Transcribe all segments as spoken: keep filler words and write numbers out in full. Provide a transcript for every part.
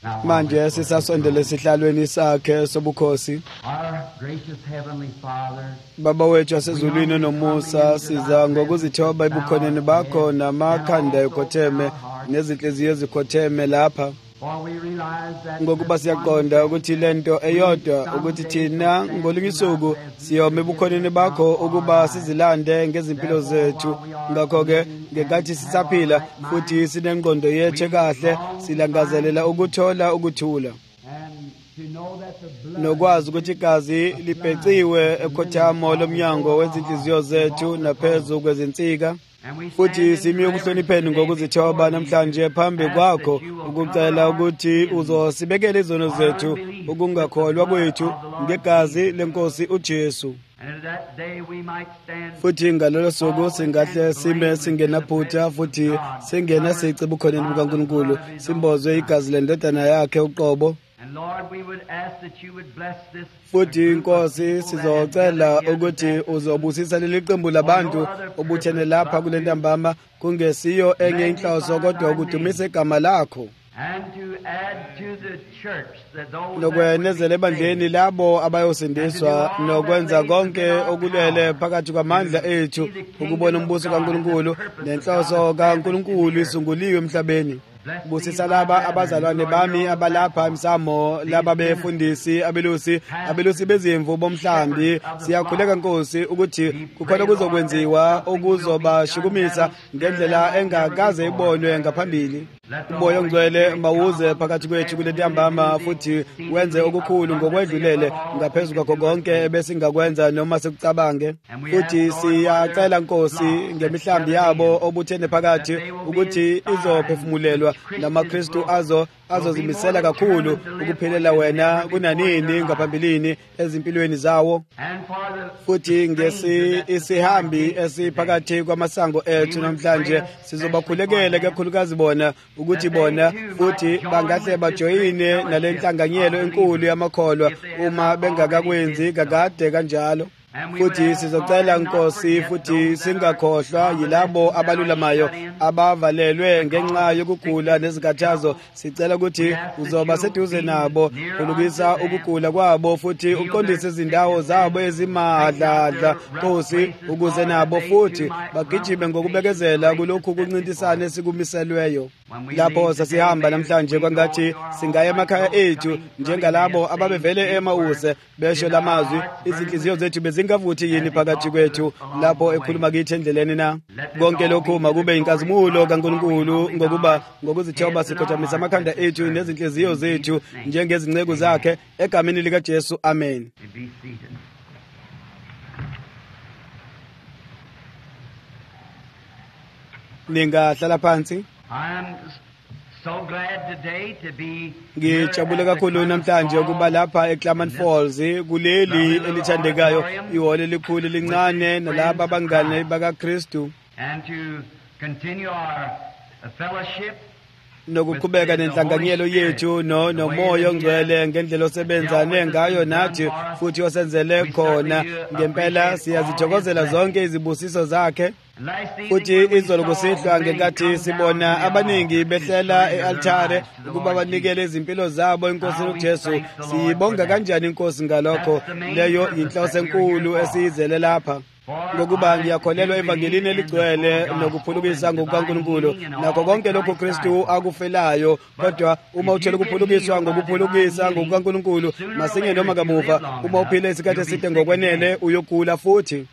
Manje sisasondele esihlalweni sakhe sobukhosi. Baba wethu wasezulwini nomusa, siza ngokuzithoba ebukhoneni bakho namakhanda ekhotheme nezinhliziyo ezikhotheme lapha. Ngokuba siyaqonda ukuthi lento eyodwa ukuthi thina ngolunye usuku siyoma ebukhoneni bakho ukuba sizilande ngezimpilo zethu. Ngakho-ke ngekathi sisaphila futhi sinengqondo yethu kahle, silangazelela ukuthola ukuthula nokwazi ukuthi igazi libheciwe ekhothamo lomnyango wezinhliziyo zethu naphezu kwezinsika. Futhi simi ukuhlonipheni ngokuzithoba namhlanje phambi kwakho ukucela ukuthi uzosibekela izono zethu ukungakholwa kwethu ngegazi lenkosi uJesu. Futhi ngalolo suku singahle sime singenaphutha futhi singena sici ebukhoneni bukaNkulunkulu, simbozwe igazi lendodana yakhe uqobo. Futhi inkosi sizocela ukuthi uzobusisa leli qembu labantu obuthene lapha kule ntambama, kungesiyo enye inhloso kodwa ukudumisa igama lakho nokwenezela ebandleni labo abayosindiswa nokwenza konke okulele phakathi kwamandla ethu ukubona umbuso kaNkulunkulu nenhloso kaNkulunkulu isunguliwe emhlabeni. Busisa laba abazalwane bami abalapha emsamo, laba befundisi, abelusi, abelusi bezimvu bomhlambi. Siyakhuleka Nkosi ukuthi kukhona kuzokwenziwa okuzobashukumisa ngendlela engakaze ibonwe ngaphambili. Umoya ongcwele mawuze phakathi kwethu kule ntambama futhi wenze okukhulu ngokwedlulele ngaphezulu kwakho konke ebesingakwenza noma sikucabange. Futhi siyacela Nkosi ngemihlambi yabo obuthene phakathi ukuthi izophefumulelwa namaKristu azo azozimisela kakhulu ukuphilela wena kunanini ngaphambilini ezimpilweni zawo. Futhi ngesi isihambi esiphakathi kwamasango ethu namhlanje sizobakhulekela kakhulukazi bona ukuthi bona futhi bangahle bajoyine nalenhlanganyelo enkulu yamakholwa uma bengakakwenzi kakade kanjalo. Futhi sizocela Nkosi futhi singakhohlwa yilabo abalulamayo abavalelwe ngenxa yokugula nezikathazo. Sicela ukuthi uzoba seduze nabo, ulungisa ukugula kwabo futhi uqondise izindawo zabo ezimadladla Nkosi, ukuze nabo futhi bagijime ngokubekezela kulokhu kuncintisana esikumiselweyo. Lapho sasihamba namhlanje kwangathi singaya emakhaya ethu njengalabo ababevele eMause besho lamazwi, izinhliziyo zethu bezingavuthi yini phakathi kwethu lapho ekhuluma kithi endleleni na. Konke lokhu makube inkazimulo kaNkulunkulu ngokuba ngokuzithoba sikhothamisa amakhanda ethu nezinhliziyo zethu njengezinceku zakhe egameni likaJesu. Amen. Ningahlala phansi. Ngijabule kakhulu namhlanje ukuba lapha eClermont Falls kuleli elithandekayo, ihholo elikhulu lincane nalabo abangane bakaKristu, nokuqhubeka nenhlanganyelo yethu no nomoya ongcwele ngendlela osebenzane ngayo nathi futhi osenzele khona. Ngempela siyazithokozela zonke izibusiso zakhe. Futhi izolo kusihlwa ngenkathi sibona abaningi behlela e-altare ukuba banikele izimpilo zabo enkosini uJesu. Siyibonga kanjani inkosi ngalokho. Leyo inhloso enkulu esiyizele lapha, ngokuba ngiyakholelwa evangelini eligcwele nokuphulukisa ngokukaNkulunkulu nakho konke lokho Kristu akufelayo. Kodwa uma uthola ukuphulukiswa ngokuphulukisa ngokukaNkulunkulu masinye noma kamuva, uma uphile isikhathi eside ngokwenele uyogula futhi.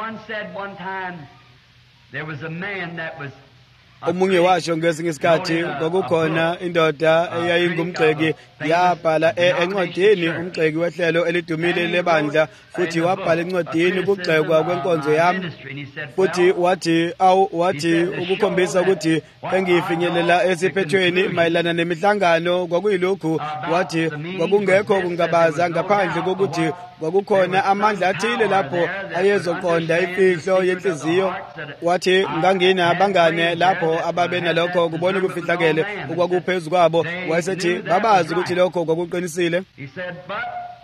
Omunye washo ngesinye isikhathi kwakukhona indoda eyayingumgxeki yabhala encwadini, umgxeki wehlelo elidumile lebandla, futhi wabhala encwadini ukugxekwa kwenkonzo yami. Futhi wathi awu wathi ukukhombisa ukuthi engifinyelela esiphethweni mayelana nemihlangano kwakuyilokhu, wathi kwakungekho kungabaza ngaphandle kokuthi kwakukhona amandla athile lapho ayezoqonda imfihlo yenhliziyo. Wathi ngangina abangane lapho ababena lokho kubona ukufihlakele okwakuphezu kwabo. Wayesethi babazi ukuthi lokho kwakuqinisile.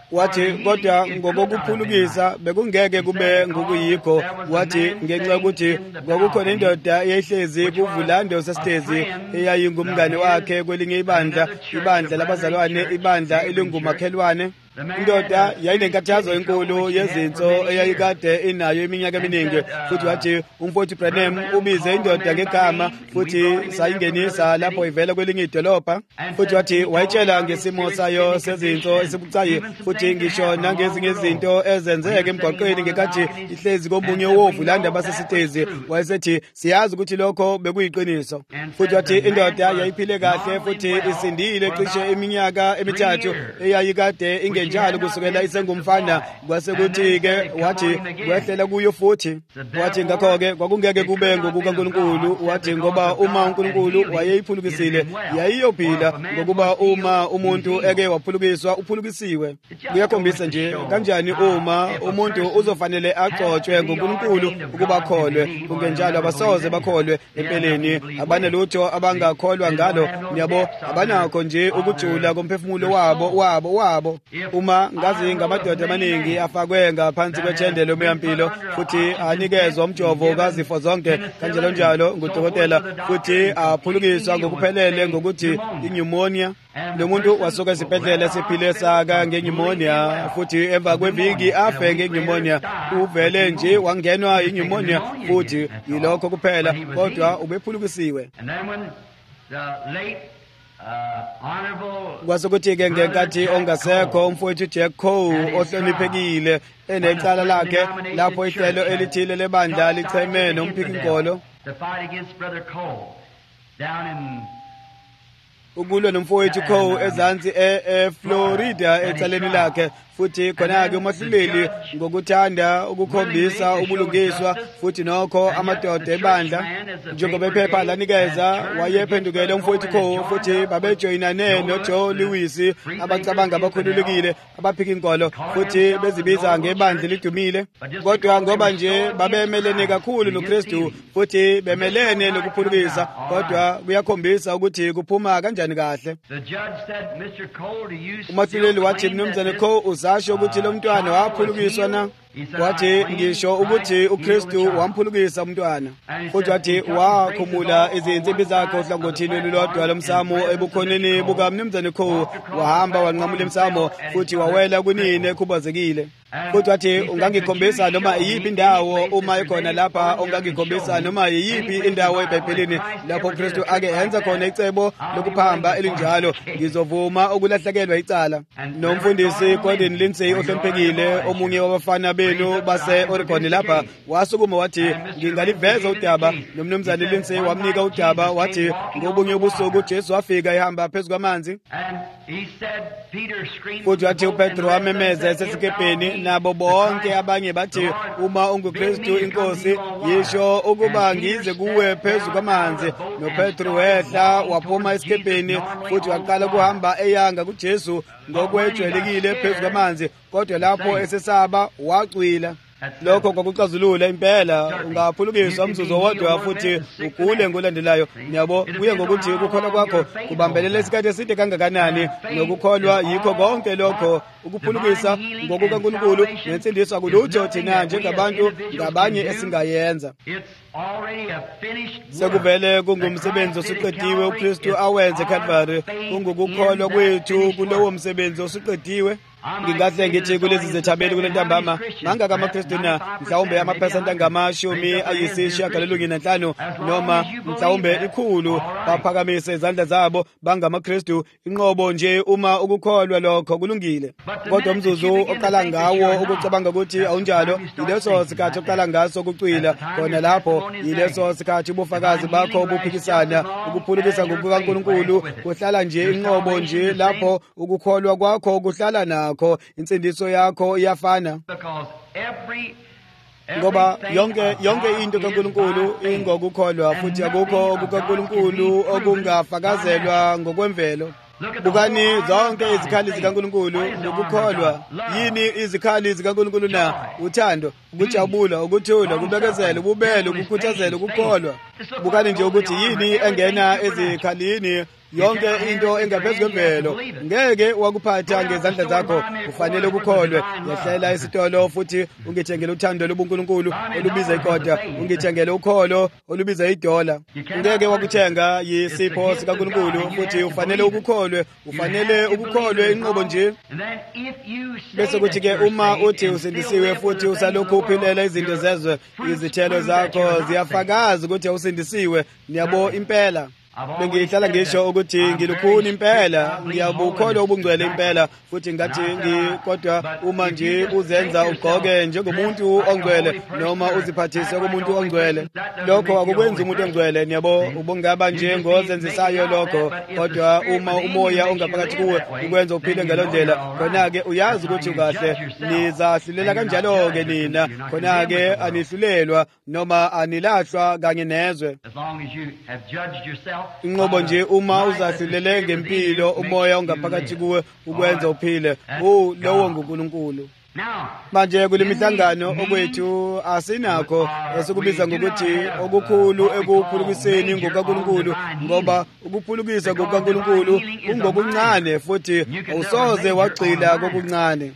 wathi kodwa ngokuphulukisa bekungeke kube ngokuyikho. Wathi ngenxa yokuthi kwakukhona indoda eyayihlezi kuvulando sesitezi eyayingumngane wakhe kwelinye ibandla, ibandla labazalwane, ibandla elingumakhelwane. Indoda yayinenkathazo enkulu yezinso eyayikade inayo iminyaka eminingi, futhi wathi umfowethu Branham ubize indoda ngegama futhi sayingenisa lapho ivela kwelinye idolobha, futhi wathi wayitshela ngesimo sayo sezinso esibucayi, futhi ngisho nangezinye izinto ezenzeka emgwaqweni ngekathi ihlezi komunye wovulanda abasesitezi. Wayesethi siyazi ukuthi lokho bekuyiqiniso, futhi wathi indoda yayiphile kahle futhi isindile cishe iminyaka emithathu eyayikade inge njalo kusukela isengumfana. Kwasekuthi-ke wathi kwehlela kuyo futhi. Wathi ngakho-ke kwakungeke kube ngokukaNkulunkulu. Wathi ngoba uma uNkulunkulu wayeyiphulukisile yayiyophila, ngokuba uma umuntu eke waphulukiswa uphulukisiwe. Kuyakhombisa nje kanjani uma umuntu uzofanele agcotshwe nguNkulunkulu ukuba akholwe. Kungenjalo abasoze bakholwe empeleni, abanalutho abangakholwa ngalo, yabo abanakho nje ukujula komphefumulo wabo wabo wabo. Uma ngazi ngamadoda amaningi afakwe ngaphansi kwethendelo lomoyampilo futhi anikezwa umjovo kazifo zonke kanjalo njalo ngudokotela, futhi aphulukiswa ngokuphelele ngokuthi inyumonia. Lo muntu wasuka esibhedlela esiphile saka ngenyumonia, futhi emva kweviki afe ngenyumonia. Uvele nje wangenwa inyumonia, futhi yilokho kuphela, kodwa ubephulukisiwe. Kwasekuthi-ke ngenkathi ongasekho umfowethu Jack Coe ohloniphekile enecala lakhe lapho ihlelo elithile lebandla licheme nomphikinkolo ukulwe nomfowethu Coe ezansi eFlorida ecaleni lakhe, futhi khona-ke umahluleli ngokuthanda ukukhombisa ubulungiswa futhi nokho amadoda ebandla njengoba iphepha lanikeza wayephendukele umfowethu Coe, futhi babejoyinane noJoe Lewis abacabanga abakhululekile abaphikinkolo futhi bezibiza ngebandla lidumile. Kodwa ngoba nje babemelene kakhulu noKristu futhi bemelene nokuphulukisa, kodwa kuyakhombisa ukuthi kuphuma kanjani kahle. Umahluleli wathi mnumzane Coe uzasho ukuthi lo mntwana waphulukiswa na? Wathi ngisho ukuthi uKristu wamphulukisa umntwana, futhi wathi wakhumula izinsimbi zakhe ohlangothini olulodwa lomsamo ebukhoneni bukamnumzane Coe, wahamba wanqamula emsamo futhi wawela kunini ekhubazekile. Futhi wathi ungangikhombisa noma iyiphi indawo uma ekhona lapha, ungangikhombisa noma iyiphi indawo eBhayibhelini lapho uKristu ake enza khona icebo lokuphamba elinjalo, ngizovuma ukulahlekelwa icala. Nomfundisi Gordon Lindsay ohloniphekile, omunye wabafana benu base-Oregon lapha, wasukuma wathi ngingaliveza udaba. Nomnumzane Lindsay wamnika udaba, wathi ngobunye ubusuku uJesu wafika ehamba phezu kwamanzi, futhi wathi uPetro wamemeza esesikepeni, nabo bonke abanye bathi uma unguKristu inkosi yisho ukuba ngize kuwe phezu kwamanzi. NoPetro wehla waphuma esikepeni futhi waqala ukuhamba eyanga kuJesu ngokwejwayelekile phezu kwamanzi, kodwa lapho esesaba wacwila. Lokho kwakuxazulula impela, ungaphulukiswa umzuzu wodwa futhi ugule ngolandelayo. Yabo kuye ngokuthi ukukholwa kwakho kubambelela isikhathi eside kangakanani, nokukholwa yikho konke lokho. Ukuphulukisa ngokukaNkulunkulu nensindiswa kulutho thina njengabantu ngabanye esingayenza. Sekuvele kungumsebenzi osuqediwe uKristu awenze eCalvary, kungukukholwa kwethu kulowo msebenzi osuqediwe. Ngingahle ngithi kulezi zethabeli kule ntambama mangaka amaKristu na, mhlawumbe amaphesenti angamashumi ayisishiyagalolunye nanhlanu noma mhlawumbe ikhulu baphakamise izandla zabo bangamaKristu. Inqobo nje uma ukukholwa lokho kulungile, kodwa umzuzu oqala ngawo ukucabanga ukuthi awunjalo, yileso sikhathi oqala ngaso ukucwila. Khona lapho yileso sikhathi ubufakazi bakho buphikisana. Ukuphulukisa ngokukaNkulunkulu kuhlala nje inqobo nje lapho ukukholwa kwakho kuhlala na insindiso yakho iyafana, ngoba yonke yonke into kaNkulunkulu ingokukholwa, futhi akukho kukaNkulunkulu okungafakazelwa ngokwemvelo. Bukani zonke izikhali zikaNkulunkulu nokukholwa. Yini izikhali zikaNkulunkulu na? Uthando, ukujabula, ukuthula, ukubekezela, ububele, ukukhuthazela, ukukholwa. Bukani nje ukuthi yini engena ezikhalini yonke into engaphezu kwemvelo ngeke wakuphatha ngezandla zakho, ufanele ukukholwe. Yehlela esitolo futhi ungithengele uthando lobuNkulunkulu olubiza ikota, ungithengele ukholo olubiza idola. Ngeke wakuthenga yisipho sikaNkulunkulu futhi ufanele ukukholwe, ufanele ukukholwe inqobo nje. Bese kuthi ke uma uthi usindisiwe futhi usalokhu uphilela izinto zezwe, izithelo zakho ziyafakaza ukuthi awusindisiwe. Niyabo impela bengihlala ngisho ukuthi ngilukhuni impela, ngiyabukholwa ubungcwele impela, futhi ngathi ngikodwa uma nje uzenza ugqoke njengomuntu ongcwele noma uziphathise komuntu ongcwele, lokho akukwenzi umuntu ongcwele. Niyabo ubungaba nje ngozenzisayo lokho, kodwa uma umoya ongaphakathi kuwe ukwenza uphile ngalo ndlela, khona-ke uyazi ukuthi ukahle. Nizahlulela kanjalo-ke nina, khona-ke anihlulelwa noma anilahlwa kanye nezwe. Inqobo nje uma uzahlulele ngempilo umoya ongaphakathi kuwe ukwenza uphile, u lowo nguNkulunkulu. Manje kule mihlangano okwethu asinakho esikubiza ngokuthi okukhulu ekuphulukiseni ngokaNkulunkulu, ngoba ukuphulukisa ngokaNkulunkulu kungokuncane futhi awusoze wagcila kokuncane.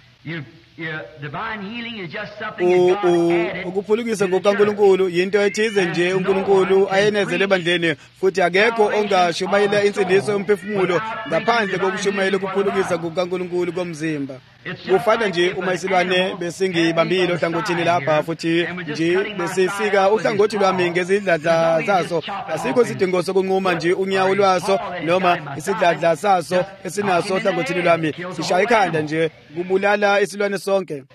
Ukuphulukisa ngokaNkulunkulu yinto ethize nje uNkulunkulu ayenezele ebandleni, futhi akekho ongashumayela insindiso yomphefumulo ngaphandle kokushumayela ukuphulukisa ngokaNkulunkulu komzimba. Kufana nje uma isilwane besingibambile ohlangothini lapha futhi nje besisika uhlangothi lwami ngezidladla zaso, asikho isidingo sokunquma nje unyawo lwaso noma isidladla saso esinaso ohlangothini lwami, sishaya ikhanda nje kubulala isilwane sonke.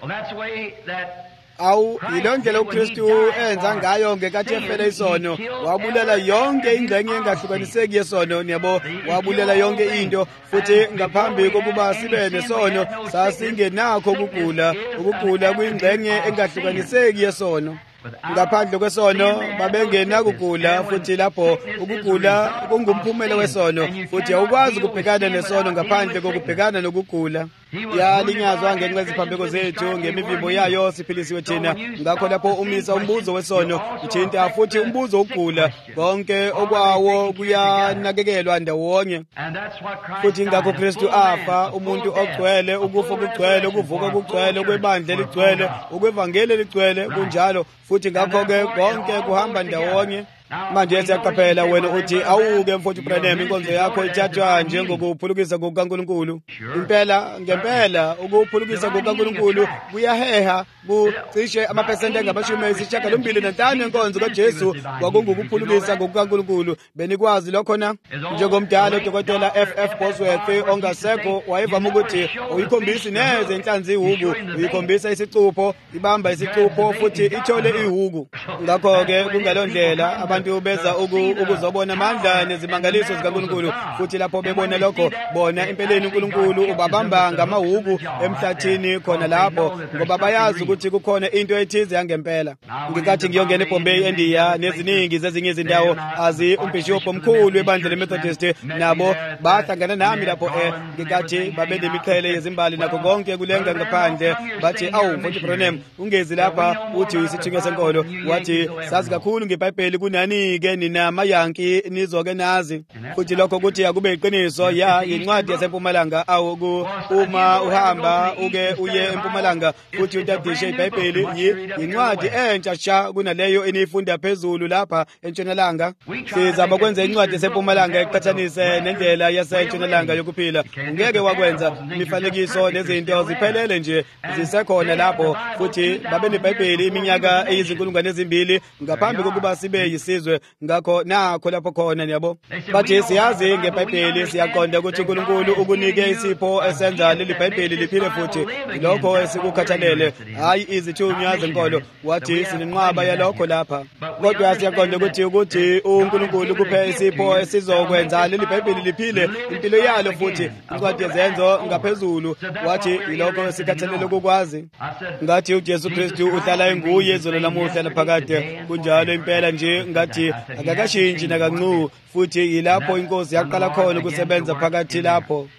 Awu yilo ndlela uKristu enza ngayo ngekathi efela isono, wabulala yonke ingxenye engahlukaniseki yesono. Niyabo wabulela yonke into, futhi ngaphambi kokuba sibe nesono sasingenakho ukugula, ukugula kuyingxenye engahlukaniseki yesono. Ngaphandle kwesono babengenakugula, futhi lapho ukugula kungumphumela wesono, futhi awukwazi ukubhekana nesono ngaphandle kokubhekana nokugula. Yalinyazwa ngenxa yeziphambeko zethu, ngemivimbo yayo siphilisiwe thina. Ngakho lapho umisa umbuzo wesono uthinta futhi umbuzo wokugula, konke okwawo kuyanakekelwa ndawonye. Futhi ngakho Kristu afa, umuntu ogcwele, ukufa okugcwele, ukuvuka kugcwele, kwebandla eligcwele, ukwevangeli eligcwele, kunjalo futhi ngakho-ke konke kuhamba ndawonye. Manje siyaqaphela wena uthi awuke mfowethu Branham, inkonzo yakho ithathwa njengokuphulukisa ngokaNkulunkulu. Impela ngempela ukuphulukisa ngokaNkulunkulu kuyaheha, kucishe amaphesenti angamashumi ayisishiyagalombili nanhlanu enkonzo kaJesu kwakungukuphulukisa ngokaNkulunkulu. Benikwazi lokho na? Njengomdala uDokotela F F Bosworth ongasekho wayevama ukuthi uyikhombisi neze inhlanzi ihuku, uyikhombisa isicupho, ibamba isicupho futhi ithole ihuku. Ngakho-ke kungalo ndlela abantu beza ukuzobona amandla nezimangaliso zikaNkulunkulu, futhi lapho bebona lokho bona impeleni uNkulunkulu ubabamba ngamahuku emhlathini khona lapho, ngoba bayazi ukuthi kukhona into ethize yangempela. Ngikathi ngiyongena eBombay eNdiya neziningi zezinye izindawo, azi umbhishophu omkhulu ebandla leMethodist nabo bahlangana nami lapho eh ngikathi babenemiqhele yezimbali nakho konke kulenga ngaphandle, bathi awu mfowethu Branham ungezi lapha uthi uyisithunywa senkolo, wathi sazi kakhulu ngeBhayibheli kunani ke nina mayanki nizoke nazi, futhi lokho ukuthi akube iqiniso. Ya incwadi yaseMpumalanga, awu uma uhamba uke uye eMpumalanga futhi utadishe iBhayibheli, incwadi entsha sha kunaleyo enifunda phezulu lapha eNtshonalanga. Sizama kwenza incwadi yaseMpumalanga iqhathanise nendlela yaseNtshonalanga yokuphila. Ungeke wakwenza imifanekiso nezinto ziphelele nje zisekhona lapho, futhi babe neBhayibheli iminyaka eyizinkulungwane ezimbili ngaphambi kokuba sibe yisizwe. Ngakho nakho lapho khona niyabo bathi siyazi ngeBhayibheli, siyaqonda ukuthi uNkulunkulu ukunike isipho esenza leli Bhayibheli liphile, futhi lokho esikukhathalele, hayi izithunywa zenkolo. Wathi sinenqaba yalokho lapha, kodwa siyaqonda ukuthi ukuthi uNkulunkulu kuphe isipho esizokwenza leli Bhayibheli liphile impilo yalo, futhi incwadi yezenzo ngaphezulu. Wathi ilokho esikhathalele ukukwazi. Ngathi uJesu Kristu uhlala enguye izolo lamuhla laphakade, kunjalo impela nje ngathi akakashintshi nakancu, futhi yilapho inkosi yaqala khona ukusebenza phakathi lapho.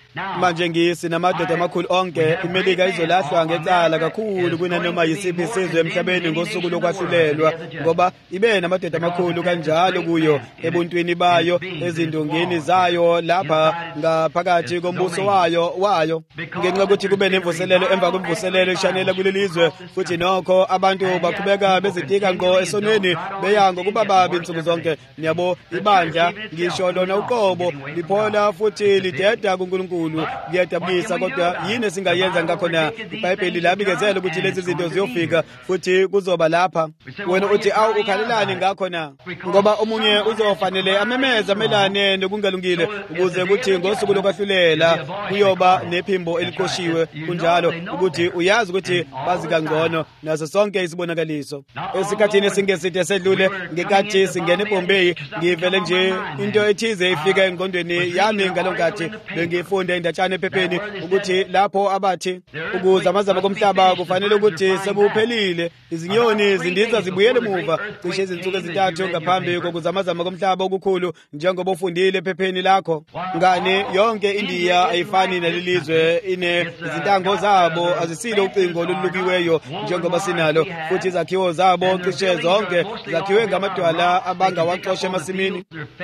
manje ngisinamadoda amakhulu onke imelika izolahlwa ngecala kakhulu kunanoma yisiphi isizwe emhlabeni ngosuku lokwahlulelwa ngoba ibe namadoda amakhulu kanjalo kuyo ebuntwini bayo ezindongeni zayo lapha ngaphakathi kombuso wayo wayo ngenxa ukuthi kube nemvuselelo emva kwemvuselelo ishanela kulelizwe futhi nokho abantu baqhubeka bezitika ngo esonweni beyango kuba babi insuku zonke niyabo ibandla ngisho lona uqobo liphola futhi lideda kuNkulunkulu kuyadabulisa kodwa yini esingayenza ngakhona iBhayibheli labikezela ukuthi lezi zinto ziyofika futhi kuzoba lapha wena uthi awu ukhalelani ngakhona ngoba omunye uzofanele amemeza melane nokungalungile ukuze ukuthi ngosuku lokwahlulela kuyoba nephimbo eliqoshiwe kunjalo ukuthi uyazi ukuthi bazi kangcono naso sonke isibonakaliso esikhathini esingeside sedlule ngekathi singene eBombay ngivele nje into ethize ifika engqondweni yami ngalonkathi bengifunda indatshana ephepheni ukuthi lapho abathi ukuzamazama komhlaba kufanele ukuthi sekuphelile izinyoni zindiza zibuyele emuva cishe izinsuku ezintathu ngaphambi kokuzamazama komhlaba okukhulu njengoba ufundile ephepheni lakho ngani yonke India ayifani nalelizwe ine izintango zabo azisilo ucingo olulukiweyo njengoba sinalo futhi izakhiwo zabo cishe zonke zakhiwe ngamadwala abangawaxosha emasimini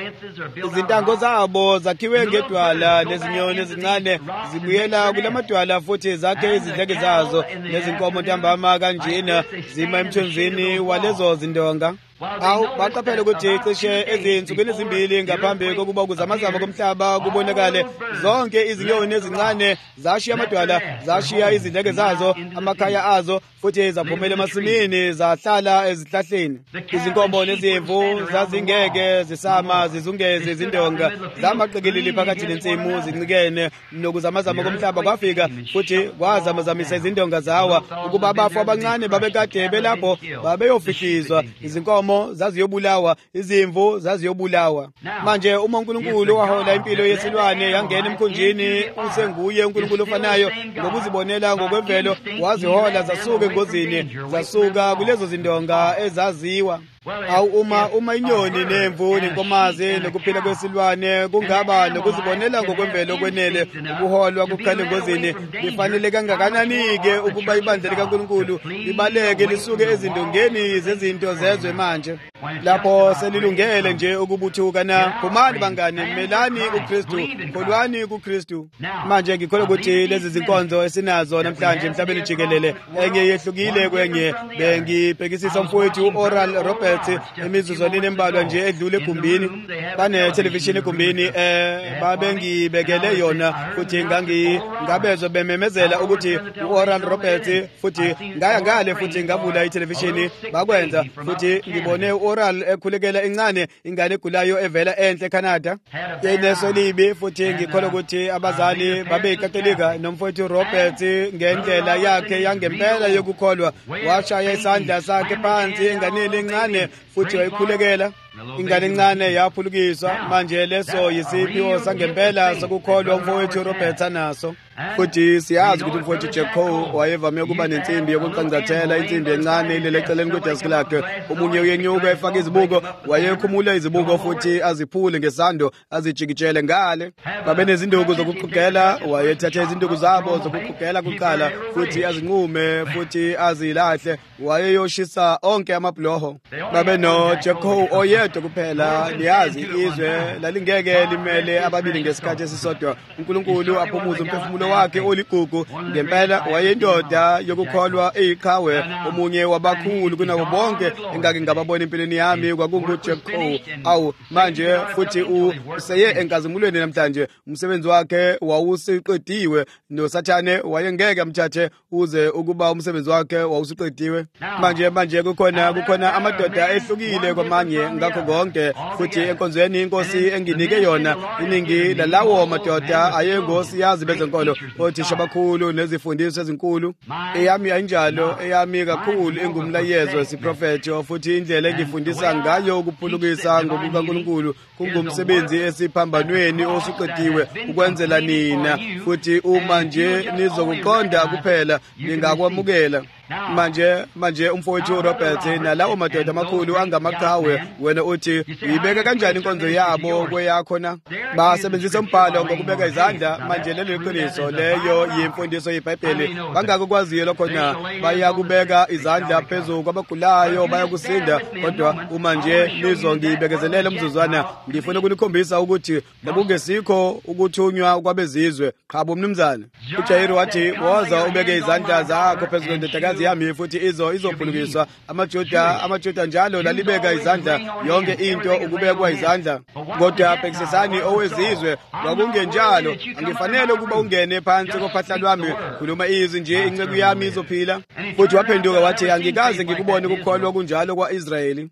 izintango zabo zakhiwe ngedwala nezinyoni ezincane zibuyela kulamadwala futhi zakhe izidleke zazo nezinkomo ntambama kanjena zima emthunzini walezo zindonga awu baqaphela ukuthi cishe ezinsukwini ezimbili ngaphambi kokuba ukuzamazama komhlaba kubonakale zonke izinyoni ezincane zashiya amadwala zashiya izidleke zazo amakhaya azo futhi zaphumela emasimini zahlala ezihlahleni izinkomo nezimvu zazingeke zisama zizungeze izindonga zamaqekeleli phakathi nensimu zincikene nokuzamazama komhlaba kwafika futhi kwazamazamisa izindonga zawa ukuba abafu abancane babekade belapho babeyofihlizwa izinkomo zaziyobulawa izimvu zaziyobulawa manje uma uNkulunkulu wahola impilo yesilwane yangena emkhunjini usenguye uNkulunkulu ofanayo ngokuzibonela ngokwemvelo wazihola zasuka engozini zasuka kulezo zindonga ezaziwa awu uma uma inyoni nemvu nenkomazi nokuphila kwesilwane kungaba nokuzibonela ngokwemvelo okwenele ukuholwa kukhale engozini lifanele kangakanani ke ukuba ibandla likaNkulunkulu libaleke lisuke ezindongeni zezinto zezwe manje lapho selilungele nje ukubuthuka na phumani bangane melani uKristu kholwani kuKristu manje ngikholwa ukuthi lezi zinkonzo esinazo namhlanje emhlabeni jikelele enye yehlukile kwenye bengibhekisisa umfowethu Oral Roberts emizuzwaneni embalwa nje edlule egumbini bane television egumbini eh babengibekele yona futhi ngangi ngabezwe bememezela ukuthi uOral Roberts futhi ngaya ngale futhi ngavula itelevision bakwenza futhi ngibone uOral ekhulekela incane ingane egulayo evela enhle eCanada yeneso libi futhi ngikholwa ukuthi abazali babeyikatolika nomfowethu Roberts ngendlela yakhe yangempela yokukholwa washaya isandla sakhe phansi enganeni encane futhi wayikhulekela ingane encane yaphulukiswa manje leso yisiphiwo sangempela sokukholwa umfowethu Roberts anaso futhi siyazi ukuthi umfowethu Jacko wayevame ukuba nensimbi yokuqangathela insimbi encane ileleceleni kwedesk lakhe umunye uyenyuka efaka izibuko wayekhumula izibuko futhi aziphule ngesando azijikijele ngale babe nezinduku zokuqhugela wayethatha izinduku zabo zokuqhugela kuqala futhi azinqume futhi azilahle wayeyoshisa onke amabloho babe no Jacko oyedwa kuphela liyazi izwe lalingeke limele ababili ngesikhathi esisodwa uNkulunkulu aphumuza umphefumulo wakhe oligugu ngempela wayendoda yokukholwa eyiqhawe omunye wabakhulu kunabo bonke engake ngababona empilweni yami kwakunguJacko awu manje futhi useye enkazimulweni namhlanje umsebenzi wakhe wawusiqediwe noSathane wayengeke amthathe uze ukuba umsebenzi wakhe wawusiqediwe manje manje kukhona kukhona amadoda ehlukile kwamanye ngakho konke futhi enkonzweni inkosi enginike yona iningi lalawo madoda ayengosi yazi bezenkolo othisha abakhulu nezifundiso ezinkulu eyami ayinjalo eyami kakhulu engumlayezo esiprofeti futhi indlela engifundisa ngayo ukuphulukisa ngokukaNkulunkulu kungumsebenzi esiphambanweni osuqediwe ukwenzela nina futhi uma nje nizokuqonda kuphela ningakwamukela manje manje umfowethu Robert nalawo madoda amakhulu angamaqhawe wena uthi uyibeka kanjani inkonzo yabo kweyakho na basebenzisa umbhalo ngokubeka izandla manje lelo liqiniso leyo yimfundiso yeBhayibheli bangaka kwaziyo lokho na bayakubeka izandla phezulu kwabagulayo bayakusinda kodwa uma nje nizongibekezelela umzuzwana ngifuna ukunikhombisa ukuthi bekungesikho ukuthunywa kwabezizwe qhabo mnumzana uJairo wathi woza ubeke izandla zakho phezulu kwendodakazi yami futhi izo izophulukiswa amaJuda amaJuda njalo lalibeka izandla yonke into ukubekwa izandla kodwa phekisesani owezizwe kwakungenjalo angifanele ukuba ungene phansi kophahla lwami khuluma izwi nje inceku yami izophila futhi waphenduka wathi angikaze ngikubone ukukholwa kunjalo kwa-Israyeli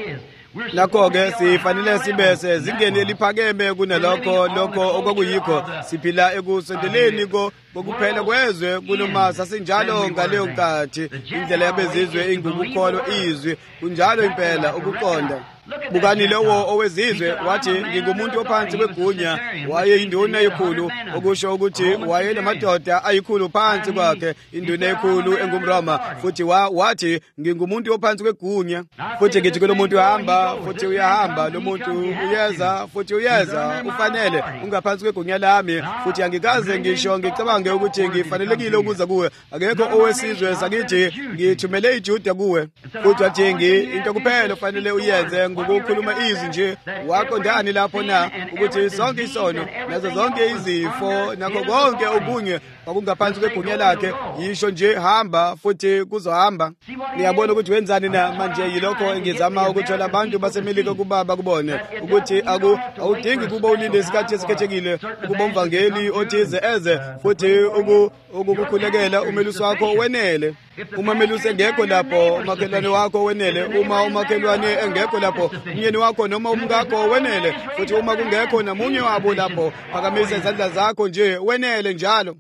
nakho-ke sifanele sibe sezingeni eliphakeme kunalokho lokho okwakuyikho siphila ekusondeleni kokuphela kwezwe kunoma sasinjalo ngaleyo nkathi indlela yabezizwe ingukukholwa izwi kunjalo impela ukuqonda bukani lowo owezizwe wathi ngingumuntu ophansi kwegunya wayeyinduna ekhulu okusho ukuthi wayenamadoda ayikhulu phansi kwakhe induna ekhulu engumRoma futhi wathi ngingumuntu ophansi kwegunya futhi ngithi kulo muntu uhamba futhi uyahamba lo muntu uyeza futhi uyeza ufanele ungaphansi kwegunya lami futhi angikaze ngisho ngicabange ukuthi ngifanelekile ukuza kuwe akekho owesizwe sakithi ngithumele iJuda kuwe futhi wathi into kuphela ufanele uyenze ngokukhuluma izwi nje wakho ndani lapho na ukuthi sonke isono nazo zonke izifo nakho konke okunye okungaphansi kwegunya lakhe yisho nje hamba futhi kuzohamba niyabona ukuthi wenzani na manje yilokho engizama ukuthola abantu basemelika kuba bakubone ukuthi aku awudingi kuba ulinde isikhathi esikhethekile ukuba umvangeli othize eze futhi ukukukhulekela umelusi wakho wenele uma melusi engekho lapho umakhelwane wakho wenele uma umakhelwane engekho lapho umyeni wakho noma umngakho wenele futhi uma kungekho namunye wabo lapho phakamisa izandla zakho nje wenele njalo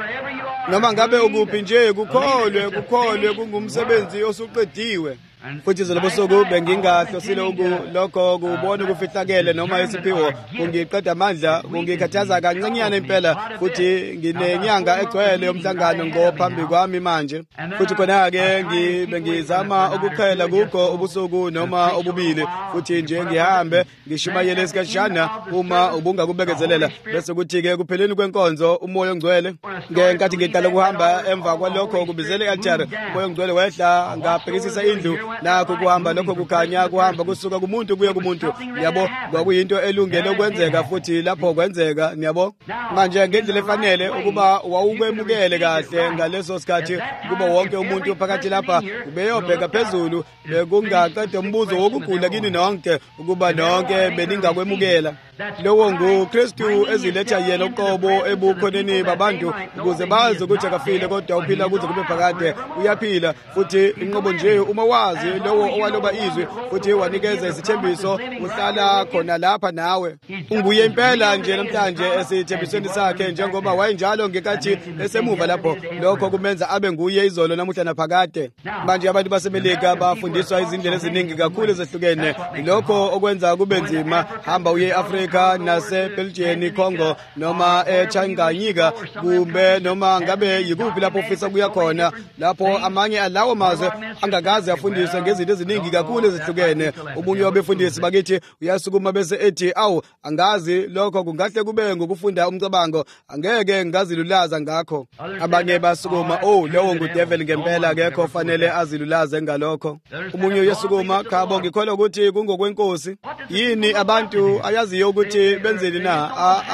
noma ngabe ukuphi nje kukholwe kukholwe kungumsebenzi osuqediwe futhi zolo busuku bengingahlosile ukulokho kubona ukufihlakele noma isiphiwo kungiqeda amandla kungikhathaza kancinyane impela futhi nginenyanga egcwele yomhlangano ngophambi kwami manje futhi khona-ke ngizama ukukhela kukho ubusuku noma obubili futhi nje ngihambe ngishumayele isikashana uma ubungakubekezelela bese kuthi-ke kupheleni kwenkonzo umoya ongcwele ngenkathi ngiqala ukuhamba emva kwalokho kubizele i-altare umoya ongcwele wehla ngabhekisisa indlu nakho kuhamba lokho kukhanya kuhamba kusuka kumuntu kuye kumuntu yabo kwakuyinto elungele ukwenzeka futhi lapho kwenzeka niyabo manje ngendlela efanele ukuba wawukwemukele kahle ngaleso sikhathi kuba wonke umuntu phakathi lapha ubeyobheka phezulu bekungaqeda umbuzo wokugula kini nonke ukuba nonke beningakwemukela lowo nguKristu eziletha yena uqobo ebukhoneni babantu ukuze bazi ukuthi akafile kodwa uphila kuze kube phakade uyaphila futhi inqobo nje uma wazi lowo owaloba izwi futhi wanikeza isithembiso uhlala khona lapha nawe unguye impela nje namhlanje esithembisweni sakhe njengoba wayenjalo ngekathi esemuva lapho lokho kumenza abe nguye izolo namuhla naphakade manje abantu basemelika bafundiswa izindlela eziningi kakhulu ezehlukene lokho okwenza kube nzima hamba uye eAfrika nase-Belgian, Congo noma eTanganyika kumbe noma ngabe yikuphi lapho ufisa kuya khona lapho amanye alawo mazwe angakaze afundiswe ngezinto eziningi kakhulu ezihlukene umunye wabefundisi bakithi uyasukuma bese ethi awu angazi lokho kungahle kube ngokufunda umcabango angeke ngazilulaza ngakho abanye basukuma oh lowo ngudevil ngempela akekho fanele azilulaze ngalokho umunye uyasukuma khabo ngikholwa ukuthi kungokwenkosi yini abantu ayaziyo ukuthi benzeni na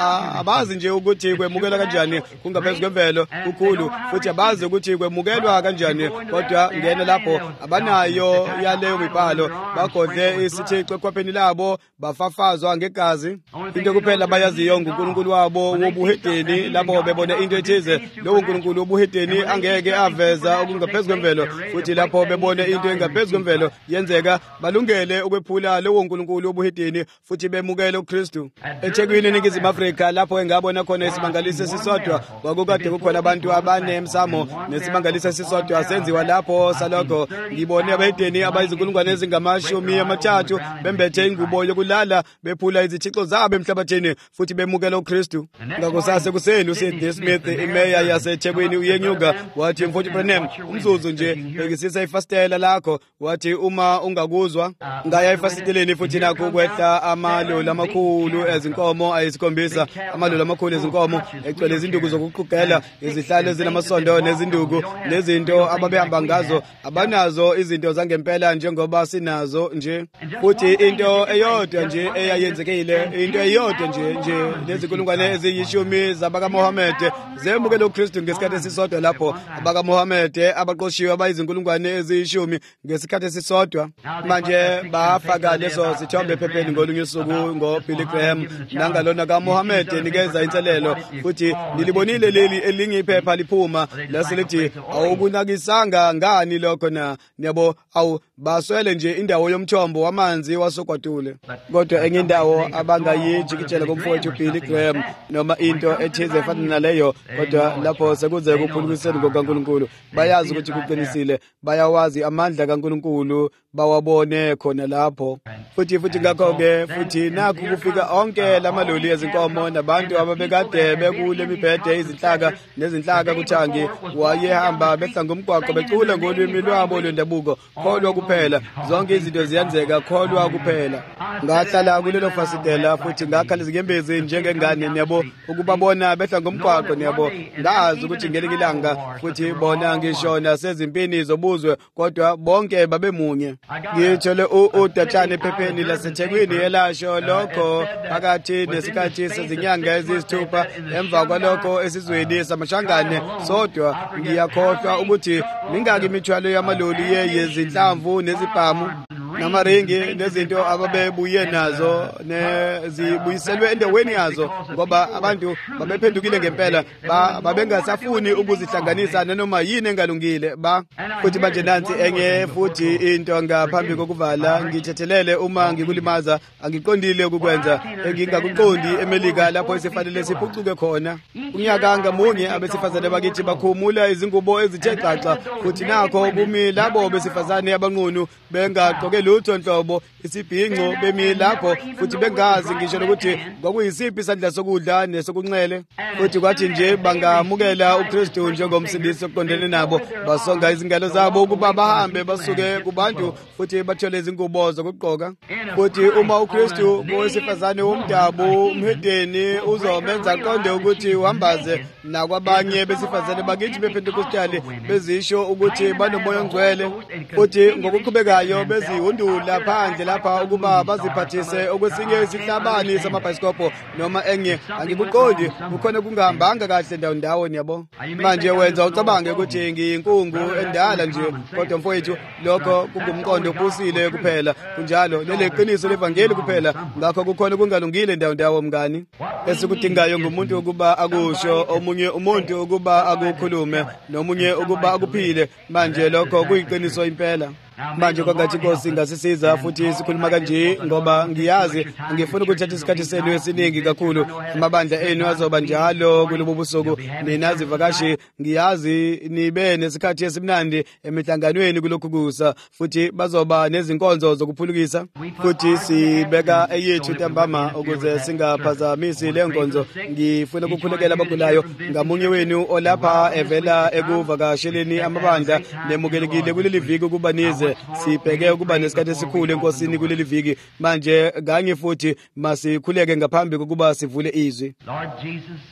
abazi nje ukuthi kwemukela kanjani kungaphezulu kwemvelo kukhulu futhi abazi ukuthi kwemukelwa kanjani kodwa ngene lapho abanayo yaleyo mibhalo bagodle isithixo ekhwapheni labo bafafazwa ngegazi into kuphela bayaziyo nguNkulunkulu wabo wobuhedeni lapho bebone into ethize lowo uNkulunkulu wobuhedeni angeke aveza okungaphezulu kwemvelo futhi lapho bebone into engaphezulu kwemvelo yenzeka balungele ukwephula lowo uNkulunkulu wobuhedeni futhi bemukele uKristu eThekwini eNingizimu Afrika lapho engabona khona isimangaliso esisodwa kwakukade kukhona abantu abane emsamo nesimangaliso esisodwa senziwa lapho salokho ngibone abayideni abayizinkulungwane ezingamashumi amathathu bembethe ingubo yokulala bephula izithixo zabo emhlabathini futhi bemukela uKristu. Ngakusase kuseni uSidney Smith imeya yaseThekwini uyenyuka wathi mfowethu Branham umzuzu nje bekisisa ifastela lakho wathi uma ungakuzwa ngaya efasiteleni futhi nakho ukwehla amalolo amakhulu ezinkomo ayisikhombisa amalolo amakhulu ezinkomo egcwele izinduku zokuqhugela izihlalo ezinamasondo nezinduku nezinto ababehamba ngazo abanazo izinto zangempela njengoba sinazo nje futhi into eyodwa nje eyayenzekile into eyodwa nje nje lezinkulungwane eziyishumi zabaka Mohammed zemukela uKristu ngesikhathi esisodwa lapho abaka Mohammed abaqoshiwe abayizinkulungwane eziyishumi ngesikhathi esisodwa manje bafaka leso sithombe ephepheni ngolunye usuku ngoBilly Graham nangalona ka Mohammed nikeza inselelo futhi nilibonile leli elinye iphepha liphuma laselithi awukunakisanga ngani lokho na yabo awu baswele nje indawo yomthombo wamanzi wasogwadule kodwa enye indawo abangayijikitshela komfowethu Billy Graham noma into ethize efana naleyo kodwa lapho sekuze kuphulukiseni ngokaNkulunkulu bayazi ukuthi kuqinisile bayawazi amandla kaNkulunkulu bawabone khona lapho futhi futhi ngakho ke futhi nakho kufika onke lamaloli ezinkomo nabantu ababekade bekule mibhede izinhlaka nezinhlaka kuthangi wayehamba behla ngomgwaqo becula ngolwimi lwabo lwendabuko kholwa kuphela zonke izinto ziyenzeka kholwa kuphela ngahlala kulelo fasitela futhi ngakhala izinkembezi njengengane niyabo ukubabona behla ngomgwaqo niyabo ngazi ukuthi ngelikilanga futhi bona ngishona sezimpini zobuzwe kodwa bonke babemunye ngithole uDatshane ephepheni laseThekwini elasho lokho phakathi nesikhathi sezinyanga ezisithupha emva kwalokho esizweni samashangane sodwa ngiyakhohlwa ukuthi mingaki imithwalo yamaloli yezinhlamvu nezibhamu namaringi nezinto ababebuye nazo nezibuyiselwe endaweni yazo ngoba abantu babephendukile ngempela babengasafuni ukuzihlanganisa nanoma yini engalungile ba futhi manje nansi enye futhi into ngaphambi kokuvala ngithethelele uma ngikulimaza angiqondile ukukwenza engingakuqondi eMelika lapho isifanele siphucuke khona unyaka ngamunye abesifazane bakithi bakhumula izingubo ezithe xaxa futhi nakho kumi labo besifazane abanqunu bengaqoke lutho nhlobo isibhinqo bemi lapho futhi bengazi ngisho ukuthi kwakuyisiphi isandla sokudla nesokunxele futhi kwathi nje bangamukela uKristu njengomsindisi oqondene nabo basonga izingalo zabo ukuba bahambe basuke kubantu futhi bathole izingubo zokugqoka futhi uma uKristu owesifazane womdabu umhedeni uzomenza aqonde ukuthi uhambaze nakwabanye besifazane bakithi bePentekostali bezisho ukuthi banomoya ongcwele futhi ngokuqhubekayo bezihundula phandle lapha ukuba baziphathise okwesinye isihlabani samabhayisikobho noma enye angikuqondi ukhona kungahambanga kahle ndawo ndawo niyabo manje wenza ucabange ukuthi ngiyinkungu endala nje kodwa mfowethu lokho kungumqondo ophusile kuphela kunjalo leli qiniso levangeli kuphela ngakho kukhona kungalungile ndawo ndawo mngani esikudingayo ngumuntu ukuba akusho omunye umuntu ukuba akukhulume nomunye ukuba akuphile manje lokho kuyiqiniso impela manje kwangathi Nkosi ngasisiza futhi sikhuluma kanje ngoba ngiyazi ngifuna ukuthatha isikhathi senu esiningi kakhulu amabandla enu azoba njalo kulobu busuku ninazi vakashi ngiyazi nibe nesikhathi esimnandi emihlanganweni kulokhu kusa futhi bazoba nezinkonzo zokuphulukisa futhi sibeka eyethu ntambama ukuze singaphazamisi le nkonzo ngifuna ukukhulekela abagulayo ngamunye wenu olapha evela ekuvakasheleni amabandla nemukelekile kuleli viki ukuba nize sibheke ukuba nesikhathi esikhulu enkosini kuleli viki manje kanye futhi masikhuleke ngaphambi kokuba sivule izwi Lord Jesus,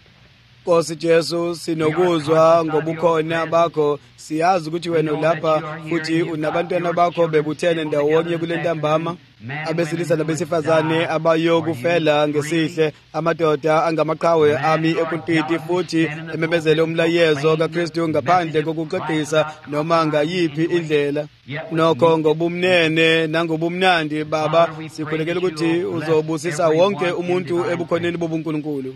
Nkosi Jesu sinokuzwa ngobukhona bakho siyazi ukuthi wena ulapha futhi unabantwana bakho bebuthene ndawonye kule ntambama abesilisa nabesifazane abayokufela ngesihle amadoda angamaqhawe ami epulpiti futhi ememezele umlayezo kaKristu ngaphandle kokuqedisa noma ngayiphi indlela nokho ngobumnene nangobumnandi baba sikhulekela ukuthi uzobusisa wonke umuntu ebukhoneni bobuNkulunkulu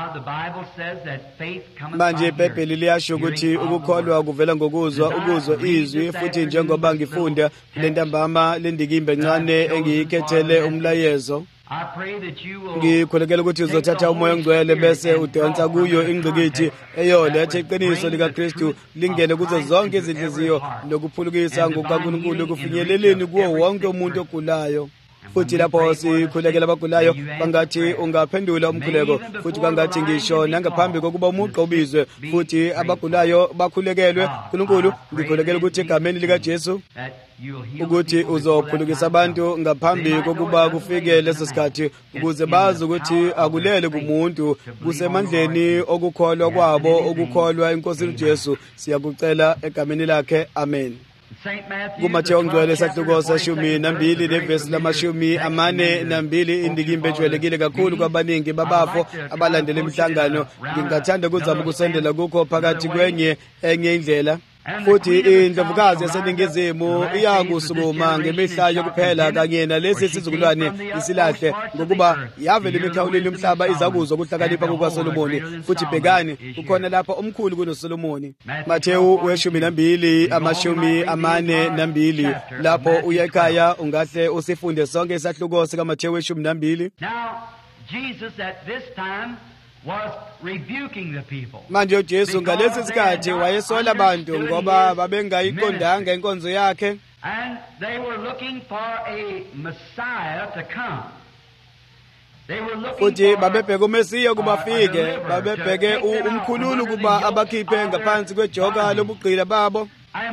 manje iBhayibheli liyasho ukuthi ukukholwa kuvela ngokuzwa ukuzwa izwi futhi njengoba ngifunda le ntambama lendikimbe encane engiyikhethele umlayezo Ngikhulekela ukuthi uzothatha umoya ongcwele bese udonsa kuyo ingqikithi eyoletha iqiniso likaKristu lingene kuzo zonke izinhliziyo nokuphulukisa ngokukaNkulunkulu kufinyeleleni kuwo wonke umuntu ogulayo. Futhi lapho sikhulekela abagulayo bangathi ungaphendula umkhuleko futhi bangathi ngisho nangaphambi kokuba umugqa ubizwe futhi abagulayo bakhulekelwe. Nkulunkulu ngikhulekela ukuthi egameni likaJesu ukuthi uzophulukisa abantu ngaphambi kokuba kufike leso sikhathi ukuze bazi ukuthi akulele kumuntu kusemandleni okukholwa kwabo okukholwa enkosini uJesu. Siyakucela egameni lakhe, amen. Kumathewu ongcwele isahluko seshumi nambili nevesi lamashumi amane nambili. Indikimba ejwayelekile kakhulu kwabaningi babafo abalandela imihlangano. Ngingathanda ukuzama ukusondela kukho phakathi kwenye enye indlela. Futhi indlovukazi yaseningizimu iyakusukuma ngemihla yokuphela kanye nalesi sizukulwane isilahle ngokuba yavela imikhawulweni yomhlaba izakuzwa ukuhlakanipha kukaSolomoni. Futhi bhekani kukhona lapha omkhulu kunoSolomoni. Mathewu weshumi nambili amashumi amane nambili. Lapho uya ekhaya ungahle usifunde sonke isahluko sikaMathewu weshumi nambili. Was rebuking the people. Manje uJesu ngalesi sikhathi wayesola abantu ngoba babengayiqondanga inkonzo yakhe. And they were looking for a Messiah to come. They were looking futhi babebheka uMesiya kuba fike, babebheke umkhululi kuba abakhiphe ngaphansi kwejoka lobugqila babo.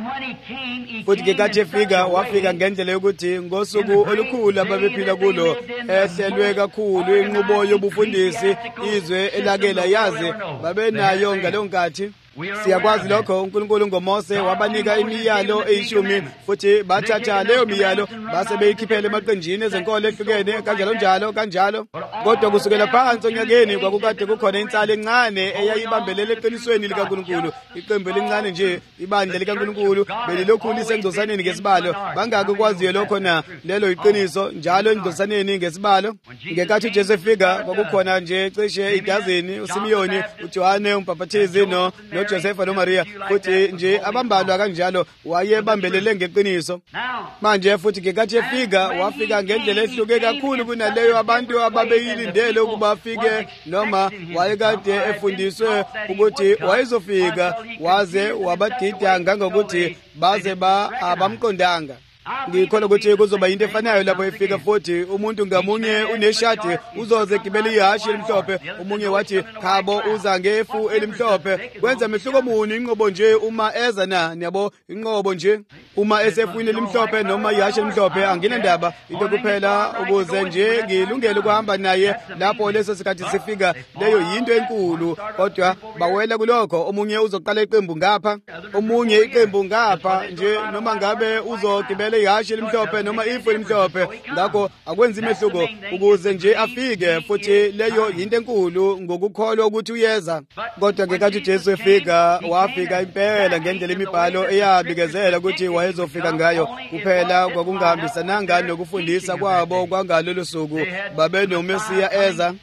Futhi ngenkathi efika wafika ngendlela yokuthi ngosuku olukhulu ababephila kulo ehlelwe kakhulu inqubo yobufundisi izwe elakela yazi babenayo ngaleyo nkathi. Siyakwazi lokho uNkulunkulu ngoMose wabanika imiyalo eyishumi futhi bathatha leyo miyalo base beyikhiphela emaqenjini ezenkolo ehlukene kanjalo njalo kanjalo. Kodwa kusukela phansi onyakeni kwakukade kukhona insalo encane eyayibambelele eqinisweni likaNkulunkulu. Iqembu elincane nje ibandla likaNkulunkulu belilokhu lisengcosaneni ngesibalo. Bangaki kwaziyo lokho na lelo iqiniso njalo engcosaneni ngesibalo. Ngenkathi uJesu efika kwakukhona nje cishe idazini uSimiyoni, uJohane umbhaphathizi no noJosefa noMaria futhi nje abambalwa kanjalo wayebambelele ngeqiniso. Manje futhi ngenkathi efika wafika ngendlela ehluke kakhulu kunaleyo abantu ababeyilindele ukuba afike noma wayekade efundiswe ukuthi wayezofika waze wabadida ngangokuthi baze ba abamqondanga. Ngikholwa ukuthi kuzoba into efanayo lapho efika futhi umuntu ngamunye uneshadi uzoze gibele ihashi elimhlophe, omunye wathi khabo uza ngefu elimhlophe. Kwenza mehluko muni inqobo nje uma eza na yabo inqobo nje uma esefwini elimhlophe noma ihashi elimhlophe angina ndaba into kuphela ukuze nje ngilungele ukuhamba naye lapho leso sikhathi sifika. Leyo yinto enkulu kodwa bawela kulokho. Omunye uzoqala iqembu ngapha, omunye iqembu ngapha nje noma ngabe uzogibela ihashi elimhlophe noma ifu elimhlophe. Ngakho akwenzi imehluko ukuze nje afike futhi leyo yinto enkulu ngokukholwa ukuthi uyeza. Kodwa ngenkathi uJesu efika wafika impela ngendlela imibhalo eyabikezela ukuthi wayezofika ngayo kuphela. Kwakungahambisananga nokufundisa kwabo kwangalolu suku. Babe noMesiya eza,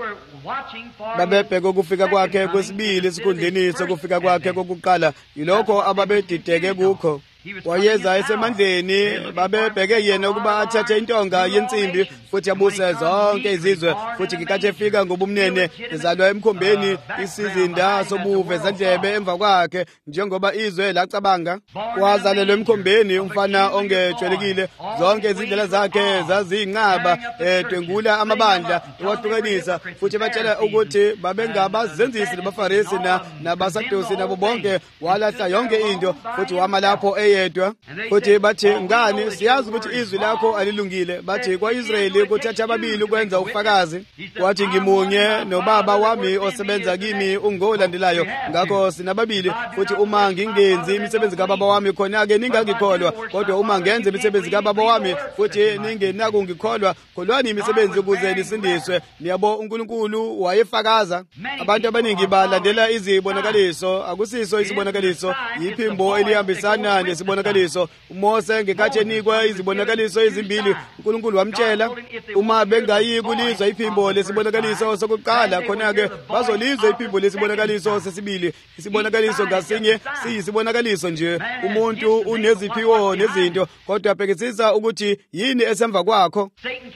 babebheka ukufika kwakhe kwesibili esikhundleni sokufika kwakhe kokuqala. Yilokho ababedideke kukho. Wayeza esemandleni, babebheke yena ukuba athathe intonga yensimbi futhi abuse zonke izizwe. Futhi ngenkathi efika ngobumnene ezalwa emkhombeni isizinda sobuvezandlebe emva kwakhe njengoba izwe lacabanga. Wazalelwa emkhombeni umfana ongejwayelekile. Zonke izindlela zakhe zaziyinqaba, edwengula amabandla ewahlukanisa futhi batshela ukuthi babengabazenzisi nabaFarisi na nabaSadusi nabo bonke. Walahla yonke into futhi wama lapho eyedwa. Futhi bathi ngani siyazi ukuthi izwi lakho alilungile. Bathi kwa-Israyeli kuthatha ababili ukwenza ufakazi. Wathi ngimunye nobaba wami osebenza kimi ungolandelayo. Ngakho sinababili futhi uma ngingenzi imisebenzi kababa wami khona-ke ningangikholwa. Kodwa uma ngenza imisebenzi kababa wami futhi ningenako ngikholwa, kholwani imisebenzi ukuze nisindiswe. Niyabo uNkulunkulu wayefakaza. Abantu abaningi balandela izibonakaliso. Akusiso isibonakaliso, yiphimbo elihambisana lesibonakaliso. uMose ngekathi enikwa izibonakaliso ezimbili uNkulunkulu wamtshela uma bengayi kulizwa iphimbo lesibonakaliso sokuqala khona ke bazolizwa iphimbo lesibonakaliso sesibili. Isibonakaliso ngasinye siyisibonakaliso nje. Umuntu uneziphiwo nezinto kodwa abhekisisa ukuthi yini esemva kwakho.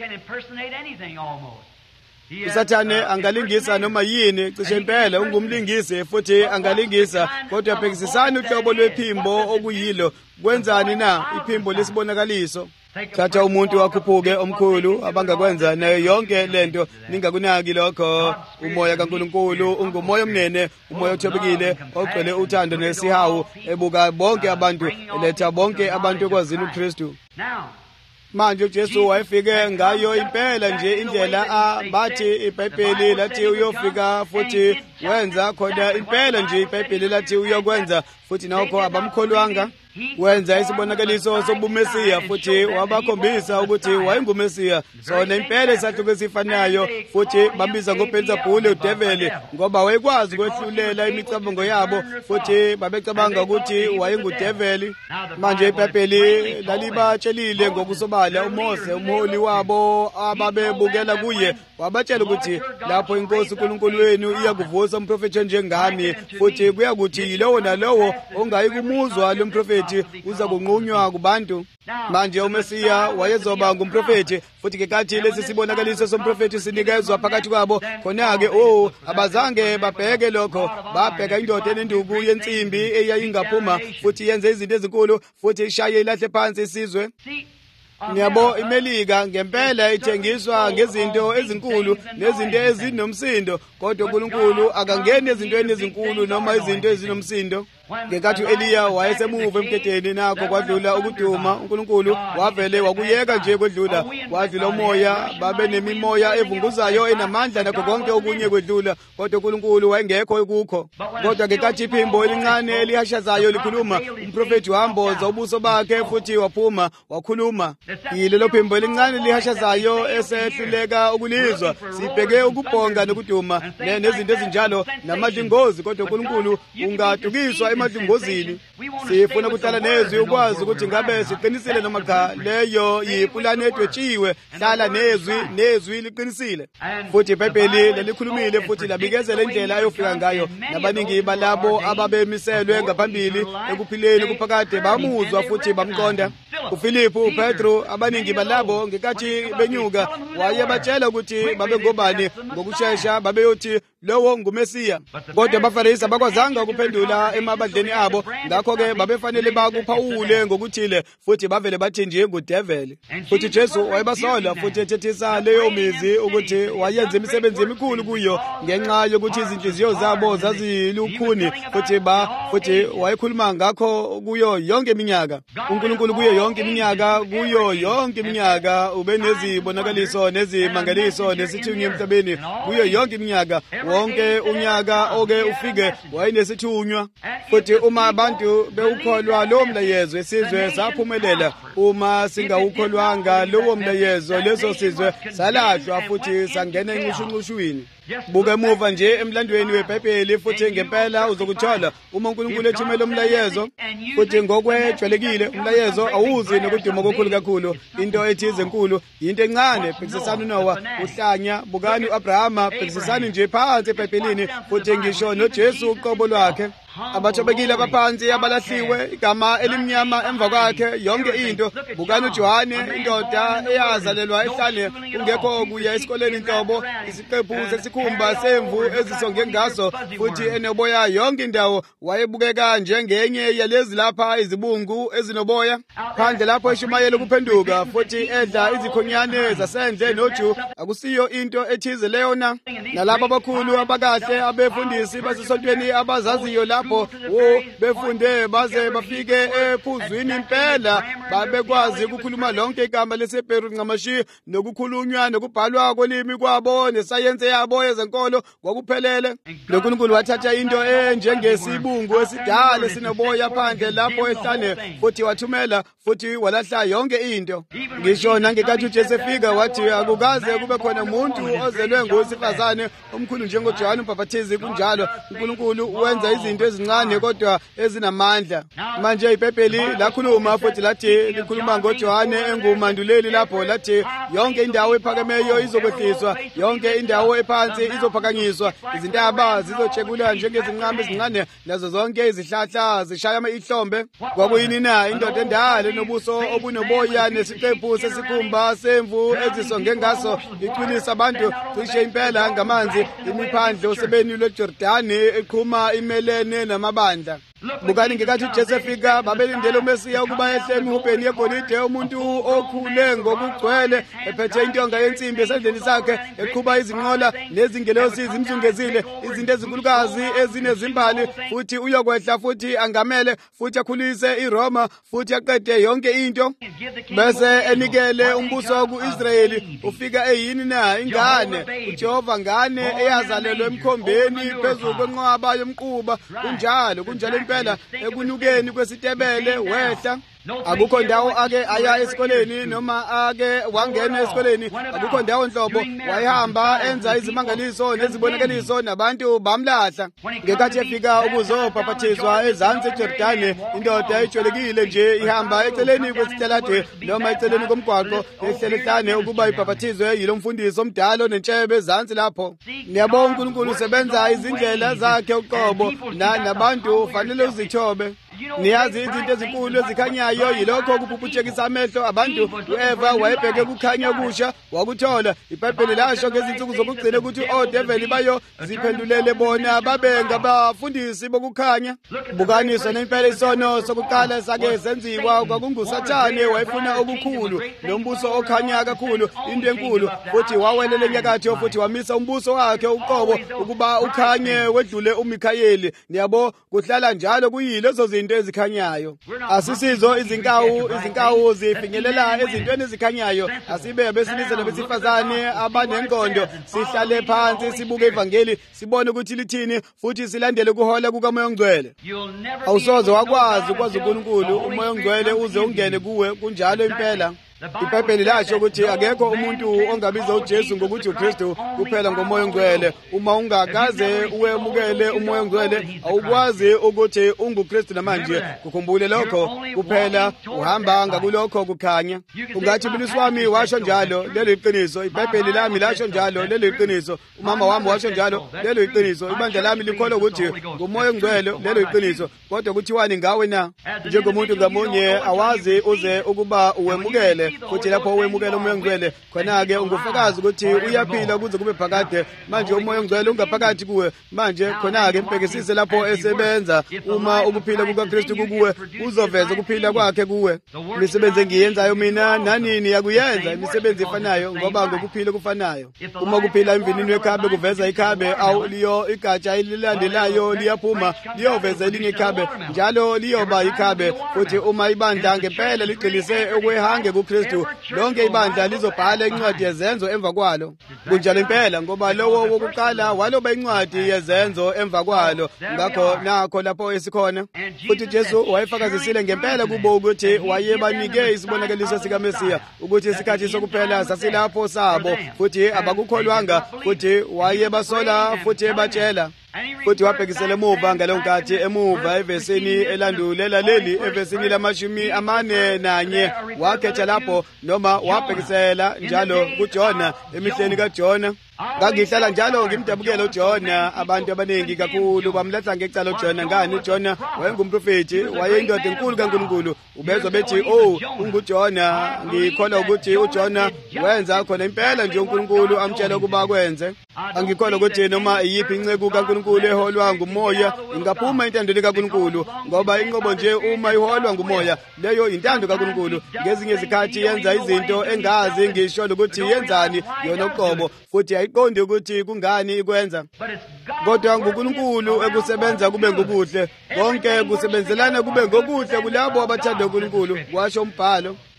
uSathane angalingisa noma yini cishe impela ungumlingisi futhi angalingisa kodwa abhekisisani uhlobo lwephimbo okuyilo. Kwenzani na iphimbo lesibonakaliso? Thatha umuntu wakhuphuke omkhulu abangakwenza nayo yonke lento ningakunaki lokho. Umoya kaNkulunkulu ungumoya omnene, umoya othobekile ogcwele uthando nesihawu ebuka bonke abantu, eletha bonke abantu ekwazini uKristu. Manje uJesu wayefike ngayo impela nje indlela abathi iBhayibheli lathi uyofika futhi wenza khona impela nje iBhayibheli lathi uyokwenza futhi nokho abamkholwanga. Wenza isibonakaliso sobumesiya futhi wabakhombisa ukuthi wayengumesiya. Sona impela isahluko esifanayo futhi babiza ngoBelzebuli udeveli ngoba wayekwazi ukwehlulela imicabango yabo futhi babecabanga ukuthi wayengudeveli. Manje iBhayibheli lalibatshelile ngokusobala uMose umholi wabo ababebukela kuye. Wabatshela ukuthi lapho inkosi uNkulunkulu wenu iyakuvusa umprofethi njengami futhi kuyakuthi yilowo nalowo ongayi kumuzwa lo mprofethi uza kunqunywa kubantu. Manje uMesiya wayezoba ngumprofethi futhi ngekathi lesi sibonakaliso somprofethi sinikezwa phakathi kwabo khona ke oh abazange babheke lokho. Babheka indoda enenduku yensimbi eyayingaphuma futhi yenze izinto ezinkulu futhi ishaye ilahle phansi isizwe. Ngiyabo iMelika ngempela ithengiswa ngezinto ezinkulu nezinto ezinomsindo kodwa uNkulunkulu akangeni ezintweni ezinkulu noma izinto ezinomsindo. Ngekathi Eliya wayesemuva emketeni nakho kwadlula ukuduma uNkulunkulu wavele wakuyeka nje kwedlula. Wadlula umoya babe nemimoya evunguzayo enamandla nakho konke okunye kwedlula kodwa uNkulunkulu wayengekho kukho. Kodwa ngekathi iphimbo elincane elihashazayo likhuluma umprofethi wamboza ubuso bakhe futhi waphuma wakhuluma. Yilelo phimbo elincane lihashazayo esehluleka ukulizwa sibheke ukubhonga nokuduma nezinto ezinjalo namadlingozi kodwa uNkulunkulu ungadukiswa emadlingozini. Sifuna ukuhlala nezwi ukwazi ukuthi ngabe siqinisile noma cha. Leyo yipulane edwetshiwe. Hlala nezwi nezwi liqinisile. Futhi iBhayibheli lelikhulumile futhi labikezela indlela ayofika ngayo. Nabaningi balabo ababemiselwe ngaphambili ekuphileni kuphakade bamuzwa futhi bamqonda. uFilipu uPetro abaningi balabo ngekathi benyuka wayebatshela ukuthi babe ngobani ngokusheshsha babeyothi lowo nguMesiya. Kodwa abaFarisi abakwazanga ukuphendula emabandleni abo ngakho ke babefanele bakuphawule ngokuthile futhi bavele bathi nje ngudeveli. Futhi Jesu wayebasola futhi ethethisa leyo mizi ukuthi wayenza imisebenzi emikhulu kuyo ngenxa yokuthi izinhliziyo zabo zazilukhuni futhi ba futhi wayekhuluma ngakho kuyo yonke iminyaka. uNkulunkulu kuyo yonke iminyaka kuyo yonke iminyaka ube nezibonakaliso nezimangaliso nesithunywa emhlabeni kuyo yonke iminyaka. Wonke unyaka oke ufike wayenesithunywa futhi uma abantu bewukholwa lo mlayezo isizwe saphumelela. Uma singawukholwanga lowo mlayezo leso sizwe salahlwa futhi sangena enqushunqushwini. Buka emuva nje emlandweni weBhayibheli futhi ngempela uzokuthola uma uNkulunkulu ethumela umlayezo futhi ngokwejwayelekile umlayezo awuzi nokuduma kokhulu kakhulu. Into ethize enkulu into encane. Bhekisisani uNowa uhlanya bukani uAbrahama bhekisisani nje phansi eBhayibhelini futhi ngisho noJesu uqobo lwakhe. Abathobekile abaphansi abalahliwe igama elimnyama emva kwakhe yonke into. Bukani uJohane indoda eyazalelwa ehlane ungekho kuya esikoleni inhlobo isiqephu sesikhumba semvu ezisonge ngaso futhi enoboya yonke indawo. Wayebukeka njengenye yalezi lapha izibungu ezinoboya phandle lapho eshumayela ukuphenduka futhi edla izikhonyane zasendle noju. Akusiyo into ethize leyona. Nalabo abakhulu abakahle abefundisi basesontweni abazaziyo lapho wo befunde baze bafike ephuzwini impela babekwazi ukukhuluma lonke igama lesePeru ncamashi nokukhulunywa nokubhalwa kolimi kwabo nesayense yabo yezenkolo kwakuphelele. loNkulunkulu wathatha into enjengesibungu esidala sinoboya phandle lapho ehlane futhi wathumela futhi walahla yonke into. Ngisho nangekathi uJesu efika wathi akukaze kube khona umuntu ozelwe ngowesifazane omkhulu njengoJohane uMbhaphathizi. Kunjalo uNkulunkulu wenza izinto ezincane kodwa ezinamandla. Manje iBhayibheli lakhuluma futhi lathi likhuluma ngoJohane engumanduleli lapho lathi yonke indawo ephakemeyo izokwehliswa, yonke indawo ephansi izophakanyiswa, izintaba zizojekula njengezinqama ezincane, nazo zonke izihlahla zishaya ihlombe. Kwakuyini na? Indoda endala nobuso obunoboya nesiqephu sesikhumba semvu ezisonge ngaso iqinisa abantu cishe impela ngamanzi, imiphandle osebeni lweJordani eqhuma imelene namabandla. Bukani ngekathi uJesu efika babelindele uMesiya ukuba ehle emihubheni yegolide, umuntu okhule ngokugcwele ephethe intonga yensimbi esandleni sakhe, eqhuba izinqola nezingelosi zimzungezile, izinto ezinkulukazi ezinezimbali, futhi uyokwehla futhi angamele futhi akhulise iRoma futhi aqede yonke into, bese enikele umbuso ku-Israyeli. Ufika eyini na? Ingane, uJehova ngane eyazalelwa emkhombeni phezu kwenqwaba yomquba. Kunjalo kunjalo impela ekunukeni kwesitebele wehla. Akukho ndawo ake aya esikoleni noma ake wangena esikoleni, akukho ndawo nhlobo wayihamba enza izimangaliso nezibonakaliso nabantu bamlahla. Ngekathi efika ukuzobhaphathizwa ezansi eJordani, indoda ejwayelekile nje ihamba eceleni kwesitelade noma eceleni komgwaqo ehlelehlane ukuba ibhaphathizwe yilo mfundisi omdala onentshebe ezansi lapho. Niyabonga uNkulunkulu usebenza izindlela zakhe uqobo, nabantu fanele uzithobe. Niyazi izinto ezinkulu ezikhanyayo yilokho okuphuphuthekisa amehlo abantu. uEva wayebheke kukhanya okusha wakuthola. iBhayibheli lasho ngezinsuku zokugcina ukuthi odeveli bayo ziphendulele bona babe ngabafundisi bokukhanya. Bukaniswa nempela isono sokuqala esake senziwa kwakunguSathane, wayefuna okukhulu nombuso okhanya kakhulu, into enkulu, futhi wawelela enyakatho futhi wamisa umbuso wakhe uqobo ukuba ukhanye wedlule uMikhayeli. Niyabo kuhlala njalo kuyilezo zinto ezikhanyayo. Asisizo izinkawu, izinkawu zifinyelela ezintweni ezikhanyayo. Asibe abesilisa nabesifazane abanenqondo, sihlale phansi sibuke ivangeli, sibone ukuthi lithini futhi silandele ukuhola kukaMoya oNgcwele. Awusoze wakwazi ukwazi uNkulunkulu uMoya oNgcwele uze ungene kuwe. Kunjalo impela iBhayibheli lasho ukuthi akekho umuntu ongabiza uJesu ngokuthi uKristu kuphela ngoMoya oNgcwele. Uma ungakaze uwemukele uMoya oNgcwele awukwazi ukuthi unguKristu namanje. Kukhumbule lokho kuphela, uhamba ngakulokho kukhanya. Ungathi umlisi wami washo njalo, lelo iqiniso. iBhayibheli lami lasho njalo, lelo iqiniso. Umama wami washo njalo, lelo iqiniso. Ibandla lami likholwa ukuthi ngoMoya oNgcwele, lelo iqiniso. Kodwa kuthiwani ngawe na? Njengomuntu ngamunye awazi uze ukuba uwemukele, futhi lapho uwemukela uMoya oNgcwele khona-ke ungufakazi ukuthi uyaphila kuze kube phakade. Manje uMoya oNgcwele ungaphakathi kuwe manje, khona-ke mbhekisise lapho esebenza. Uma ukuphila kukaKristu kukuwe uzoveza ukuphila kwakhe kuwe. Imisebenzi engiyenzayo mina nanini yakuyenza imisebenzi efanayo ngoba ngokuphila kufanayo. Uma kuphila emvinini wekhabe kuveza ikhabe, awu liyo igatsha elilandelayo liyaphuma liyoveza elinye ikhabe, njalo liyoba ikhabe. Futhi uma ibandla ngempela ligxilise okwehange kuKristu, lonke ibandla lizobhala incwadi yezenzo emva kwalo. Kunjalo impela ngoba lowo wokuqala waloba incwadi yezenzo emva kwalo. Ngakho nakho lapho esikhona. Futhi Jesu wayefakazisile ngempela kubo ukuthi wayebanike isibonakaliso sikaMesiya ukuthi isikhathi sokuphela sasilapho sabo, futhi abakukholwanga, futhi wayebasola futhi ebatshela. Futhi wabhekisela emuva ngalo nkathi emuva evesini elandulela leli, evesini lamashumi amane nanye, wakhetha lapho noma wabhekisela njalo kuJona emihleni kaJona. Ngangihlala njalo ngimdabukela uJona. Abantu abaningi kakhulu bamletha ngecala uJona. Ngani uJona wayengumprofeti, wayeyindoda enkulu kaNkulunkulu. Ubezwa bethi oh unguJona. Ngikholwa ukuthi uJona wenza khona impela nje uNkulunkulu amtshela ukuba kwenze. Angikholwa ukuthi noma iyiphi inceku kaNkulunkulu eholwa ngumoya ingaphuma intando kaNkulunkulu, ngoba inqobo nje uma iholwa ngumoya leyo intando kaNkulunkulu. Ngezinye izikhathi yenza izinto engazi ngisho ukuthi yenzani yona uqobo, futhi ayiqondi ukuthi kungani ikwenza. Kodwa nguNkulunkulu ekusebenza kube ngokuhle, konke kusebenzelana kube ngokuhle kulabo abathanda uNkulunkulu, washo umbhalo.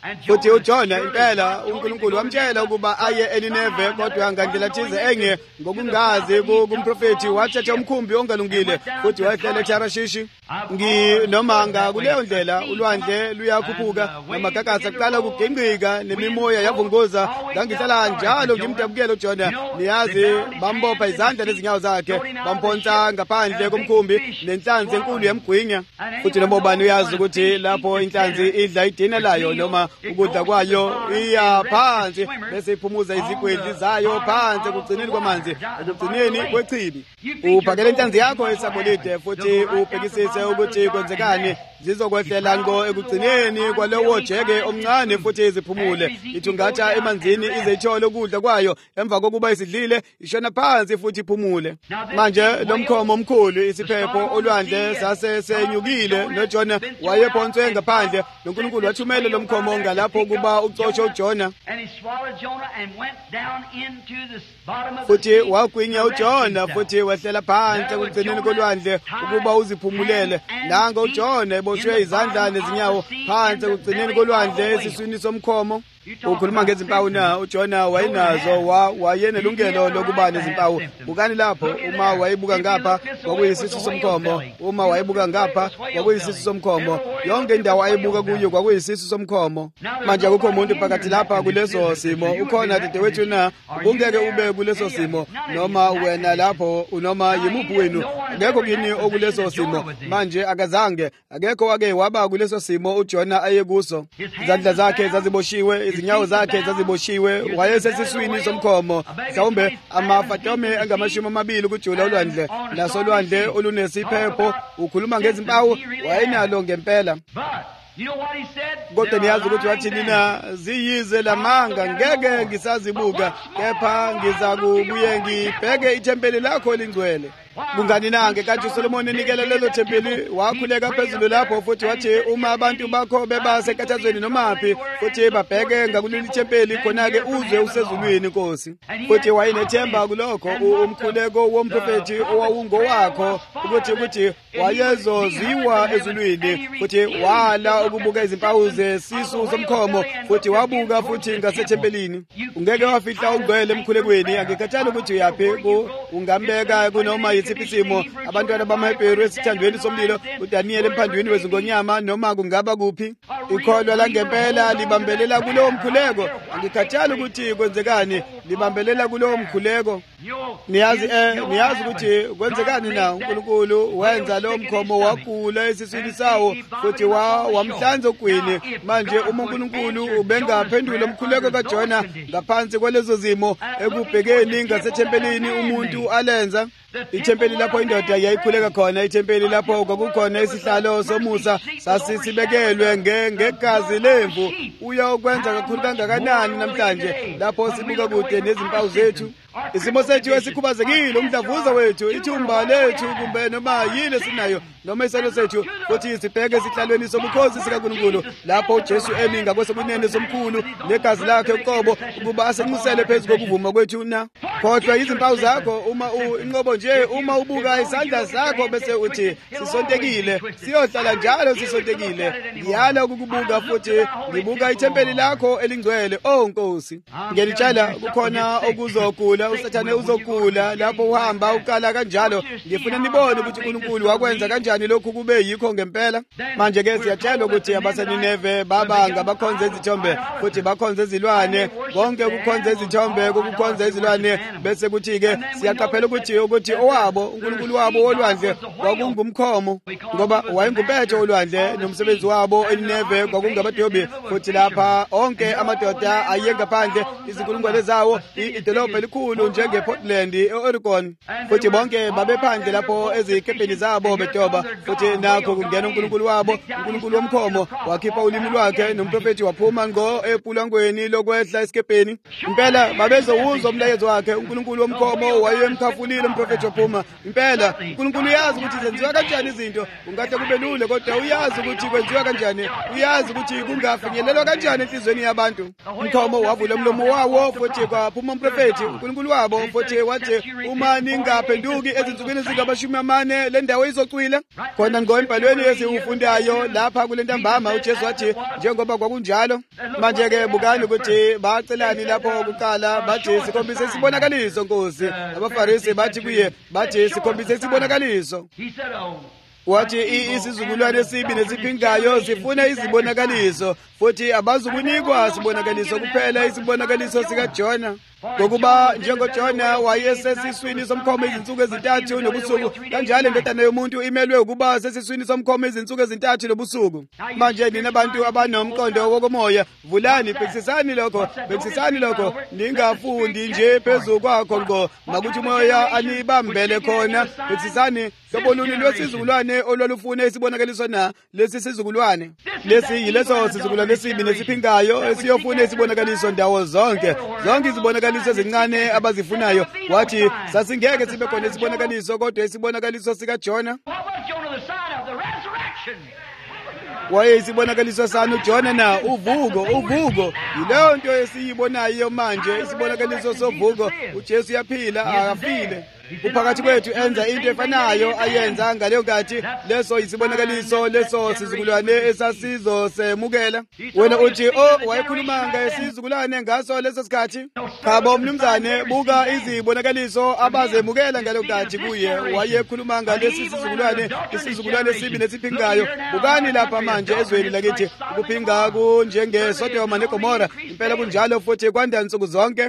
futhi uJona impela uNkulunkulu wamtshela ukuba aye eNineve kodwa ngandlela thize enge ngokungazi kumprofeti wathatha umkhumbi ongalungile futhi wahlala eTarashishi nginoma ngakuleyo ndlela ulwandle luyakhuphuka namagagasi aqala ukugingqika nemimoya yavunguza ngangihlala njalo ngimdabukela uJona niyazi bambopha izandla nezinyawo zakhe bamphonsa ngaphandle komkhumbi nenhlanzi enkulu yamgwinya futhi noma ubani uyazi ukuthi lapho inhlanzi idla idina layo noma ukudla kwayo iya phansi bese iphumuza izigwedli zayo phansi ekugcineni kwamanzi ekugcineni kwechibi uphakele inhlanzi yakho esabolide futhi ubhekisise ukuthi kwenzekani zizokwehlela ngo ekugcineni kwalowo jeke omncane futhi iziphumule ithungatha emanzini ize ithole ukudla kwayo emva kokuba isidlile ishona phansi futhi iphumule manje lomkhomo omkhulu isiphepho olwandle sase senyukile noJona wayephonswe ngaphandle noNkulunkulu wathumela lomkhomo ngalapho kuba ucosho uJona futhi wagwinya uJona futhi wehlela phansi ekugcineni kolwandle ukuba uziphumulele nanga uJona eboshwe izandla nezinyawo phansi ekugcineni kolwandle esiswini somkhomo ukhuluma ngezimpawu na uJona wayenazo wayenelungelo lokuba nezimpawu bukani lapho uma wayebuka ngapha kwakuyisisu somkhomo uma wayebuka ngapha kwakuyisisu somkhomo yonke indawo ayebuka kuyo kwakuyisisu somkhomo manje akukho umuntu phakathi lapha kuleso simo ukhona dadewethu na ungeke ube kuleso simo noma wena lapho noma yimuphi wenu ngekho kini okuleso simo manje akazange akekho wake waba kuleso simo uJona ayekuso izandla zakhe zaziboshiwe izinyawo zakhe zaziboshiwe wayesesiswini somkhomo mhlawumbe amafatome angamashumi amabili kujula ulwandle naso ulwandle olunesiphepo ukhuluma ngezimpawu wayenalo ngempela kodwa niyazi ukuthi wathini na ziyize lamanga ngeke ngisazibuka kepha ngizakubuye ngibheke ithempeli lakho lingcwele kungani nange kanti uSolomon enikele lelo thempeli wakhuleka phezulu lapho futhi wathi uma abantu bakho bebase enkathazweni nomaphi futhi babheke ngakuleli thempeli khona-ke uzwe usezulwini Nkosi futhi wayenethemba kulokho umkhuleko womprofeti owawungowakho ukuthi ukuthi wayezoziwa ezulwini futhi wala ukubuka izimpawu zesisu somkhomo futhi wabuka futhi ngasethempelini ungeke wafihla ungcwele emkhulekweni angikhathali ukuthi uyaphi ungambeka kunoma isiphi isimo abantwana bamaHebheru esithandweni somlilo uDaniel emphandweni wezingonyama noma kungaba kuphi ikholwa la ngempela libambelela kulowo mkhuleko angikhathali ukuthi kwenzekani libambelela kulowo mkhuleko niyazi eh niyazi ukuthi kwenzekani na uNkulunkulu wenza lo mkhomo wakula esiswini sawo futhi wamhlanza ogwini manje uma uNkulunkulu ubengaphendula umkhuleko kaJona ngaphansi kwalezo zimo ekubhekeni ngasethempelini umuntu alenza ithempeli lapho indoda yayikhuleka khona ithempeli lapho kwakukhona isihlalo somusa sasisibekelwe ngegazi lemvu uyokwenza kakhulu kangakanani namhlanje lapho sibuka kude nezimpawu zethu isimo sethu esikhubazekile umdlavuza wethu ithumba lethu kumbe noma yile sinayo noma isalo sethu futhi sibheke esihlalweni sobukhosi sikaNkulunkulu lapho uJesu emi ngakwesobunene somkhulu negazi lakhe uqobo ukuba asenqusele phezu kokuvuma kwethu na kodwa izimpawu zakho uma inqobo nje uma ubuka isandla sakho bese uthi sisontekile siyohlala njalo sisontekile ngiyala ukukubuka futhi ngibuka ithempeli lakho elingcwele oh Nkosi ngelitshala kukhona okuzokula uSathane uzokula lapho uhamba uqala kanjalo ngifuna nibone ukuthi uNkulunkulu wakwenza kanjani lokhu kube yikho ngempela manje ke siyatshelwa ukuthi abaseNineve baba ngabakhonza izithombe futhi bakhonza izilwane konke ukukhonza izithombe ukukhonza izilwane bese kuthi ke siyaqaphela ukuthi ukuthi owabo uNkulunkulu wabo olwandle kwakungumkhomo ngoba wayengumpetho olwandle nomsebenzi wabo eNineve kwakungabadobi futhi lapha onke amadoda ayengaphandle izinkulungwane zawo idolobha elikhulu njengePortland eOregon futhi bonke babephandle lapho ezikepeni zabo bedoba futhi nakho kungena uNkulunkulu wabo uNkulunkulu womkhomo wakhipha ulimi lwakhe nomprofeti waphuma ngo epulangweni lokwehla esikepeni impela babezowuzwa umlayezo wakhe uNkulunkulu womkhomo wayemkhafulile umprofeti waphuma impela uNkulunkulu uyazi ukuthi zenziwa kanjani izinto ungathi kube lule kodwa uyazi ukuthi kwenziwa kanjani uyazi ukuthi kungafinyelelwa kanjani enhlizweni yabantu umkhomo wavula umlomo wawo futhi kwaphuma umprofeti uNkulunkulu uNkulunkulu wabo futhi wathi uma ningaphenduki ezinsukwini zingamashumi amane le ndawo izocwila khona ngombhalweni esiwufundayo lapha kule ntambama uJesu wathi njengoba kwakunjalo manje ke bukani ukuthi bacelani lapho kuqala bathi sikhombise isibonakaliso Nkosi abaFarisi bathi kuye bathi sikhombise isibonakaliso wathi isizukulwane esibi nesiphingayo sifuna izibonakaliso futhi abazukunikwa isibonakaliso kuphela isibonakaliso sikaJona ngokuba njengoJona wayesesiswini somkhomo izinsuku ezintathu nobusuku kanjalo indodana yomuntu imelwe ukuba sesiswini somkhomo izinsuku ezintathu nobusuku manje nina abantu abanomqondo wokomoya vulani bhekisisani lokho bhekisisani lokho ningafundi nje phezulu kwakho ngo makuthi umoya anibambele khona bhekisisani sobonuni lwesizukulwane olwalufuna isibonakaliso na lesi sizukulwane lesi yileso sizukulwane esibi nesiphingayo esiyofuna isibonakaliso ndawo zonke zonke izibonakaliso ezincane abazifunayo wathi sasingeke sibe khona isibonakaliso kodwa isibonakaliso sikaJona waye isibonakaliso sanu Jona na uvuko uvuko yileyo nto esiyibonayo manje isibonakaliso sovuko uJesu yaphila akafile uphakathi kwethu enza into efanayo ayenza ngaleyo nkathi leso isibonakaliso leso sizukulwane esasizo semukela wena uthi oh wayekhuluma ngesizukulwane ngaso leso sikhathi khaba umnumzane buka izibonakaliso abazemukela ngaleyo nkathi kuye wayekhuluma ngalesi sizukulwane isizukulwane sibi nesiphingayo bukani lapha manje ezweni lakithi ukuphinga kunjenge Sodoma neGomora impela kunjalo futhi kwanda insuku zonke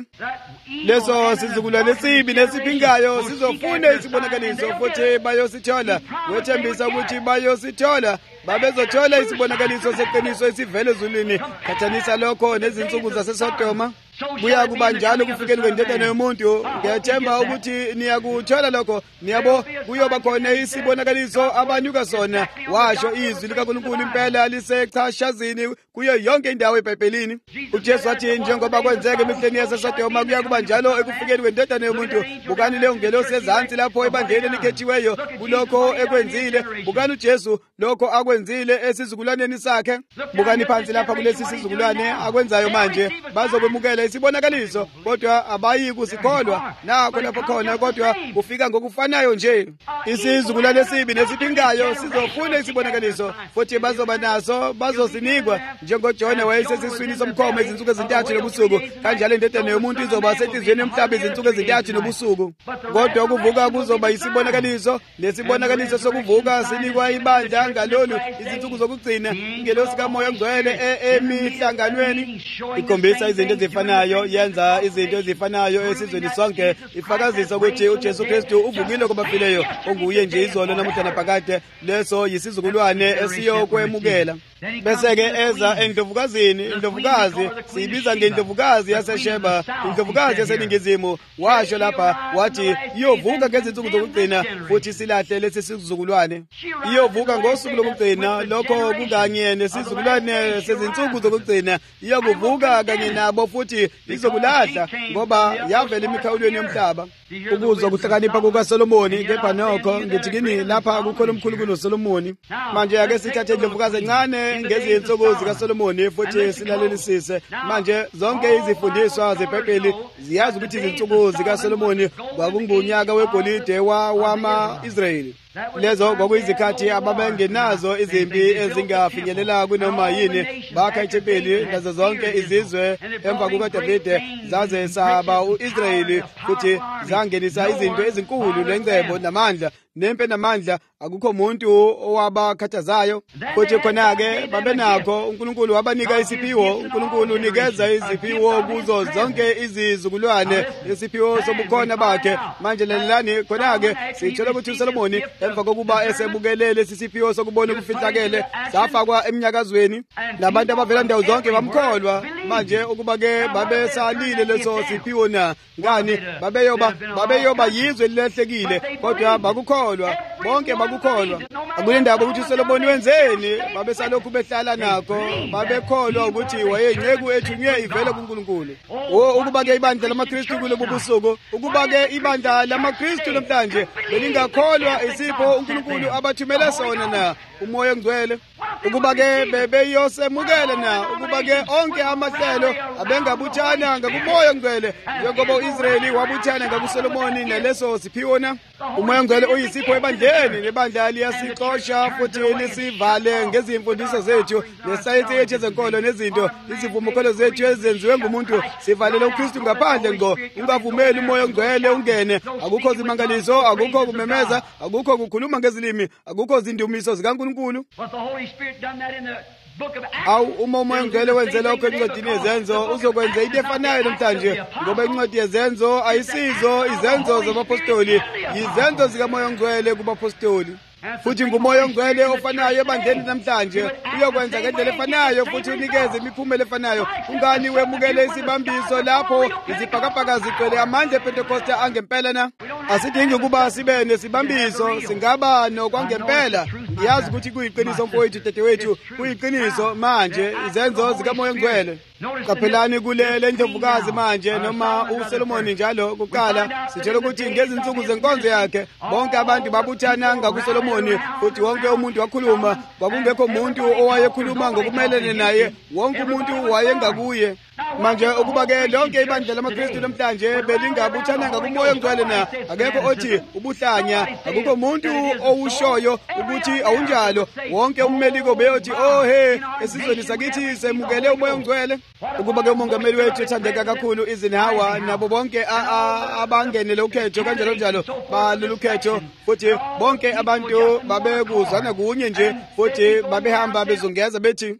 leso sizukulwane sibi nesiphingayo sizofuna isibonakaliso futhi bayosithola wethembisa ukuthi bayosithola babezothola isibonakaliso seqiniso esivele ezulwini qhathanisa lokho nezinsuku zaseSodoma buya kuba njalo kufikeni kwendodana yomuntu ngiyathemba ukuthi niyakuthola lokho niyabo kuyoba khona isibonakaliso abanyuka sona washo izwi likaNkulunkulu impela lisechashazini kuyo yonke indawo eBhayibhelini uJesu wathi njengoba kwenzeke emihleni yaseSodoma kuya kuba njalo ekufikeni kwendodana yomuntu bukani leyo ngelosi ezansi lapho ebandleni elikhethiweyo kulokho ekwenzile bukani uJesu lokho akwenzile esizukulwaneni sakhe bukani phansi lapha kulesi sizukulwane akwenzayo manje bazobemukela isibonakaliso kodwa abayi kusikholwa nakho lapho khona kodwa kufika ngokufanayo nje isizukulwane esibi nesiphingayo sizofuna isibonakaliso futhi bazoba naso bazosinikwa njengoJona wayesesiswini somkhomo izinsuku ezintathu nobusuku kanjalo indodana yomuntu izoba senhlizweni emhlaba izinsuku ezintathu nobusuku kodwa ukuvuka kuzoba isibonakaliso lesibonakaliso sokuvuka sinikwa ibandla ngalolu izinsuku zokugcina ingelosi kaMoya Ngcwele emihlanganweni ikhombisa izinto ezifanayo yenza izinto ezifanayo esizweni sonke ifakazisa ukuthi uJesu Kristu uvukile kwabafileyo onguye nje izolo namuhla naphakade leso yisizukulwane esiyokwemukela bese ke eza endlovukazini indlovukazi siyibiza ngendlovukazi yaseSheba indlovukazi yaseningizimu washo lapha wathi iyovuka ngezinsuku zokugcina futhi silahle lesi sizukulwane iyovuka ngosuku lokugcina lokho kunganye nesizukulwane sezinsuku zokugcina iyokuvuka kanye nabo futhi izokulahla ngoba yavela emikhawulweni yomhlaba ukuzwa kuhlakanipha kukaSolomoni kepha nokho ngithi kini lapha kukhona umkhulu kunoSolomoni manje ake sithathe indlovukazi encane ngezinsuku zikaSolomoni futhi silalelisise manje zonke izifundiswa zeBhayibheli ziyazi ukuthi izinsuku zikaSolomoni kwakungunyaka wegolide wama-Israyeli lezo kwakuyizikhathi ababengenazo izimpi ezingafinyelela kunoma yini bakha ithempeli nazo zonke izizwe emva kukaDavide zaze saba u-Israyeli futhi zangenisa izinto ezinkulu lengcebo namandla nempe namandla akukho umuntu owabakhathazayo futhi khona-ke babenakho uNkulunkulu wabanika isiphiwo uNkulunkulu unikeza iziphiwo kuzo zonke izizukulwane isiphiwo sobukhona bakhe manje lalelani khona-ke sithola ukuthi uSolomoni emva kokuba esebukelele lesi siphiwo sokubona ukufihlakele safakwa eminyakazweni nabantu abavela ndawo zonke bamkholwa manje ukuba-ke babesalile leso siphiwo na ngani babeyoba babeyoba yizwe lilahlekile kodwa bakukholwa bonke bakukholwa akule ndaba ukuthi uSolomoni wenzeni babesalokhu behlala nakho babekholwa ukuthi wayeyinceku ethunywe ivele kuNkulunkulu ukuba-ke ibandla lamaKristu kulobu busuku ukuba-ke ibandla lamaKristu namhlanje belingakholwa isipho uNkulunkulu abathumele sona na uMoya Ngcwele ukuba-ke bebeyosemukele na ukuba-ke onke amahlelo abengabuthana ngakumoya ongcwele njengoba u-Israyeli wabuthana ngakuSolomoni naleso siphiwo na. Umoya ongcwele uyisipho ebandleni, nebandla liyasixosha futhi lisivale ngezimfundiso zethu nesayensi yethu yezenkolo nezinto izivumokholo zethu ezenziwe ngumuntu. Sivalele uKristu ngaphandle ngqo, ungavumeli umoya ongcwele ungene. Akukho zimangaliso, akukho kumemeza, akukho kukhuluma ngezilimi, akukho zindumiso zikaNkulunkulu. Awu uma umoya ongcwele wenze lokho encwadini yezenzo uzokwenza into efanayo namhlanje, ngoba incwadi yezenzo ayisizo izenzo zabapostoli, yizenzo zikamoya ongcwele kubapostoli. Futhi ngumoya ongcwele ofanayo ebandleni namhlanje uyokwenza ngendlela efanayo futhi unikeze imiphumela efanayo. Ungani wemukele isibambiso lapho izibhakabhaka zigcwele amandla ePentecost angempela na? Asidingi ukuba sibe nesibambiso, singaba nokwangempela. Ngiyazi ukuthi kuyiqiniso mfowethu dadewethu, kuyiqiniso manje izenzo zikamoya ongcwele. Kaphelani kulele ndlovukazi manje noma uSolomoni njalo kuqala sitshela ukuthi ngezinsuku zenkonzo yakhe bonke abantu babuthana ngakuSolomoni futhi wonke umuntu wakhuluma. Kwakungekho umuntu owayekhuluma ngokumelene naye, wonke umuntu wayengakuye. Manje ukuba-ke lonke ibandla lamaKristu namhlanje belingabuthana ngakumoya ongcwele na, akekho othi ubuhlanya, akukho umuntu owushoyo ukuthi awunjalo. Wonke ummeliko beyothi oh he esizweni sakithi semukele umoya ongcwele. Ukuba-ke umongameli wethu ethandeka kakhulu izinhawa nabo bonke abangenele ukhetho kanjalo njalo balolu khetho futhi bonke abantu babekuzana kunye nje futhi babehamba bezongeza bethi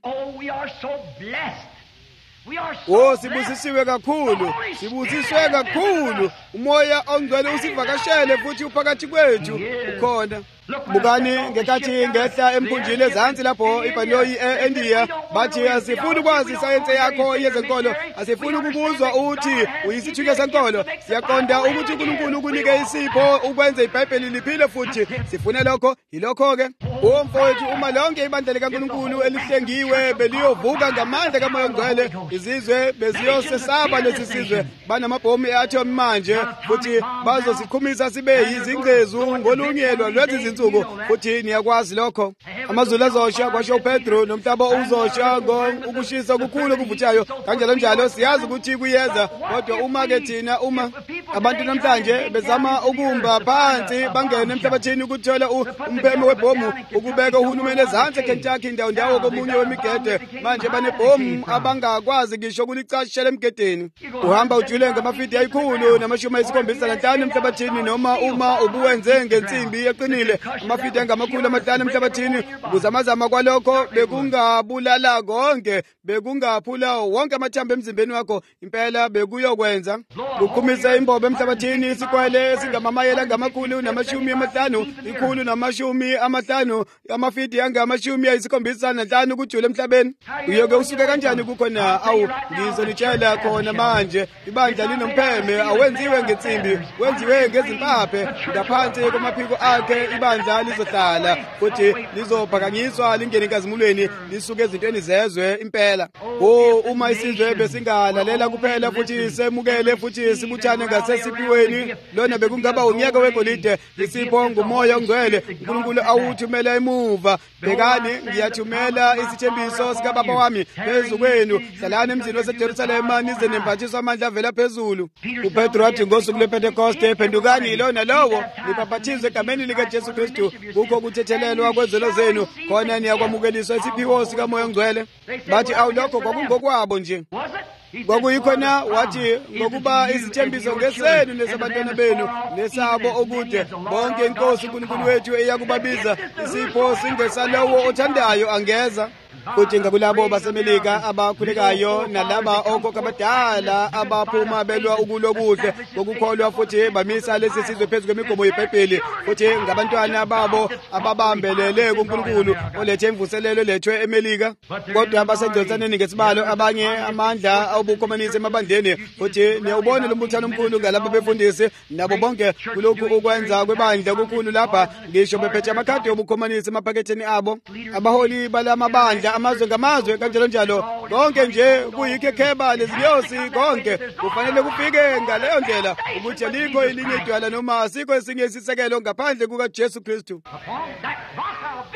oh sibusisiwe kakhulu, sibusiswe kakhulu. Umoya ongcwele usivakashele futhi uphakathi kwethu ukhona. Bukani ngekathi ngehla emphunjini ezansi lapho ibhanoyi eIndia bathi asifuni ukwazi isayensi yakho yezenkolo, asifuni ukubuzwa uthi uyisithunywa senkolo. Siyaqonda ukuthi uNkulunkulu ukunike isipho ukwenza iBhayibheli liphile futhi sifuna lokho. Yilokho-ke oh mfowethu, uma lonke ibandla likaNkulunkulu elihlengiwe beliyovuka ngamandla kamoya ongcwele, izizwe beziyosesaba lesi sizwe. Banamabhomu e-atom manje futhi bazosiqhumisa sibe yizingcezu ngolunyelwa lwezi zinsuku futhi niyakwazi lokho. Amazulu azosha, kwasho uPetro, nomhlaba uzosha ngokushisa okukhulu okuvuthayo kanjalo njalo. Siyazi ukuthi kuyeza, kodwa uma-ke thina uma abantu namhlanje bezama ukumba phansi bangene emhlabathini ukuthola umpheme webhomu ukubeka uhulumeni ezansi eKentucky ndawo ndawo komunye wemigede, manje banebhomu abangakwazi ngisho ukulicashela emgedeni. Uhamba ujule ngamafidi ayikhulu namashumi ayisikhombisa lanhlanu emhlabathini, noma uma ubuwenze ngensimbi eqinile amafidi angamakhulu amahlanu emhlabathini. Ukuzamazama kwalokho bekungabulala konke, bekungaphula wonke amathambo emzimbeni wakho, impela bekuyokwenza kuqhumisa imbobo emhlabathini isikwele esingamamayela angamakhulu namashumi amahlanu, ikhulu namashumi amahlanu, amafidi angamashumi ayisikhombisa nanhlanu kujule emhlabeni. Uyoke usuke kanjani kukhona? Awu ngizonitshela khona manje, ibandla linompheme awenziwe ngensimbi, wenziwe ngezimpaphe. Ngaphansi kwamaphiko akhe ibandla lizohlala futhi lizobhakanyiswa lingene enkazimulweni lisuke ezintweni zezwe impela. Oh uma isizwe besingalalela kuphela futhi semukele futhi sibuthane ngasesiphiweni, lona bekungaba unyaka wegolide. Isipho ngumoya ongcwele, uNkulunkulu awuthumela emuva. Bekani ngiyathumela isithembiso sikababa wami phezu kwenu, hlalani emzini waseJerusalema nize nemphathiswa amandla avela phezulu. uPetro wathi ngosuku lwePentecoste, phendukani yilona lowo nibhaphathizwe egameni likaJesu Kristu kukho ukuthethelelwa kwezono zenu, khona niyakwamukeliswa isiphiwo sikamoya ongcwele. Bathi awu lokho kwakungokwabo nje, kwakuyikhona. Wathi ngokuba izithembiso ngesenu nesabantwana benu nesabo okude bonke inkosi uNkulunkulu wethu eyakubabiza, isipho singesalowo othandayo angeza. Futhi ngakulabo baseMelika abakhulekayo nalaba okhokho abadala abaphuma belwa ukulwa kuhle ngokukholwa futhi bamisa lesi sizwe phezu kwemigomo yeBhayibheli, futhi ngabantwana babo ababambelele kuNkulunkulu olethe imvuselelo lethwe eMelika. Kodwa basengcotsaneni ngesibalo abanye amandla obukhomanisi emabandleni, futhi niyawubona lo mbuthano omkhulu ngalabo befundisi nabo bonke kulokhu ukwenza kwebandla kukhulu lapha, ngisho bephethe amakhadi obukhomanisi emaphaketheni abo. Abaholi balamabandla amazwe ngamazwe kanjalo njalo, konke nje kuyikhekheba lezinyosi, konke kufanele kufike ngaleyo ndlela ukuthi alikho elinye idwala noma asikho esinye isisekelo ngaphandle kukaJesu Kristu.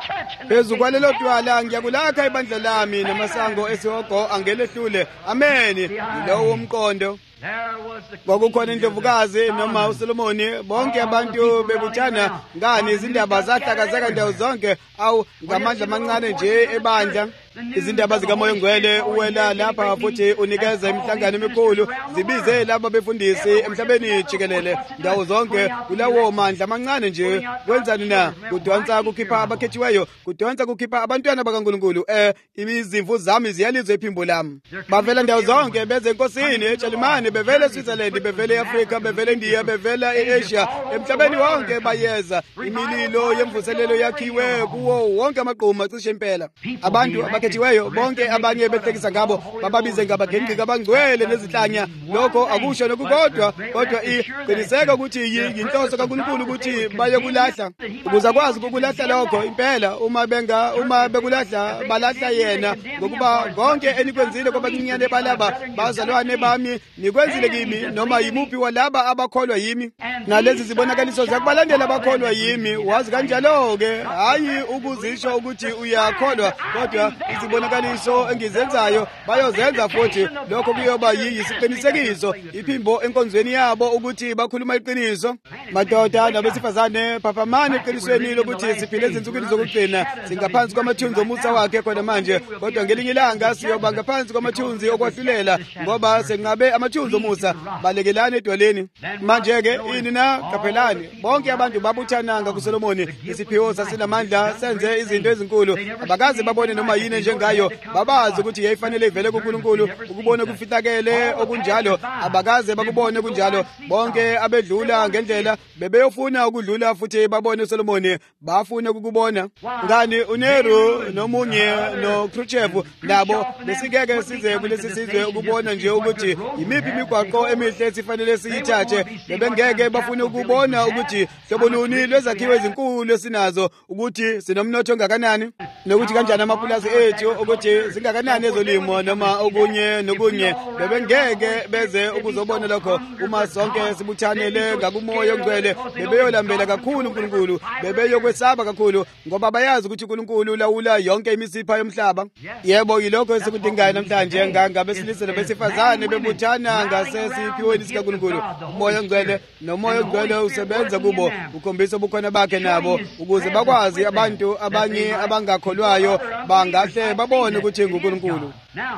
phezu kwalelo dwala ngiyakulakha ibandla lami namasango esihogo angelehlule ameni yilowo umqondo. Kwakukhona indlovukazi noma uSolomoni, bonke abantu bebutshana ngani izindaba zahlakazeka ndawo zonke, awu ngamandla amancane nje ebandla. Izindaba zikaMoya Ngcwele uwela lapha futhi unikeza imihlangano emikhulu, zibize laba befundisi emhlabeni jikelele ndawo zonke kulawo mandla amancane nje. Kwenzani na? Kudonsa kukhipha abakhethiweyo, kudonsa kukhipha abantwana bakaNkulunkulu. Eh imizimvu zami ziyalizwe iphimbo lami. Bavela ndawo zonke beze enkosini eJalimane, bevela eSwitzerland, bevela eAfrika, bevela eNdiya, bevela eAsia, emhlabeni wonke bayeza. Imililo yemvuselelo yakhiwe kuwo wonke amaqhuma cishe impela. Abantu abakhethiweyo bonke abanye behlekisa ngabo bababize ngabagengqiki abangcwele nezihlanya. Lokho akusho nokukodwa, kodwa iqiniseka ukuthi yinhloso kaNkulunkulu ukuthi baye kulahla, ukuze akwazi ukulahla lokho impela. Uma benga uma bekulahla balahla yena, ngokuba konke enikwenzile kwabancinyane balaba bazalwane bami nikwenzile kimi, noma yimuphi walaba abakholwa yimi. Nalezi zibonakaliso zakubalandela abakholwa yimi. Wazi kanjalo-ke, hayi ukuzisho ukuthi uyakholwa, kodwa izibonakaliso engizenzayo bayozenza futhi. Lokho kuyoba yisiqinisekiso, iphimbo enkonzweni yabo ukuthi bakhuluma iqiniso. Madoda nabesifazane, phaphamani eqinisweni lokuthi siphile ezinsukwini zokugcina, singaphansi kwamathunzi omusa wakhe khona manje, kodwa ngelinye ilanga siyoba ngaphansi kwamathunzi okwahlulela, ngoba sengabe amathunzi omusa. Balekelani edwaleni manje-ke, ini na kaphelani. Bonke abantu babuthananga kuSolomoni, isiphiwo sasinamandla senze izinto ezinkulu. Abakaze babone noma yini njengayo, babazi ukuthi yayifanele ivele kuNkulunkulu. Ukubona kufihlakele okunjalo abakaze bakubone kunjalo. Bonke abedlula ngendlela bebeyofuna ukudlula futhi babone uSolomoni, bafuna ukubona. Ngani uNeru nomunye noKhrushchev nabo besikeke size kulesi sizwe ukubona nje ukuthi yimiphi imigwaqo emihle esifanele siyithathe. Bebengeke bafune ukubona ukuthi hlobo luni lwezakhiwo ezinkulu esinazo, ukuthi sinomnotho ongakanani, nokuthi kanjani amapulazi ethu, ukuthi zingakanani ezolimo noma okunye nokunye. Bebengeke beze ukuzobona lokho. Uma sonke sibuthanele ngakuMoya Ngcwele, bebeyolambela kakhulu uNkulunkulu, bebeyokwesaba kakhulu, ngoba bayazi ukuthi uNkulunkulu ulawula yonke imisipha yomhlaba. Yebo, yilokho esikudingayo namhlanje, ngabesilisa nabesifazane bebuthana ngasesiphiweni sikaNkulunkulu. uMoya Ngcwele noMoya Ngcwele usebenza kubo, ukhombisa ubukhona bakhe nabo, ukuze bakwazi abantu abanye abangakholwayo bangahle babone ukuthi nguNkulunkulu.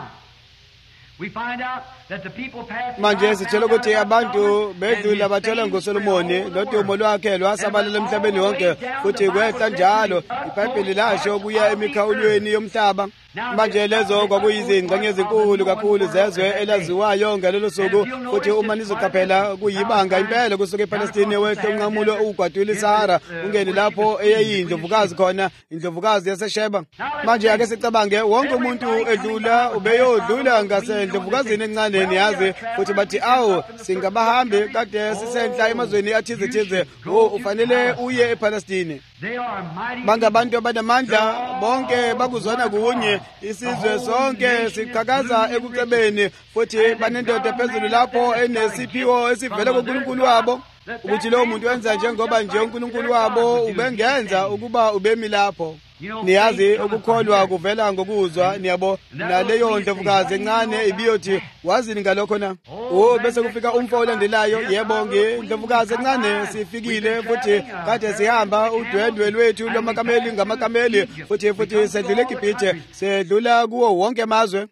Manje sitshela ukuthi abantu bedlula bathola ngoSolomoni, lodumo lwakhe lwasabalala emhlabeni wonke, futhi kwehla njalo. iBhayibheli lasho kuya emikhawulweni yomhlaba. Manje lezo kwakuyizingxenye ezinkulu kakhulu zezwe elaziwayo ngalelo suku, futhi uma nizoqaphela kuyibanga impela kusuka ePalestine wehle unqamulo ugwadule iSahara ungene lapho eyayindlovukazi khona, indlovukazi yaseSheba. Manje ake sicabange, wonke umuntu edlula ubeyodlula ngasendlovukazini encane niyazi, futhi bathi awu singabahambi kade sisenhla emazweni athize thize, oh ufanele uye ePalestine. Bangabantu abanamandla, bonke bakuzona kunye, isizwe sonke siqhakaza ekucebeni, futhi banendoda phezulu lapho enesiphiwo esivela kuNkulunkulu wabo, ukuthi lo muntu wenza njengoba nje uNkulunkulu wabo ubengenza ukuba ubemi lapho. Niyazi ukukholwa kuvela ngokuzwa, niyabo. Naleyo ndlovukazi encane ibiyothi, wazini ngalokho na? Oh, bese kufika umfo olandelayo. Yebo, ngendlovukazi encane sifikile, futhi kade sihamba udwendwe lwethu lwamakameli ngamakameli, futhi futhi sedlule eGibhithe, sedlula kuwo wonke amazwe.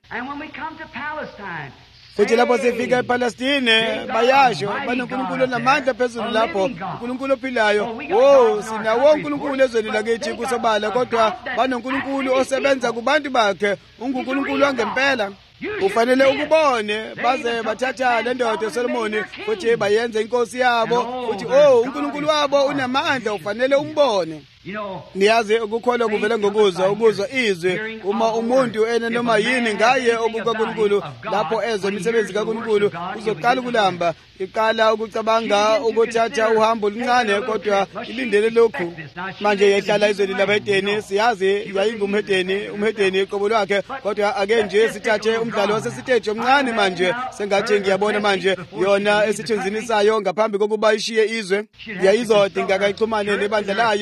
Futhi lapho sifika ePalestine bayasho banoNkulunkulu onamandla phezulu lapho, uNkulunkulu ophilayo. Wo, sinawo uNkulunkulu ezweni lakithi kusobala, kodwa banoNkulunkulu osebenza kubantu bakhe, unguNkulunkulu wangempela. Ufanele ukubone baze bathatha le ndoda uSolomoni futhi bayenze inkosi yabo, futhi oh uNkulunkulu wabo unamandla, ufanele umbone. Niyazi ukukholwa kuvela ngokuzwa, ukuzwa izwi. Uma umuntu ena noma yini ngaye okukaNkulunkulu, lapho ezwe imisebenzi kaNkulunkulu uzoqala ukulamba, iqala ukucabanga ukuthatha uhambo oluncane, kodwa ilindele lokhu. Manje yahlala izweni labahedeni, siyazi yayingumhedeni, umhedeni iqobo lwakhe, kodwa ake nje sithathe umdlalo wasesiteji omncane. Manje sengathi ngiyabona manje yona esithunzini sayo ngaphambi kokuba ishiye izwe, yayizodinga kayixhumane nebandla layo nompristi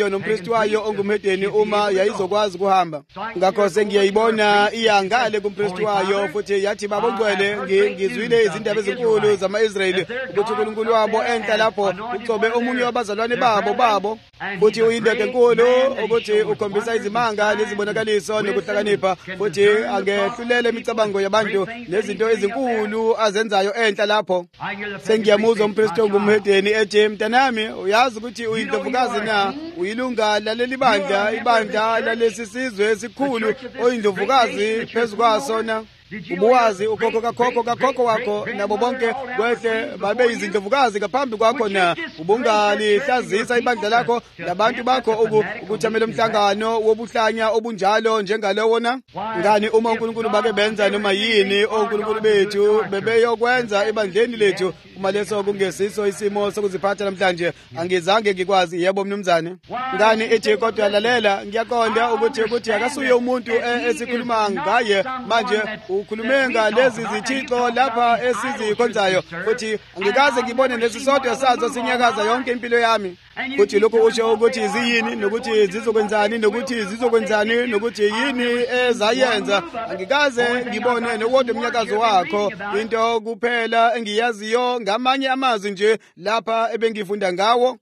umpristi wayo ongumhedeni uma yayizokwazi kuhamba. Ngakho sengiyayibona iyangale kumpristi wayo futhi yathi baba ngcwele ngizwile izindaba ezinkulu zama-Israyeli ukuthi uNkulunkulu wabo enhla lapho ucobe omunye wabazalwane babo babo futhi uyindoda enkulu ukuthi ukhombisa izimanga nezibonakaliso nokuhlakanipha futhi angehlulele imicabango yabantu nezinto ezinkulu azenzayo enhla lapho. Sengiyamuzwa umpristi ongumhedeni ethi mntanami uyazi ukuthi uyindlovukazi na, uyilunga laleli bandla, ibandla lalesi sizwe esikhulu oyindlovukazi phezu kwaso na. Ubuwazi ukhokho kakhokho kakhokho wakho nabo bonke kwehle babe izindlovukazi ngaphambi kwakho na, ubungalihlazisa ibandla lakho labantu bakho ukuthamela umhlangano wobuhlanya obunjalo njengalowo na. Ngani uma uNkulunkulu bake benza noma yini oNkulunkulu bethu bebeyokwenza ebandleni lethu uma leso kungesiso isimo sokuziphatha namhlanje angizange ngikwazi. Yebo mnumzane. Ngani ethi kodwa lalela, ngiyaqonda ukuthi ukuthi akasuye umuntu esikhuluma ngaye manje ukhulume ngalezi zithixo lapha esizikhonzayo futhi angikaze ngibone nesisodwa sazo sinyakaza yonke impilo yami. Futhi lokho usho ukuthi ziyini nokuthi zizokwenzani nokuthi zizokwenzani nokuthi yini ezayenza. Angikaze ngibone nowodwa umnyakazo wakho. Into kuphela engiyaziyo ngamanye amazwi nje lapha ebengifunda ngawo.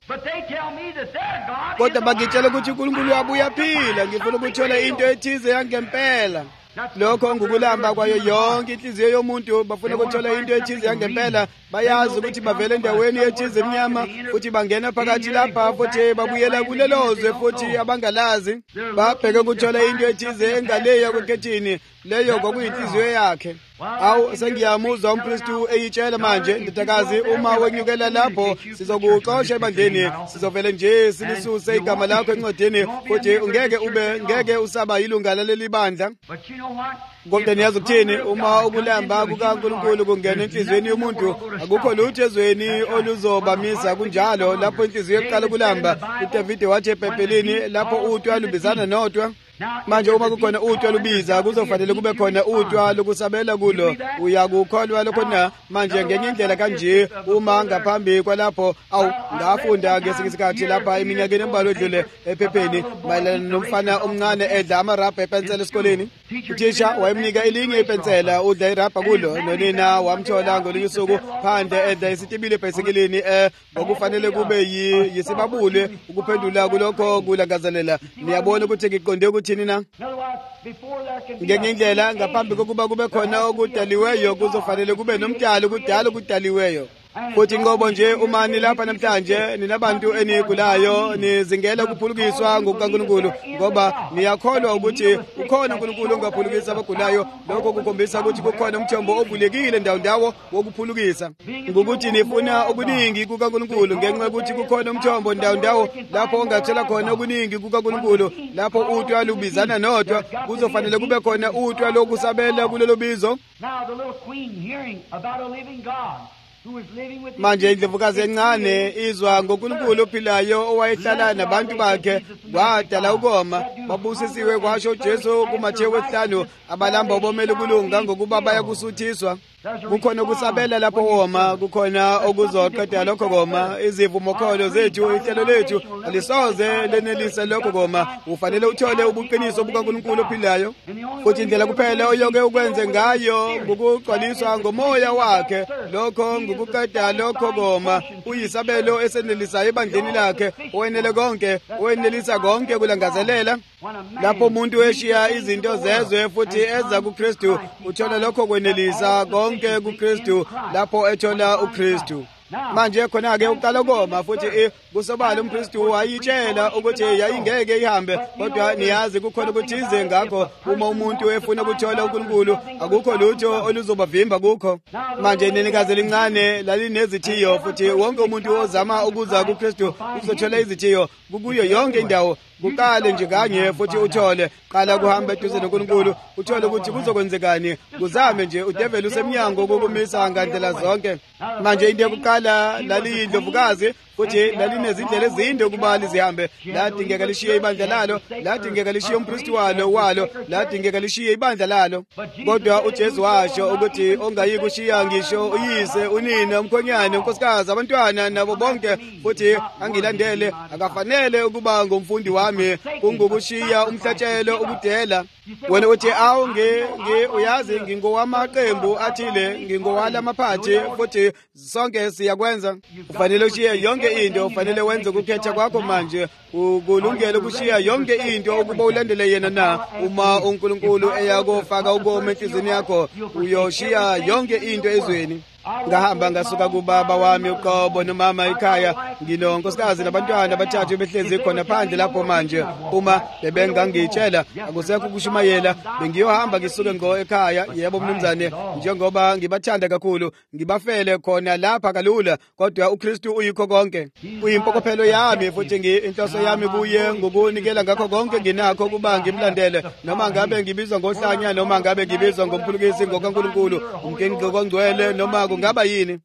Kodwa bakitshela ukuthi uNkulunkulu wabo uyaphila. Ngifuna ukuthola into ethize yangempela. Lokho ngukulamba kwayo yonke inhliziyo yomuntu. Bafuna ukuthola into ethize yangempela. Bayazi ukuthi bavele endaweni ethize emnyama futhi bangena phakathi lapha futhi babuyela kulelozwe futhi abangalazi. Babheke ukuthola into ethize engaleyo kwenkethini leyo kwakuyinhliziyo yakhe. Awu sengiyamuzwa umpristi eyitshela manje, ndodakazi uma wenyukela lapho sizokuxosha ebandleni, sizovele nje silisuse igama lakho encwadini futhi ungeke ube ngeke usaba yilunga laleli bandla. Kodwa niyazi ukuthini, uma ukulamba kukaNkulunkulu kungena enhliziyweni yomuntu akukho lutho ezweni oluzobamisa kunjalo. Lapho inhliziyo yokuqala kulamba, uDavide wathi eBhayibhelini lapho utwa lubizana nodwa. Manje uma kukhona utwa lubiza kuzofanele kube khona utwa lokusabela kulo. Uyakukholwa lokho na? Manje ngenye indlela kanje uma ngaphambi kwalapho awu ngafunda ngesinye isikhathi lapha iminyakeni embalwa edlule ephepheni mayelana nomfana omncane edla amarabha epensela esikoleni. Uthisha wayemnika elinye ipensela udla irabha kulo nonina wamthola ngolinye usuku phandle edla isitibile ebhayisikilini eh ngokufanele kube yisibabule ukuphendula kulokho kulangazelela. Niyabona ukuthi ngiqonde ukuthini na? Ngenye indlela ngaphambi kokuba kube khona okudaliweyo kuzofanele kube nomdali kudala okudaliweyo. Futhi ngobo nje uma nilapha namhlanje ninabantu enigulayo nizingela ukuphulukiswa ngokukaNkulunkulu ngoba niyakholwa ukuthi ukhona uNkulunkulu ongaphulukisa abagulayo. Lokho kukhombisa ukuthi kukhona umthombo ovulekile ndawo ndawo wokuphulukisa. Ngokuthi nifuna okuningi kukaNkulunkulu ngenxa yokuthi kukhona umthombo ndawo ndawo lapho ongathola khona okuningi kukaNkulunkulu. Lapho utwa lubizana nodwa kuzofanele kube khona utwa lokusabela kulelo bizo. Manje indlovukazi encane izwa ngoNkulunkulu ophilayo owayehlala nabantu bakhe wadala ukoma. Babusisiwe kwasho uJesu kuMathewu wesihlanu abalamba bomele kulunga ngokuba bayakusuthiswa. Kukhona ukusabela lapho woma, kukhona okuzoqeda lokho koma. Izivumokholo zethu, ihlelo lethu alisoze lenelise lokho koma. Ufanele uthole ubuqiniso bukaNkulunkulu ophilayo futhi indlela kuphela oyoke ukwenze ngayo ngokugcwaliswa ngomoya wakhe. Lokho ngokuqeda lokho koma uyisabelo esenelisayo ebandleni lakhe, owenele konke, owenelisa konke kulangazelela. Lapho umuntu eshiya izinto zezwe futhi eza kuKristu uthola lokho kwenelisa konke kuKristu lapho ethola uKristu. Manje khona ke uqala ukoma futhi kusobala umKristu wayitshela ukuthi yayingeke ihambe kodwa niyazi kukhona ukuthi ize ngakho uma umuntu efuna ukuthola uNkulunkulu akukho lutho oluzobavimba kukho. Manje nenikazi elincane lalinezithiyo futhi wonke umuntu ozama ukuza kuKristu uzothola izithiyo kuyo yonke indawo. Kuqale nje kanye futhi uthole qala kuhamba eduze noNkulunkulu uthole ukuthi kuzokwenzekani. Kuzame nje udevele usemnyango kokumisa ngandlela zonke. Manje into yokuqala laliyindlovukazi futhi lalinezindlela ezinde ukuba lizihambe. Ladingeka lishiye ibandla lalo, ladingeka lishiye umpristi walo walo, ladingeka lishiye ibandla lalo. Kodwa uJesu washo ukuthi ongayi kushiya ngisho uyise, unina, umkhonyane, unkosikazi, abantwana nabo bonke futhi angilandele akafanele ukuba ngumfundi wami, kungukushiya umhlatshelo, ukudela. Wena uthi awu nge uyazi ngingowamaqembu athile, ngingowala amaphathi futhi sonke siyakwenza. Ufanele ushiye yonke into, ufanele wenze ukukhetha kwakho manje. Ukulungela ukushiya yonke into ukuba ulandele yena na. Uma uNkulunkulu eyakufaka ukoma enhlizweni yakho, uyoshiya yonke into ezweni. Ngahamba ngasuka kubaba wami uqobo nomama ekhaya, nginonkosikazi nabantwana abathathu behlezi khona phandle lapho manje. Uma bebengangitshela akusekho ukushumayela, bengiyohamba ngisuke ngo ekhaya. Yebo mnumzane, njengoba ngibathanda kakhulu, ngibafele khona lapha kalula, kodwa uKristu uyikho konke. Uyimpokophelo yami futhi inhloso yami kuye ngokunikela ngakho konke nginakho kuba ngimlandele, noma ngabe ngibizwa ngohlanya, noma ngabe ngibizwa ngomphulukisi ngokaNkulunkulu, umkeni ngokongcwele, noma kungaba yini.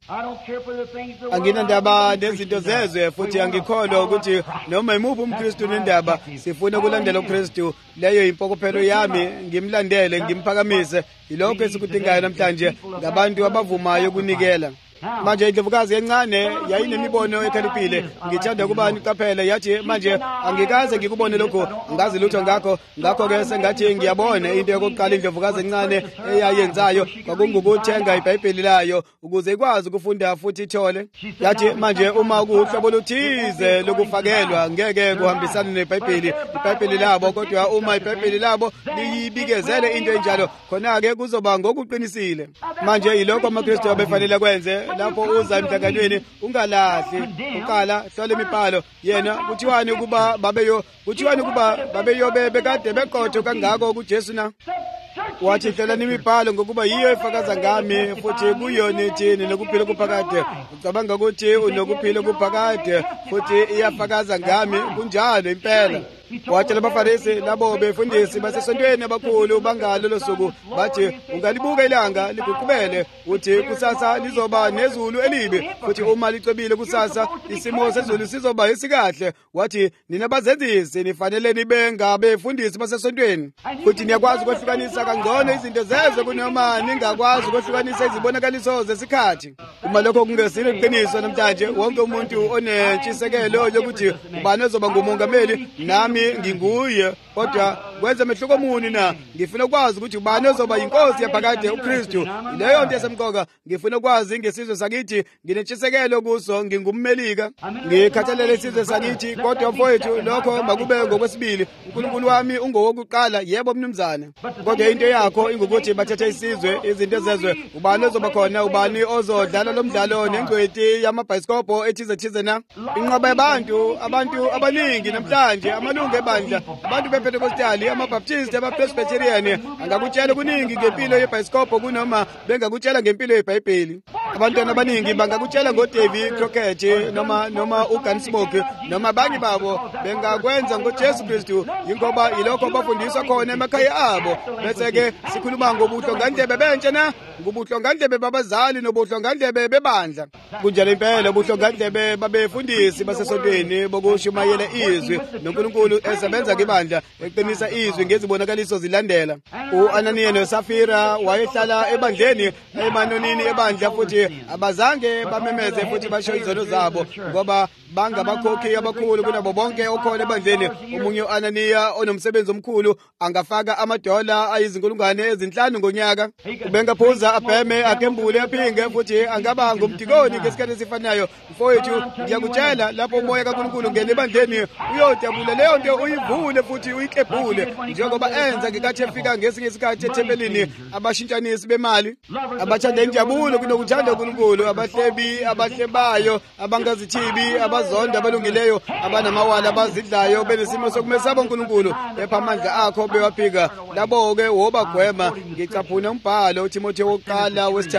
Anginandaba nezinto zezwe futhi angikholwa ukuthi noma imuphi umKristu nendaba, sifuna ukulandela uKristu. Leyo impokophelo yami, ngimlandele, ngimphakamise. Ilokho esikudingayo namhlanje ngabantu abavumayo ukunikela. Manje indlovukazi encane yayinemibono ekhaliphile. Ngithanda ukuba niqaphele, yathi manje angikaze ngikubone lokho, ngazi lutho ngakho. Ngakho-ke sengathi ngiyabona into yokuqala indlovukazi encane eyayenzayo kwakungukuthenga iBhayibheli layo ukuze ikwazi ukufunda futhi ithole. Yathi manje uma kuhlobo oluthize lokufakelwa ngeke kuhambisane neBhayibheli iBhayibheli labo, kodwa uma iBhayibheli labo liyibikezele into enjalo, khona-ke kuzoba ngokuqinisile. Manje yilokho amaKristu abefanele kwenze. Lapho uza emhlanganweni ungalahli, uqala hlola imibhalo. Yena kuthiwani ukuba babeyo kuthiwani ukuba babeyobe bekade beqotho kangako kuJesu na? Wathi hlola imibhalo ngokuba yiyo efakaza ngami futhi kuyo nithini nokuphila kuphakade. Ucabanga ukuthi unokuphila kuphakade futhi iyafakaza ngami? Kunjalo impela. Wathi labaFarisi labo befundisi basesontweni abakhulu bangalolo suku bathi ungalibuka ilanga liguqubele, uthi kusasa lizoba nezulu elibi, futhi uma licebile kusasa isimo sezulu sizoba esikahle. Wathi nina bazenzisi nifanele nibe ngabefundisi basesontweni, futhi niyakwazi ukwehlukanisa kangcono izinto zezwe kunoma ningakwazi ukwehlukanisa izibonakaliso zesikhathi. Uma lokho kungesilo iqiniso namhlanje, wonke umuntu onentshisekelo yokuthi ubani ozoba ngumongameli, nami nginguye, kodwa kwenza mehluko muni na? Ngifuna ukwazi ukuthi ubani ozoba inkosi yaphakade, uKristu. Leyo nto esemqoka. Ngifuna ukwazi ngesizwe sakithi, nginentshisekelo kuso, ngingummelika, ngikhathalele isizwe sakithi. Kodwa mfowethu, lokho makube ngokwesibili. uNkulunkulu wami ungowokuqala. Yebo mnumzane, kodwa into yakho ingukuthi bathathe isizwe, izinto ezezwe. Ubani ozoba khona, ubani ozodlala lo mdlalo nengcweti yamabhayisikobho ethize thize na? Inqaba yabantu, abantu abaningi namhlanje, amalungu ebandla, abantu bePentekostali, amabhaptisti, abapresbyterian, angakutshela kuningi ngempilo yebhayisikobho kunoma bengakutshela ngempilo yeBhayibheli. Abantwana abaningi bangakutshela ngoDavid Crockett noma noma uGunsmoke, noma abanye babo bengakwenza ngoJesu Kristu, ingoba yilokho bafundiswa khona emakhaya abo. Bese-ke sikhuluma ngobuhlongandlebe bentsha na, ngobuhlongandlebe babazali nobuhlongandlebe bebandla. Kunjalo impela ubuhlongandlebe babefundisi basesontweni bokushumayela izwi, noNkulunkulu esebenza kibandla eqinisa izwi ngezibonakaliso zilandela. U-Ananiya noSafira wayehlala ebandleni emanonini ebandla, futhi abazange bamemeze futhi basho izono zabo, ngoba bangabakhokhi abakhulu kunabo bonke okhona ebandleni. Omunye u-Ananiya onomsebenzi omkhulu angafaka amadola ayizinkulungwane ezinhlanu ngonyaka. Ubengaphuza abheme akembule aphinge, futhi angaba ngumdikoni ngesikhathi esifanayo. Mfowethu, ngiyakutshela lapho umoya kaNkulunkulu ngene ebandleni uyodabula leyo nto, uyivule futhi uyiklebhule, njengoba enza ngekathi efika ngesinye isikhathi ethempelini abashintshanisi bemali, abathanda injabulo kunokuthanda uNkulunkulu, abahlebi, abahlebayo, abangazithibi, abazonda, abalungileyo, abanamawala, abazidlayo, benesimo sokumesaba uNkulunkulu, epha amandla akho bewaphika. Labo-ke wobagwema. Ngicaphuna umbhalo uTimotheo wokuqala wesithathu.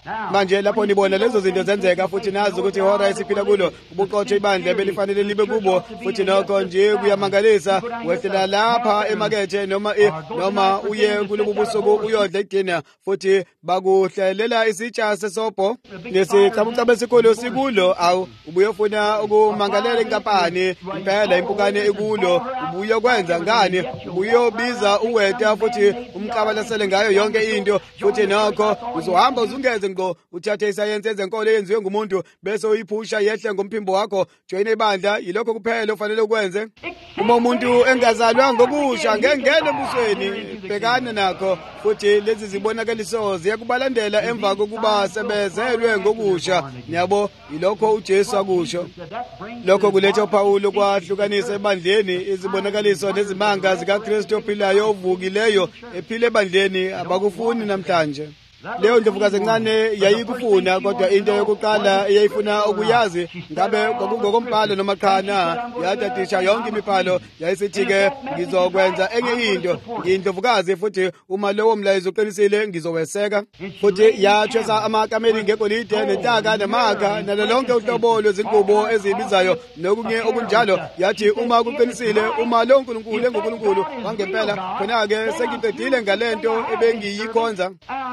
manje lapho nibona lezo zinto zenzeka futhi nazi ukuthi ihora esiphila kulo ubuqotho ibandla belifanele libe kubo futhi nokho nje kuyamangalisa wehlela lapha emakethe noma noma uye kulobu busuku uyodla idina futhi bakuhlelela isitsha sesobho lesicabucabu esikhulu sikulo awu ubuye ufuna ukumangalela inkampani impela impukane ekulo ubuye kwenza ngani ubuye biza uweta futhi umqabalasele ngayo yonke into futhi nokho uzohamba uzungeze ngo uthathe isayensi ezenkolo eyenziwe ngumuntu bese uyiphusha yehle ngomphimbo wakho join ibandla yilokho kuphela ufanele ukwenze uma umuntu engazalwa ngokusha ngengene ebusweni bhekana nakho futhi lezi zibonakaliso ziyakubalandela emva kokuba sebezelwe ngokusha yabo yilokho uJesu akusho lokho kuletha uPaulo kwahlukanisa ebandleni izibonakaliso nezimanga zikaKristu ophilayo ovukileyo ephile ebandleni abakufuni namhlanje leyo ndlovukazi encane yayikufuna kodwa into yokuqala eyayifuna ukuyazi ngabe kwakungokombhalo noma cha na yatadisha yonke imibhalo yayisithi-ke ngizokwenza enye into ngiyindlovukazi futhi uma lowo mlayezo uqinisile ngizoweseka futhi yathwesa amakameli ngegolide nentaka nemakha nalo lonke uhlobo lwezingubo eziyibizayo nokunye okunjalo yathi uma kuqinisile uma lo nkulunkulu engunkulunkulu wangempela khona-ke sengiqedile ngalento ebengiyikhonza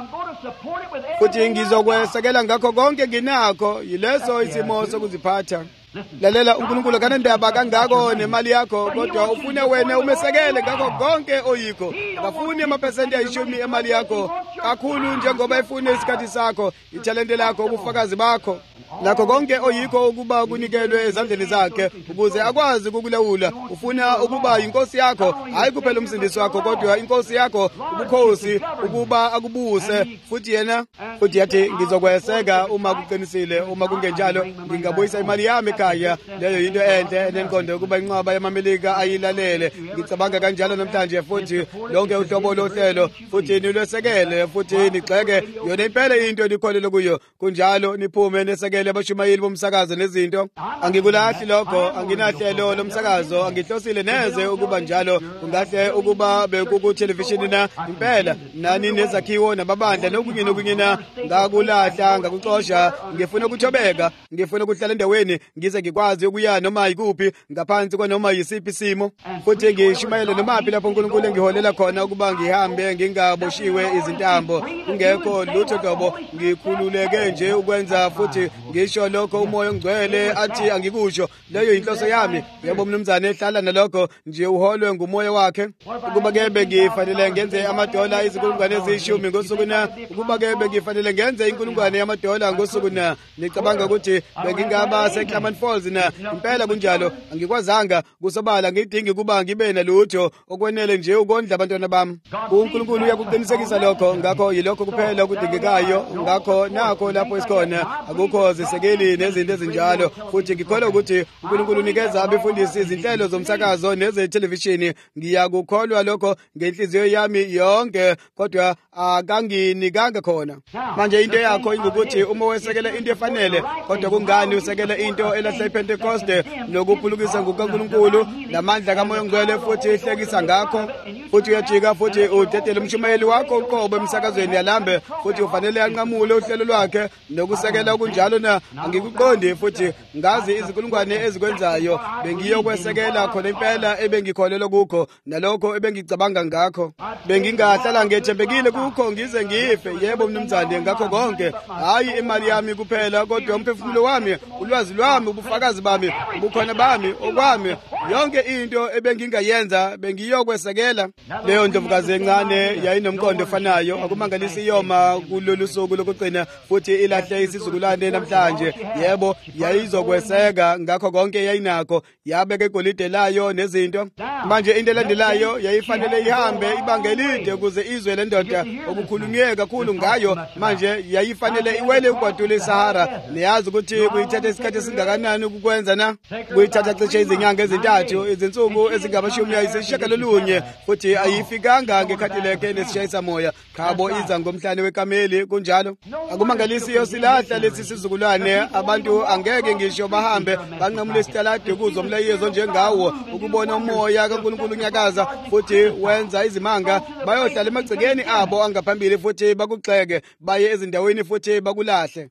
futhi ngizokwesekela ngakho konke nginakho yileso isimo sokuziphatha lalela uNkulunkulu kanendaba kangako nemali yakho kodwa ufune wena umesekele ngakho konke oyikho akafuni amaphesenti ayishumi emali yakho kakhulu njengoba efuna isikhathi sakho ithalente lakho ubufakazi bakho nakho konke oyikho ukuba kunikelwe ezandleni zakhe ukuze akwazi ukukulawula ufuna ukuba inkosi yakho hayi kuphela umsindisi wakho kodwa inkosi yakho ubukhosi ukuba akubuse futhi yena futhi yathi ngizokweseka uma kuqinisile uma kungenjalo ngingabuyisa imali yami ekhaya leyo into enhle nenkonde ukuba inqaba yamamelika ayilalele ngicabanga kanjalo namhlanje futhi lonke uhlobo lohlelo futhi nilwesekele futhi nigxeke yona impela into nikholele kuyo kunjalo niphume nesekele abashumayeli bomsakazo nezinto angikulahli lokho anginahlelo lomsakazo angihlosile neze ukuba njalo kungahle ukuba bekuku television na impela nani nezakhiwo nababandla nokunye nokunye na ngakulahla ngakuxosha ngifuna ukuthobeka ngifuna ukuhlala endaweni ngize ngikwazi ukuya noma yikuphi ngaphansi kwanoma yisiphi isimo futhi ngishumayele noma phi lapho uNkulunkulu engiholela khona ukuba ngihambe ngingaboshiwe izintambo kungekho lutho dobo ngikhululeke nje ukwenza futhi ngisho lokho umoya ongcwele athi angikusho leyo inhloso yami yebo mnumzane ehlala nalokho nje uholwe ngumoya wakhe ukuba ke bengifanele ngenze amadola izinkulungwane ezishumi ngosuku na ukuba ke bengifanele ngenze inkulungwane yamadola ngosuku na nicabanga ukuthi bengingaba seClermont Falls na impela kunjalo angikwazanga kusobala ngidingi kuba ngibe nalutho okwenele nje ukondla abantwana bami uNkulunkulu uyakuqinisekisa lokho ngakho yilokho kuphela okudingekayo ngakho nakho lapho isikhona akukho zisekeli nezinto ezinjalo futhi ngikholwa ukuthi uNkulunkulu unikeza abefundisi izinhlelo zomsakazo nezethelevishini ngiyakukholwa lokho ngenhliziyo yami yonke kodwa akanginikanga khona manje into yakho ingukuthi uma wesekela into efanele kodwa kungani usekela into elahla iPentecoste nokuphulukisa ngukaNkulunkulu lamandla kaMoya oNgcwele futhi ihlekisa ngakho futhi uyajika futhi udedele umshumayeli wakho uqobo emsakazweni yalambe futhi ufanele anqamule uhlelo lwakhe nokusekela kunjalo na angikuqondi futhi ngazi izinkulungwane ezikwenzayo bengiyokwesekela khona impela ebengikholelwa kukho nalokho ebengicabanga ngakho bengingahlala ngethembekile kukho ngize ngife yebo mnumzane ngakho konke hayi imali yami kuphela kodwa umphefumulo wami ulwazi lwami ubufakazi bami ubukhona bami okwami yonke into ebengingayenza bengiyokwesekela leyo ndlovukazi encane yayinomqondo ofanayo akumangalisi iyoma kulolu suku lokugcina futhi ilahle isizukulwane namhlanje yebo yayizokweseka ngakho konke yayinakho yabeka igolide layo nezinto manje into elandelayo yayifanele ihambe ibanga elide ukuze izwe lendoda okukhulunywe kakhulu ngayo manje yayifanele iwele ugwadule iSahara neyazi ukuthi kuyithatha isikhathi esingakanani kangakanani ukukwenza na kuyithatha cishe izinyanga ezintathu izinsuku ezingabashumi ayisishiyagalolunye futhi ayifikanga ngekhathileke enesishayisa moya khabo iza ngomhlane wekameli kunjalo akumangalisi yosilahla lesi sizukulwane abantu angeke ngisho bahambe banqamule isitalade kuzo mlayezo njengawo ukubona umoya kaNkulunkulu unyakaza futhi wenza izimanga bayohlala emagcekeni abo angaphambili futhi bakugxeke baye ezindaweni futhi bakulahle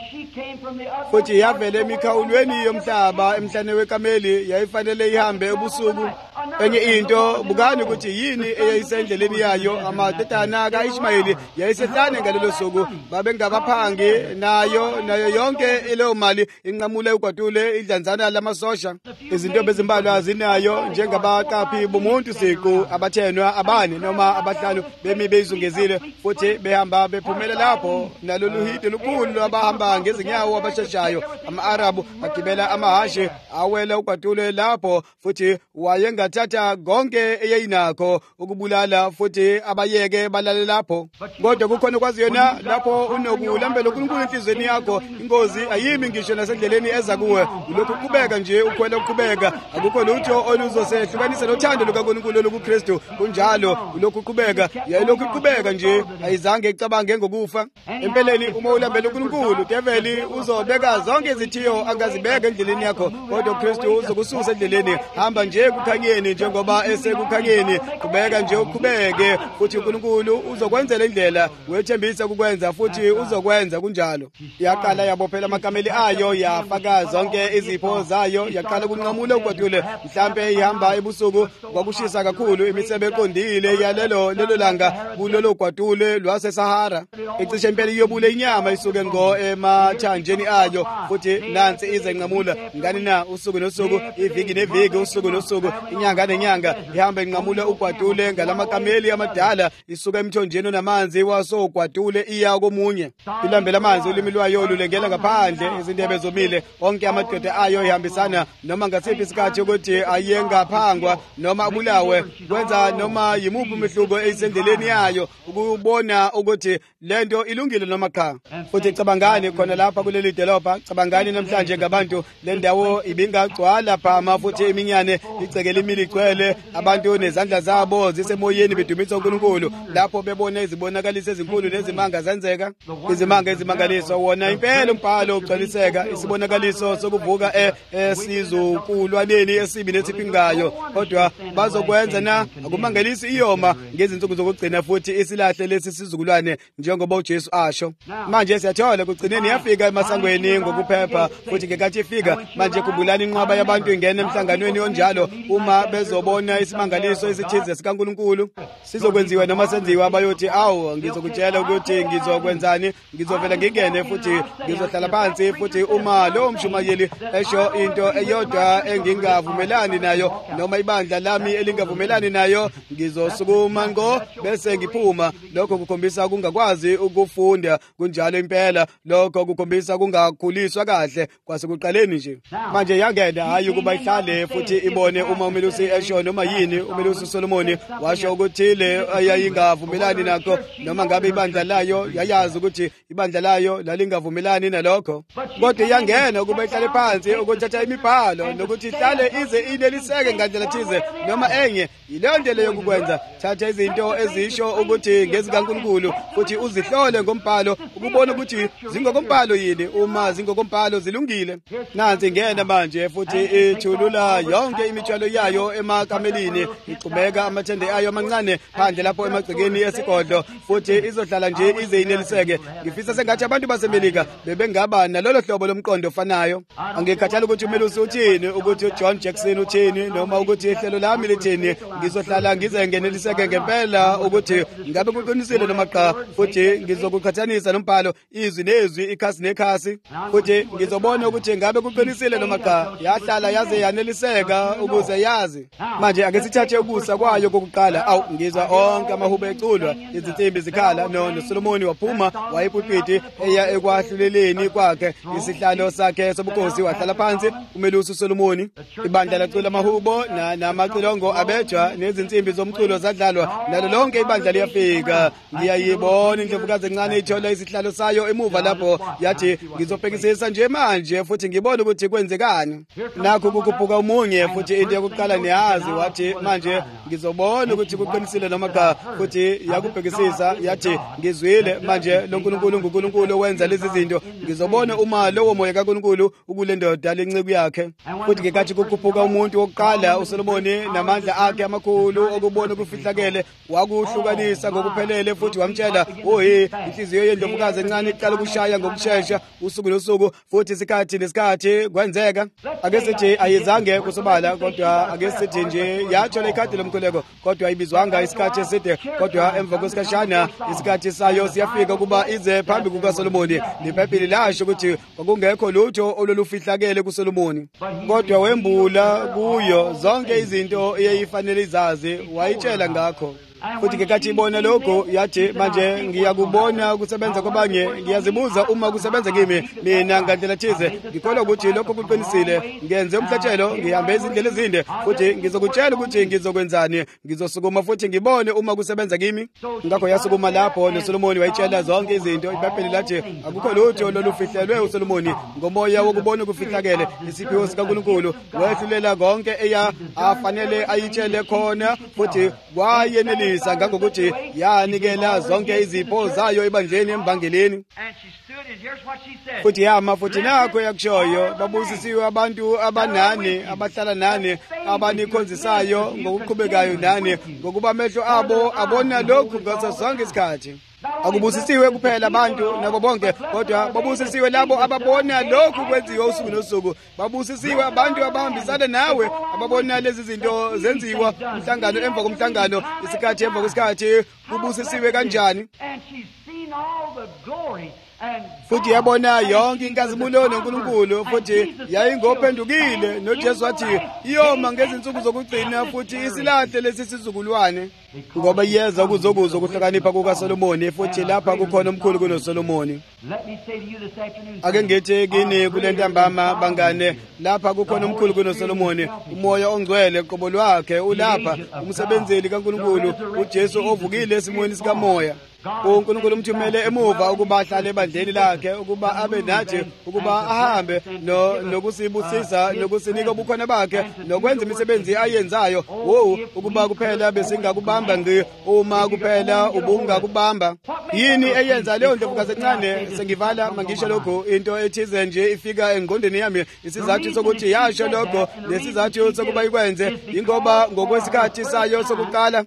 futhi yavele emikhawulweni yomhlaba emhlane wekameli yayifanele ihambe ebusuku enye into bukani ukuthi yini eyayisendleleni yayo amadodana kaIshmayeli yayisehlane ngalelo suku babengabaphangi nayo nayo yonke ileyo mali inqamule ugwadule idlanzana lamasosha izinto bezimbalwa zinayo njengabaqaphi bomuntu siqu abathenwa abane noma abahlanu bemi bezungezile futhi behamba bephumela lapho nalolu hidi lukhulu abahamba ngezinyawo abasheshayo ama-Arabu agibela amahashi awela ugwadule lapho futhi wayengathatha konke eyayinakho ukubulala futhi abayeke balale lapho kodwa kukhona kwazi yona lapho unokulambela uNkulunkulu enhlizweni yakho ingozi ayimi ngisho nasendleleni eza kuwe lokhu kubeka nje ukhwela ukuqhubeka akukho lutho oluzosehlukanisa nothando lukaNkulunkulu lokuKristu kunjalo lokhu kubeka yayilokhu iqhubeka nje ayizange icabange ngokufa empeleni uma ulambela uNkulunkulu develi uzobeka zonke izithiyo angazibeka endleleni yakho kodwa uKristu uzokususa endleleni hamba nje kukhanyeni njengoba esekukhanyeni kubeka nje uqhubeke futhi uNkulunkulu uzokwenzela indlela wethembisa ukwenza futhi uzokwenza kunjalo yaqala yabophela amakameli ayo yafaka zonke izipho zayo yaqala kunqamula ugwadule mhlambe ihamba ebusuku kwakushisa kakhulu imisebe eqondile yalelo lelo langa kulelo gwadule lwaseSahara icishe impela iyobule inyama isuke ngo emathanjeni ayo futhi nansi ize nqamula ngani na usuku nosuku iviki neviki usuku nosuku inyanga nenyanga ihamba inqamula ugwadule ngalamakameli amadala isuka emthonjeni namanzi waso gwadule iya komunye ilambela amanzi ulimi lwayo lulengela ngaphandle izindebe zomile onke amadoda ayo ihambisana noma ngasiphi isikhathi ukuthi ayengaphangwa noma abulawe kwenza noma yimuphi umehluko eyisendleleni yayo ukubona ukuthi lento ilungile noma cha futhi cabangani khona lapha kuleli dolobha cabangani namhlanje ngabantu le ndawo ibingagcwala phama futhi iminyane icekele imili igcwele abantu nezandla zabo zisemoyeni bedumisa uNkulunkulu lapho bebona izibonakaliso ezinkulu nezimanga zenzeka izimanga ezimangaliso wona impela umbhalo ugcwaliseka isibonakaliso sokuvuka esizukulwaneni esibi nesiphingayo kodwa bazokwenza na akumangalisi iyoma ngezinsuku zokugcina futhi isilahle lesi sizukulwane njengoba uJesu asho manje siyathola kugcineni yafika emasangweni ngokuphepha futhi ngekathi ifika manje kubulana inqwaba yabantu ingena emhlanganweni onjalo uma bezobona isimangaliso esithize sikaNkulunkulu sizokwenziwa noma senziwa bayothi awu ngizokutshela ukuthi ngizokwenzani ngizovela ngingene futhi ngizohlala phansi futhi uma lo mshumayeli esho into eyodwa engingavumelani nayo noma ibandla lami elingavumelani nayo ngizosukuma ngo bese ngiphuma lokho kukhombisa ukungakwazi ukufunda kunjalo impela lokho kukhombisa ukungakhuliswa kahle kwasekuqaleni nje manje yangena hayi kuba ihlale futhi ibone uma umelusi esho noma yini umelusi Solomon washo ukuthi le ayingavumelani nakho noma ngabe ibandla layo yayazi ukuthi ibandla layo lalingavumelani nalokho kodwa yangena ukuba ihlale phansi ukuthatha imibhalo nokuthi ihlale ize ineliseke ngandlela thize noma enye yileyo ndlela yokukwenza thatha izinto ezisho ukuthi ngezikaNkulunkulu futhi uzihlole ngombhalo ukubona ukuthi zingokombhalo yini uma zingokombhalo zilungile nansi ngena manje futhi ithulula yonke imithwalo yayo emakamelini iqhubeka amathende ayo amancane phandle lapho emagcekeni esigodlo futhi izohlala nje ize ineliseke ngifisa sengathi abantu baseMelika bebengaba nalolo hlobo lomqondo ofanayo angikhathala ukuthi umelusi uthini ukuthi uJohn Jackson uthini noma ukuthi ihlelo lami lithini ngizohlala ngize ngeneliseke ngempela ukuthi ngabe kuqinisile noma cha futhi ngizokukhathanisa nombhalo izwi nezwi ikhasi nekhasi futhi ngizobona ukuthi ngabe kuqinisile noma cha yahlala yaze yaneliseka ukuze yazi phansi. Manje ake sithathe ukusa kwayo kokuqala. Awu ngizwa onke amahube eculwa, izinsimbi zikhala. No noSolomoni waphuma wayipulpiti eya ekwahluleleni kwakhe isihlalo sakhe sobukhosi, wahlala phansi umelusi uSolomoni. Ibandla lacula amahubo namacilongo abejwa nezinsimbi zomculo zadlalwa, nalo lonke ibandla liyafika. Ngiyayibona indlovukazi encane ithola isihlalo sayo emuva lapho, yathi ngizobhekisisa nje manje futhi ngibone ukuthi kwenzekani. Nakho kukhuphuka umunye futhi into yokuqala niyazi, wathi manje ngizobona ukuthi kuqinisile noma cha, futhi yakubhekisisa yathi ngizwile manje lo nkulunkulu ngunkulunkulu owenza lezi zinto, ngizobona uma lowo moya kaNkulunkulu ukule ndoda lencebo yakhe. Futhi ngekathi kukhuphuka umuntu wokuqala uSolomoni namandla akhe amakhulu okubona ukufihlakele wakuhlukanisa ngokuphelele futhi wamtshela, "Ohe, inhliziyo yendlovukazi encane iqala ukushaya ngokusheshsha usuku nosuku futhi isikhathi nesikhathi kwenzeka." Ake sithi ayizange kusobala, kodwa ake sithi nje yatsho lekhadi lomkhuleko, kodwa ayibizwanga isikhathi eside, kodwa emva kwesikhashana isikhathi sayo siyafika kuba ize phambi kukaSolomoni. iBhayibheli lasho ukuthi kwakungekho lutho olulufihlakele kuSolomoni, kodwa wembula kuyo zonke izinto eyayifanele izazi, wayitshela ngakho. Futhi ngekathi ibona lokho yathi, manje ngiyakubona ukusebenza kwabanye, ngiyazibuza uma kusebenza kimi mina ngandlela thize. Ngikholwa ukuthi lokho kuqinisile, ngenze umhlatshelo, ngihambe izindlela ezinde futhi ngizokutshela ukuthi ngizokwenzani. Ngizosukuma futhi ngibone uma kusebenza kimi. Ngakho yasukuma lapho noSolomoni wayitshela zonke izinto. iBhayibheli lathi akukho lutho lolufihlelwe uSolomoni ngomoya wokubona ukufihlakele. Isiphiwo sikaNkulunkulu wehlulela konke eya afanele ayitshele khona, futhi wayenelisa ngangokuthi yanikela zonke izipho zayo ebandleni embangeleni. Futhi yama futhi nakho yakushoyo, babusisiwe abantu abanani abahlala nani, abanikhonzisayo ngokuqhubekayo nani, ngokuba amehlo abo abona lokhu ngaso zonke isikhathi. Akubusisiwe kuphela abantu nabo bonke, kodwa babusisiwe labo ababona lokhu kwenziwa usuku nosuku. Babusisiwe abantu abahambisana nawe, ababona lezi zinto zenziwa umhlangano emva komhlangano, isikhathi emva kwesikhathi. Kubusisiwe kanjani? Futhi yabona yonke inkazimulo noNkulunkulu, futhi yayingophendukile. noJesu wathi iyoma ngezinsuku zokugcina futhi isilahle lesi sizukulwane, ngoba iyeza ukuzokuzwa ukuhlakanipha kukaSolomoni, futhi lapha kukhona omkhulu kunoSolomoni. Ake ngithi kini kule ntambama bangane, lapha kukhona omkhulu kunoSolomoni. Umoya ongcwele qobo lwakhe ulapha, umsebenzeli kaNkulunkulu uJesu ovukile esimweni sikamoya. uNkulunkulu umthumele emuva ukuba ahlale ebandleni lakhe, ukuba abe nathi, ukuba ahambe nokusibusisa nokusinika ubukhona bakhe nokwenza imisebenzi ayenzayo. Wo ukuba kuphela besingakubamba ngqi, uma kuphela ubungakubamba. Yini eyenza leyo ndlovukazi encane? Sengivala mangisho lokho, into ethize nje ifika engqondweni yami. Isizathu sokuthi yasho lokho nesizathu sokuba ikwenze ingoba ngokwesikhathi sayo sokuqala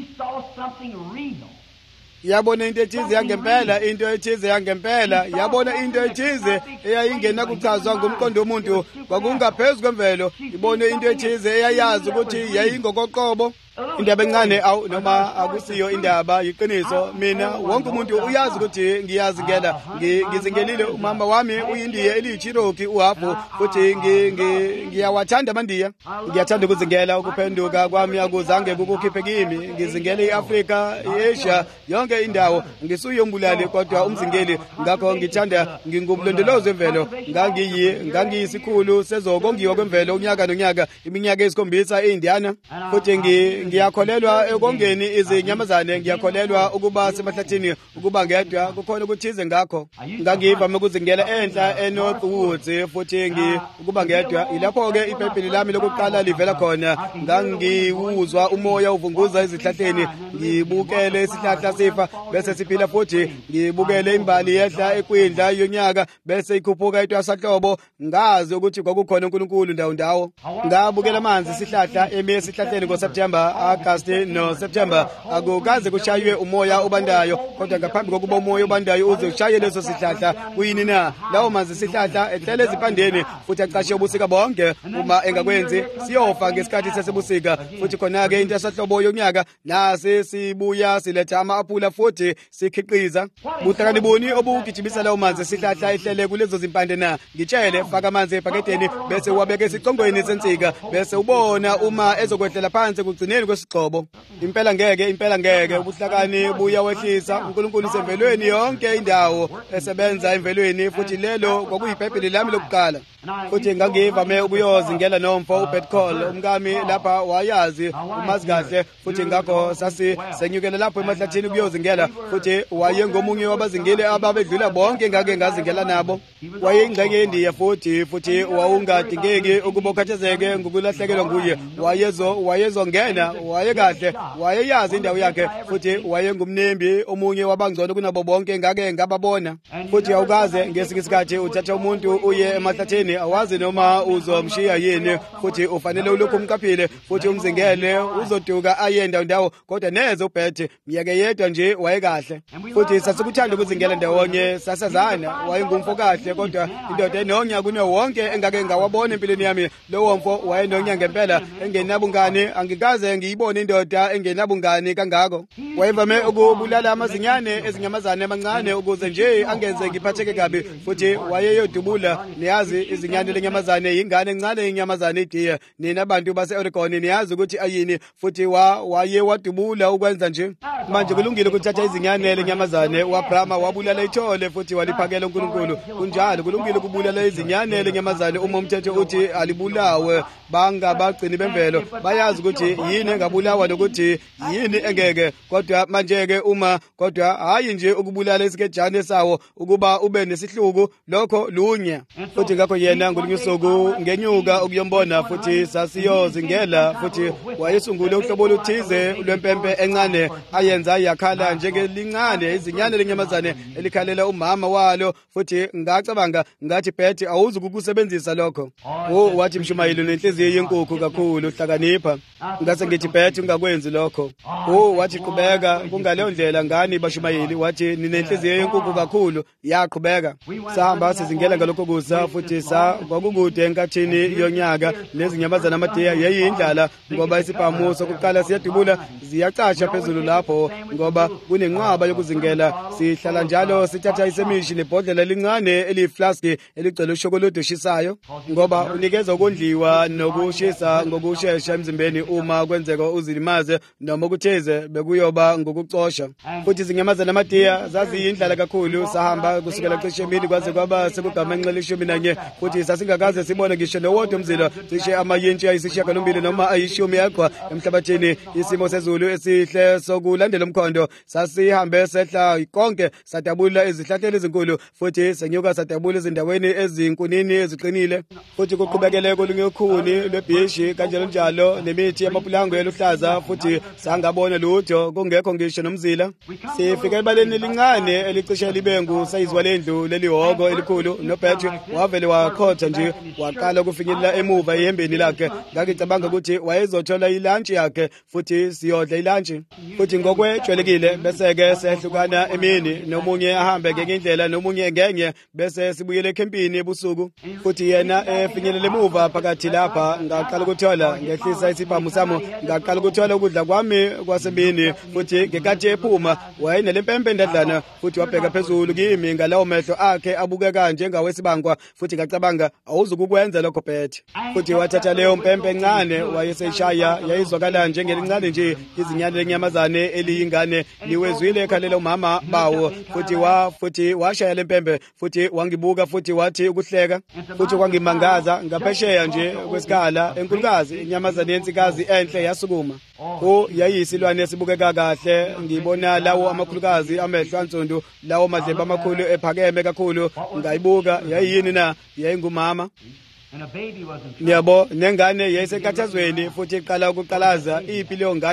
yabona into ethize yangempela, into ethize yangempela, yabona into ethize eyayingena kuchazwa ngomqondo womuntu, kwakungaphezu kwemvelo. Ibone into ethize eyayazi ukuthi yayingokoqobo. Indaba encane awu noma akusiyo indaba, yiqiniso. Mina wonke umuntu uyazi ukuthi ngiyazingela, ngizingelile. Umama wami uyindiya eliyiChiroki uhafu, futhi ngiyawathanda amandiya. Ngiyathanda ukuzingela. Ukuphenduka kwami akuzange kukukhiphe kimi. Ngizingele iAfrika, iAsia, yonke indawo. Ngisuyombulali kodwa umzingeli. Ngakho ngithanda, ngingumlondolozi wemvelo. Ngangiyi ngangiyisikhulu sezokongiwa kwemvelo unyaka nonyaka, iminyaka esikhombisa eIndiana. Futhi ngi ngiyakholelwa ekongeni izinyamazane, ngiyakholelwa ukuba semahlathini, ukuba ngedwa kukhona ukuthize ngakho. Ngangivame ukuzingela enhla eNorthwoods futhi ukuba ngedwa. Ilapho-ke iBhayibheli lami lokuqala livela khona. Ngangiwuzwa umoya uvunguza ezihlahleni, ngibukele isihlahla sifa bese siphila, futhi ngibukele imbali yehla ekwindla yonyaka bese ikhuphuka etwasahlobo. Ngazi ukuthi kwakukhona uNkulunkulu ndawo ndawo. Ngabukela amanzi isihlahla emi esihlahleni ngoSeptember Agasti no September akukaze kushaywe umoya obandayo kodwa ngaphambi kokuba umoya obandayo uze ushaye leso sihlahla kuyini na lawo manzi sihlahla ehlele ezipandeni futhi aqashe ubusika bonke uma engakwenzi siyofa ngesikhathi sesebusika futhi khona ke into esahlobo yonyaka nase sibuya siletha ama-apula futhi sikhiqiza buhlakani buni obugijimisa lawo manzi sihlahla ehlele kulezo zimpande na ngitshele faka amanzi ebhakedeni bese uwabeke esicongweni sensika bese ubona uma ezokwehlela phansi kugcineni kwesigcobo impela ngeke impela ngeke ubuhlakani buya wehlisa uNkulunkulu semvelweni yonke indawo esebenza emvelweni futhi lelo kwakuyibhayibheli lami lokuqala futhi ngangivame ukuyozingela nomfo uBetcol umkami lapha wayazi umazi kahle futhi ngakho sasi senyukela lapho emahlathini ukuyozingela futhi wayengomunye wabazingile ababedlula bonke ngake ngazingela nabo wayengxenye yendiya futhi futhi wawungadingeki ukuba ukhathazeke ngokulahlekelwa nguye wayezo wayezongena wayekahle wayeyazi indawo yakhe futhi wayengumnembi omunye wabangcono kunabo bonke ngake ngababona futhi awukaze ngesinye isikhathi uthatha umuntu uye emahlathini awazi noma uzomshiya yini futhi ufanele ulokhu umqaphile futhi umzingele uzoduka ayenda ndawo kodwa neze uBethe miyeke yedwa nje wayekahle futhi sasikuthanda ukuzingela ndawonye sasazana wayengumfo kahle kodwa indoda enonya kuno wonke engake ngawabona empilweni yami lowo mfo wayenonya ngempela engenabungani angikaze ngiyibone indoda engenabungani kangako wayevame ukubulala amazinyane ezinyamazane amancane ukuze nje angenze ngiphatheke kabi futhi wayeyodubula niyazi izinyane lenyamazane ingane encane inyamazane idiya nina abantu base-Oregon niyazi ukuthi ayini futhi wa waye wadubula ukwenza nje manje kulungile ukuthatha izinyane lenyamazane waBrahma wabulala ithole futhi waliphakela uNkulunkulu kunjalo kulungile ukubulala izinyane lenyamazane uma umthetho uthi alibulawe bangabagcini bemvelo bayazi ukuthi yini engabulawa nokuthi yini engeke kodwa manje ke uma kodwa hayi nje ukubulala isikejane sawo ukuba ube nesihluku lokho lunya futhi ngakho yena ngolunye usuku ngenyuka ukuyombona futhi sasiyozingela futhi wayesungule uhlobo oluthize lwempempe encane ayenza yakhala njengelincane izinyane lenyamazane elikhalela umama walo futhi ngacabanga ngathi Bethe awuzi ukukusebenzisa lokho oh wathi Mshumayeli nenhliziyo yenkukhu kakhulu uhlakanipha ngase ngithi Bethe ungakwenzi lokho oh wathi qhubeka kungaleyo ndlela ngani baShumayeli wathi ninenhliziyo yenkukhu kakhulu yaqhubeka sahamba sizingela ngalokho kuza futhi sa kwakukude enkathini yonyaka lezinyamazana amadiya yayindlala ngoba isiphamu sokuqala siyadubula ziyacasha phezulu lapho ngoba kunenqaba yokuzingela sihlala njalo sithatha isemishi nebhodlela lincane eliflaski eligcwele ushokolodo oshisayo ngoba unikeza ukondliwa nokushisa ngokushesha emzimbeni uma kwenzeka uzilimaze noma ukutheze bekuyoba ngokucosha futhi izinyamazana amadiya zaziyindlala kakhulu sahamba kusukela cishe emini kwaze kwaba sekugamenxe lishumi nanye futhi sasingakaze sibone ngisho nowodwa umzila cishe amayintshi ayisishiyagalombili noma ayishumi yaqhwa emhlabathini isimo sezulu esihle sokulandela umkhondo sasihambe sehla konke sadabula izihlahleni ezinkulu futhi senyuka sadabula izindaweni ezinkunini eziqinile futhi kuqhubekele kolunye ukhuni lwebhishi kanjalo njalo nemithi yamapulango eluhlaza futhi sangabona lutho kungekho ngisho nomzila sifike ebaleni lincane elicishe libengu sayizwa lendlu lelihoko elikhulu noBethe wavele wakhotha nje waqala ukufinyelela emuva ehembeni lakhe ngakicabanga ukuthi wayezothola ilantshi yakhe futhi siyodla ilantshi futhi ngokwejwayelekile bese ke sehlukana emini nomunye ahambe ngendlela nomunye ngenye bese sibuyele ekhempini ebusuku futhi yena efinyelela emuva phakathi lapha ngaqala ukuthola ngehlisa isiphamu sami ngaqala ukuthola ukudla kwami kwasemini futhi ngekathi ephuma wayenelempempe endadlana futhi wabheka phezulu kimi ngalawo mehlo akhe abukeka njengawesibangwa futhi ngacabanga awuzukukwenza lokho Bethe futhi wathatha leyo mpempe encane wayeseshaya yayizwakala njengelincane nje izinyane lenyamazane eliyingane liwezwile ekhalela umama bawo futhi wa futhi washaya lempempe futhi wangibuka futhi wathi ukuhleka futhi kwangimangaza ngaphesheya nje kwesikhala enkulukazi inyamazane yensikazi enhle yasukuma o yayisilwane esibukeka kahle ngibona lawo amakhulukazi amehlo ansundu lawo madlebe amakhulu ephakeme kakhulu ngayibuka yayini na yayingumama Ngiyabo nengane yayisenkathazweni futhi iqala ukuqalaza iphi leyo ngane na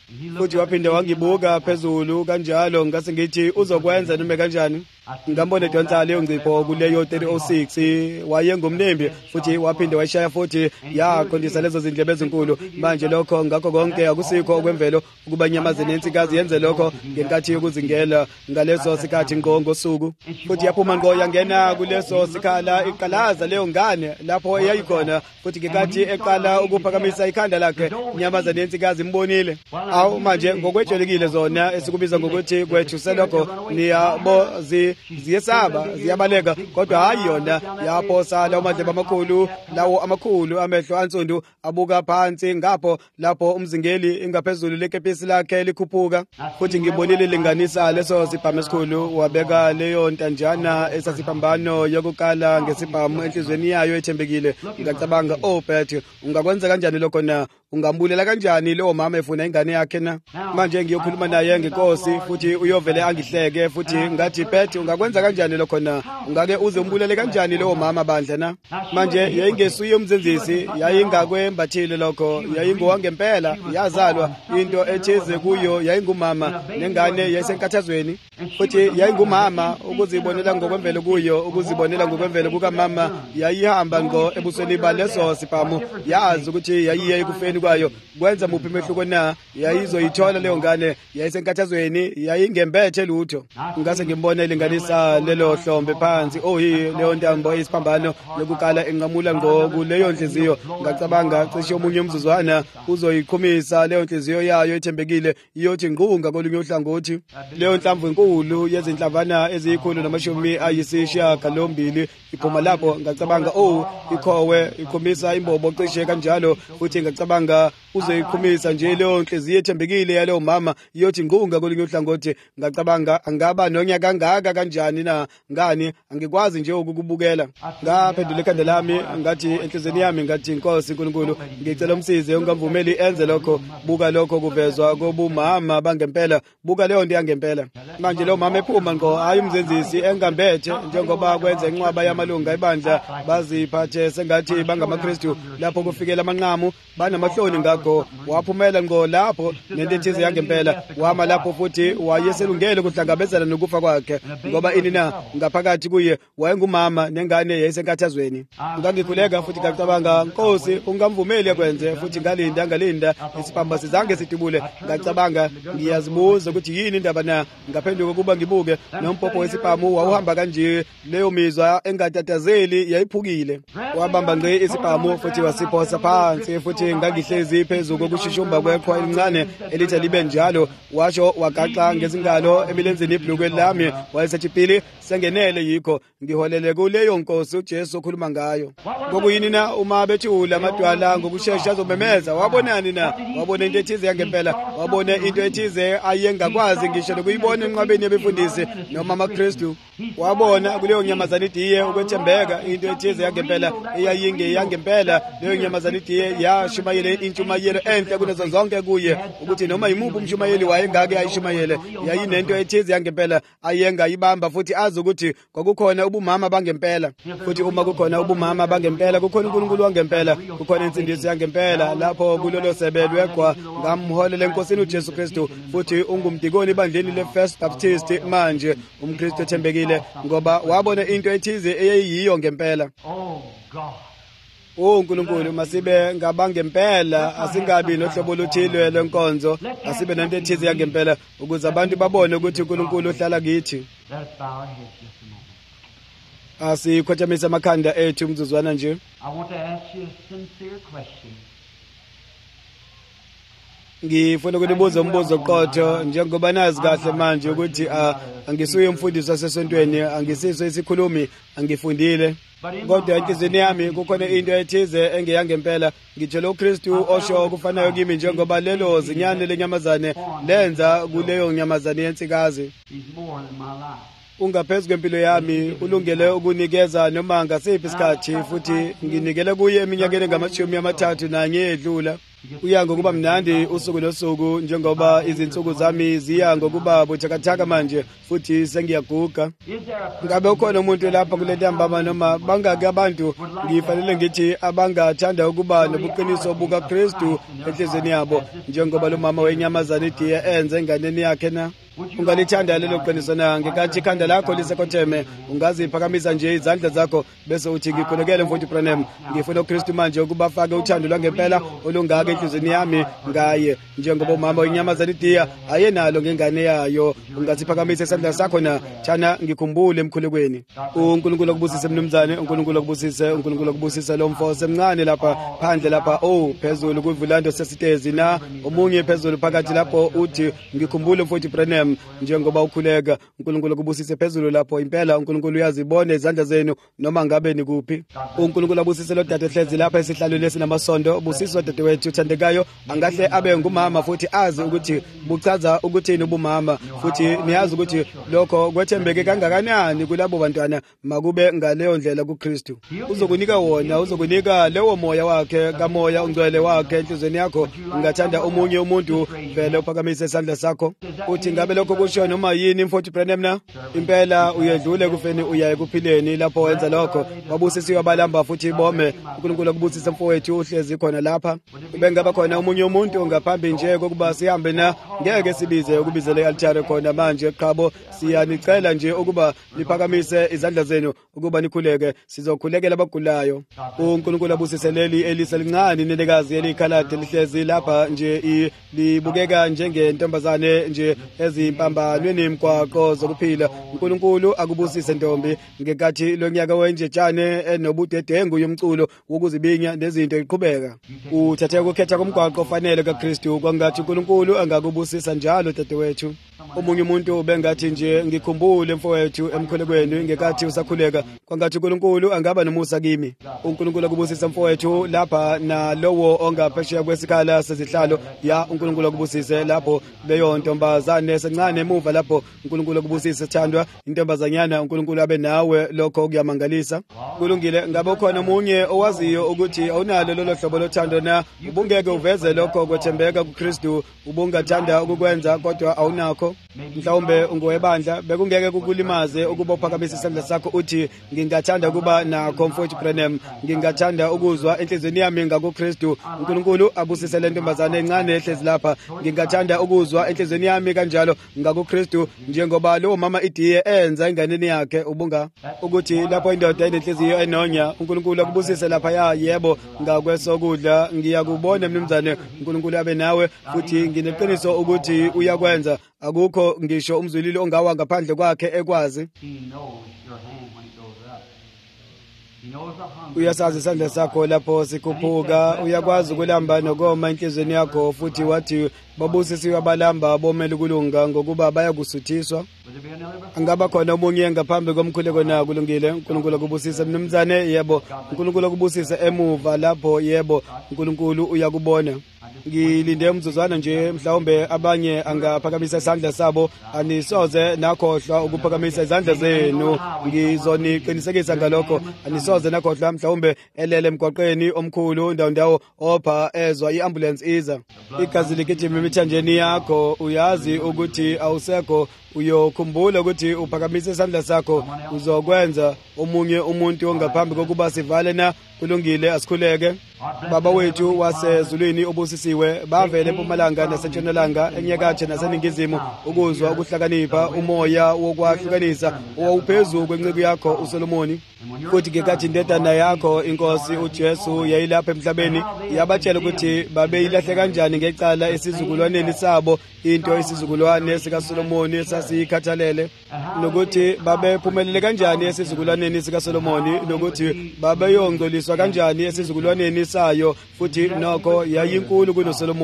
futhi waphinde wangibuka phezulu kanjalo ngase ngithi uzokwenza noma kanjani. Ngambona edonsa leyo ngcipho kuleyo thirty oh six wayengumnembi futhi waphinde washaya futhi yaqondisa lezo zindlebe ezinkulu. Manje lokho ngakho konke akusikho okwemvelo ukuba nyamazane insikazi yenze lokho ngenkathi yokuzingela ngaleso sikhathi ngo ngosuku. Futhi yaphuma ngo yangena kuleso sikhala iqalaza leyo ngane lapho eyayikhona futhi ngenkathi eqala ukuphakamisa ikhanda lakhe nyamazane insikazi imbonile. Awu manje ngokwetshekile zona esikubiza ngokuthi kwethu selokho niyabo zi ziyesaba ziyabaleka kodwa hayi yona yaphosa lawo madlebe amakhulu lawo amakhulu amehlo ansundu abuka phansi ngapho lapho umzingeli ingaphezulu lekepisi lakhe likhuphuka. Futhi ngibonile linganisa leso sibhamu esikhulu wabeka leyo ntanjana esasiphambano yokukala ngesibhamu enhlizweni yayo ethembekile. Ngicabanga oh Betty ungakwenza kanjani lokho na ungambulela kanjani lo mama efuna ingane yakhe na. Manje ngiyokhuluma naye ngenkosi futhi uyovele angihleke futhi ngathi Betty ungakwenza kanjani lokho na ungake uze umbulele kanjani lo mama bandla na. Manje yayingesuye umzenzisi yayingakwembathile lokho yayingowangempela yazalwa into ethize kuyo yayingumama nengane yayisenkathazweni futhi yayingumama ukuzibonela ngokwemvelo kuyo ukuzibonela ngokwemvelo kukamama yayihamba ngo ebusweni baleso sibhamu yazi ukuthi yayiye ekufeni kwayo kwenza muphi mehluko na yayizoyithola leyo ngane yayisenkathazweni yayingembethe lutho. Ngase ngimbona ilinganisa lelo hlombe phansi oh hi leyo ntambo isiphambano lokukala engamula ngo kuleyo nhliziyo. Ngacabanga cishe omunye umzuzwana uzoyikhumisa leyo nhliziyo yayo ethembekile iyothi ngqunga kolunye uhlangothi. Leyo nhlamvu enkulu yezinhlavana eziyikhulu namashumi ayisishiyagalombili iphuma lapho. Ngacabanga oh ikhowe ikhumisa imbobo cishe kanjalo futhi ngacabanga uzoyikhumisa nje leyo nhliziyo ethembekile yaleyo mama iyothi ngqunga kolunye uhlangothi. Ngacabanga angaba nonyaka kangaka kanjani na ngani angikwazi nje ukukubukela. Ngaphendula ikhanda lami ngathi enhlizweni yami ngathi Nkosi uNkulunkulu ngicela umsize ungamvumeli enze lokho. Buka lokho kuvezwa kobumama bangempela buka leyo nto yangempela. Manje lo mama ephuma ngo hayi umzenzisi engambethe njengoba kwenza inqwaba yamalunga ebandla baziphathe sengathi bangamaKristu lapho kufikela amanqamu banamahloni ngakho waphumela ngo lapho nento ethize yangempela wama lapho futhi wayeselungele ukuhlangabezana nokufa kwakhe ngoba ini na ngaphakathi kuye wayengumama nengane yayisenkathazweni. Ngangikhuleka futhi ngacabanga Nkosi ungamvumeli ekwenze futhi ngalinda ngalinda isibhamba sizange sidibule. Ngacabanga ngiyazibuza ukuthi yini indaba na ngaphenduka kuba ngibuke nompopho wesibhamu wawuhamba kanje leyo mizwa engatatazeli yayiphukile. Wabamba ngqe isibhamu futhi wasiphosa phansi futhi ngangihlezi phezulu kokushishumba kweqhwa elincane elithe libe njalo. Washo wagaxa ngezingalo emilenzeni ibhlukwe lami wayesethi Phili sengenele yikho ngiholele kuleyo Nkosi uJesu okhuluma ngayo. Ngokuyini na uma bethula amadwala ngokusheshsha azomemeza wabonani na wabona into ethize yangempela wabona into ethize ayengakwazi ngisho lokuyibona enqabeni yabefundisi noma amaKristu. Wabona kuleyo nyamazane idiye ukwethembeka into ethize yangempela eyayinge yangempela leyo nyamazane idiye yashumayele intshumayelo enhle kunezo zonke kuye ukuthi noma yimuphi umshumayeli wayengake ayishumayele yayinento ethize yangempela ayengayibamba futhi azi ukuthi kwakukhona ubumama bangempela futhi uma kukhona ubumama bangempela kukhona uNkulunkulu wangempela kukhona insindiso yangempela lapho kulolo sebelwe kwa ngamholela enkosini uJesu Kristu futhi ungumdikoni bandleni leFirst Baptist manje umKristu ethembekile ngoba wabona into ethize eyayiyo ngempela. Oh God. Oh uNkulunkulu masibe ngabangempela asingabi nohlobo oluthile lenkonzo asibe nento ethize yangempela ukuze abantu babone ukuthi uNkulunkulu uhlala kithi. Let's bow our heads just a moment. Asikhothamisa amakhanda ethu umzuzwana nje. I want to ask you a sincere question. Ngifuna ukunibuza umbuzo oqotho njengoba nazi kahle manje ukuthi angisuye umfundisi wasesontweni angisiso isikhulumi angifundile kodwa enhlizweni yami kukhona into ethize engeyangempela ngitshela uKristu osho kufanayo kimi njengoba lelo zinyane lenyamazane lenza kuleyo nyamazane yensikazi. ungaphezulu kwempilo yami ulungele ukunikeza noma ngasiphi isikhathi futhi nginikele kuye eminyakeni engamashumi amathathu nanye edlula. Uya ngokuba mnandi usuku nosuku njengoba izinsuku zami ziya ngokuba buthakathaka manje futhi sengiyaguga. Ngabe ukhona umuntu lapha kule ntambama noma bangaki abantu ngifanele ngithi abangathanda ukuba nobuqiniso bukaKristu enhliziyweni yabo njengoba lo mama wenyamazane idiye enze enganeni yakhe na? Ungalithanda lelo qiniso na? Ngekathi ikhanda lakho lisekhotheme ungaziphakamisa nje izandla zakho bese uthi ngikhulekele mfowethu Branham, ngifuna uKristu manje ukuba afake uthando lwangempela olungaka enhliziyweni yami ngaye njengoba umama wenyamazane idiya ayenalo ngengane yayo. Ungaziphakamisa isandla sakho na thana ngikhumbule emkhulekweni. uNkulunkulu akubusise mnumzane, uNkulunkulu akubusise, uNkulunkulu akubusise lo mfo semncane lapha phandle lapha oh phezulu kuvulando sesitezi na omunye phezulu phakathi lapho uthi ngikhumbule mfowethu Branham njengoba ukhuleka. uNkulunkulu akubusise phezulu lapho impela uNkulunkulu uyazibona izandla zenu noma ngabe nikuphi. uNkulunkulu abusise lo dade hlezi lapha esihlalweni esinamasondo. Busiswa dade wethu uthandekayo, angahle abe ngumama futhi azi ukuthi buchaza ukuthini ubumama futhi niyazi ukuthi lokho kwethembeke kangakanani kulabo bantwana makube ngaleyo ndlela kuKristu. Uzokunika wona, uzokunika lewo moya wakhe kamoya ungcwele wakhe enhlizweni yakho. Ungathanda omunye umuntu vele uphakamise isandla sakho uthi ngabe lokho kusho noma yini mfowethu Branham na? Impela uyedlule kufeni uya ekuphileni lapho wenza lokho. Babusisiwe abalamba futhi bome. uNkulunkulu akubusise mfowethu uhlezi khona lapha. Ube ngaba khona omunye umuntu ngaphambi nje kokuba sihambe na ngeke sibize ukubizela i-altar khona manje qhabo siyanicela nje ukuba liphakamise izandla zenu ukuba nikhuleke. Sizokhulekela abagulayo. uNkulunkulu abusise leli eliselincane nelekazi elikhalade lihlezi lapha nje libukeka njengentombazane nje ezimpambanweni imigwaqo zokuphila. uNkulunkulu akubusise ntombi ngekathi lonyaka wenjetshane enobudedengu yomculo wokuzibinya nezinto iqhubeka. Uthathe ukukhetha komgwaqo ofanele kaKristu kwangathi uNkulunkulu angakubusisa njalo dadewethu. Omunye umuntu bengathi nje ngikhumbule mfowethu emkhulekweni ngekathi usakhuleka kwangathi uNkulunkulu angaba nomusa kimi. uNkulunkulu akubusisa mfowethu lapha na lowo ongaphesheya kwesikhala sezihlalo ya uNkulunkulu akubusise lapho leyo ntombazane sencane emuva lapho. uNkulunkulu akubusise thandwa intombazanyana. uNkulunkulu abe nawe lokho kuyamangalisa. Kulungile ngabe ukhona omunye owaziyo ukuthi awunalo lolo hlobo lothando na ubungeke uveze lokho kwethembeka kuKristu ubungathanda ukukwenza kodwa awunakho? Mhlawumbe ungowebandla bekungeke kukulimaze ukuba uphakamisa isandla sakho uthi ngingathanda ukuba nakho mfowethu Branham, ngingathanda ukuzwa enhliziyweni yami ngakuKristu. uNkulunkulu abusise le ntombazane encane ehlezi lapha. Ngingathanda ukuzwa enhliziyweni yami kanjalo ngakuKristu njengoba lo mama idiye enza enganeni yakhe. Ubunga ukuthi lapho indoda enenhliziyo enonya uNkulunkulu akubusise lapha ya yebo ngakwesokudla. Ngiyakubona mnumzane, uNkulunkulu abe nawe futhi ngineqiniso ukuthi uyakwenza. Akukho ngisho umzwililo ongawa ngaphandle kwakhe ekwazi. Uyasazi isandla sakho lapho sikhuphuka. Uyakwazi ukulamba nokoma enhliziyweni yakho futhi wathi babusisiwe abalamba bomele kulunga ngokuba bayakusuthiswa. Angaba khona omunye ngaphambi komkhuleko na? Kulungile. uNkulunkulu akubusise mnumzane. Yebo. uNkulunkulu akubusise emuva lapho. Yebo. uNkulunkulu uyakubona. Ngilinde umzuzwana nje mhlawumbe abanye angaphakamisa isandla sabo. Anisoze nakhohlwa ukuphakamisa izandla zenu. Ngizoniqinisekisa ngalokho. Anisoze nakhohlwa mhlawumbe elele emgwaqeni omkhulu ndawo ndawo opha ezwa iambulance iza. Igazi ligijima emithanjeni yakho. Uyazi ukuthi awusekho. Uyokhumbula ukuthi uphakamise isandla sakho uzokwenza omunye umuntu ongaphambi kokuba sivale na. Kulungile asikhuleke. Baba wethu wasezulwini obusisiwe bavele eMpumalanga naseNtshonalanga enyakatho naseningizimu ukuzwa ukuhlakanipha umoya wokwahlukanisa owawuphezulu kwenceku yakho uSolomoni. Futhi ngekathi indodana yakho inkosi uJesu yayilapha emhlabeni yabatshela ukuthi babeyilahle kanjani ngecala esizukulwaneni sabo into isizukulwane sikaSolomoni sasiyikhathalele, nokuthi babephumelele kanjani esizukulwaneni sikaSolomoni, nokuthi babeyongcoliswa kanjani esizukulwaneni sayo futhi nokho yayinkulu kunoSolomoni.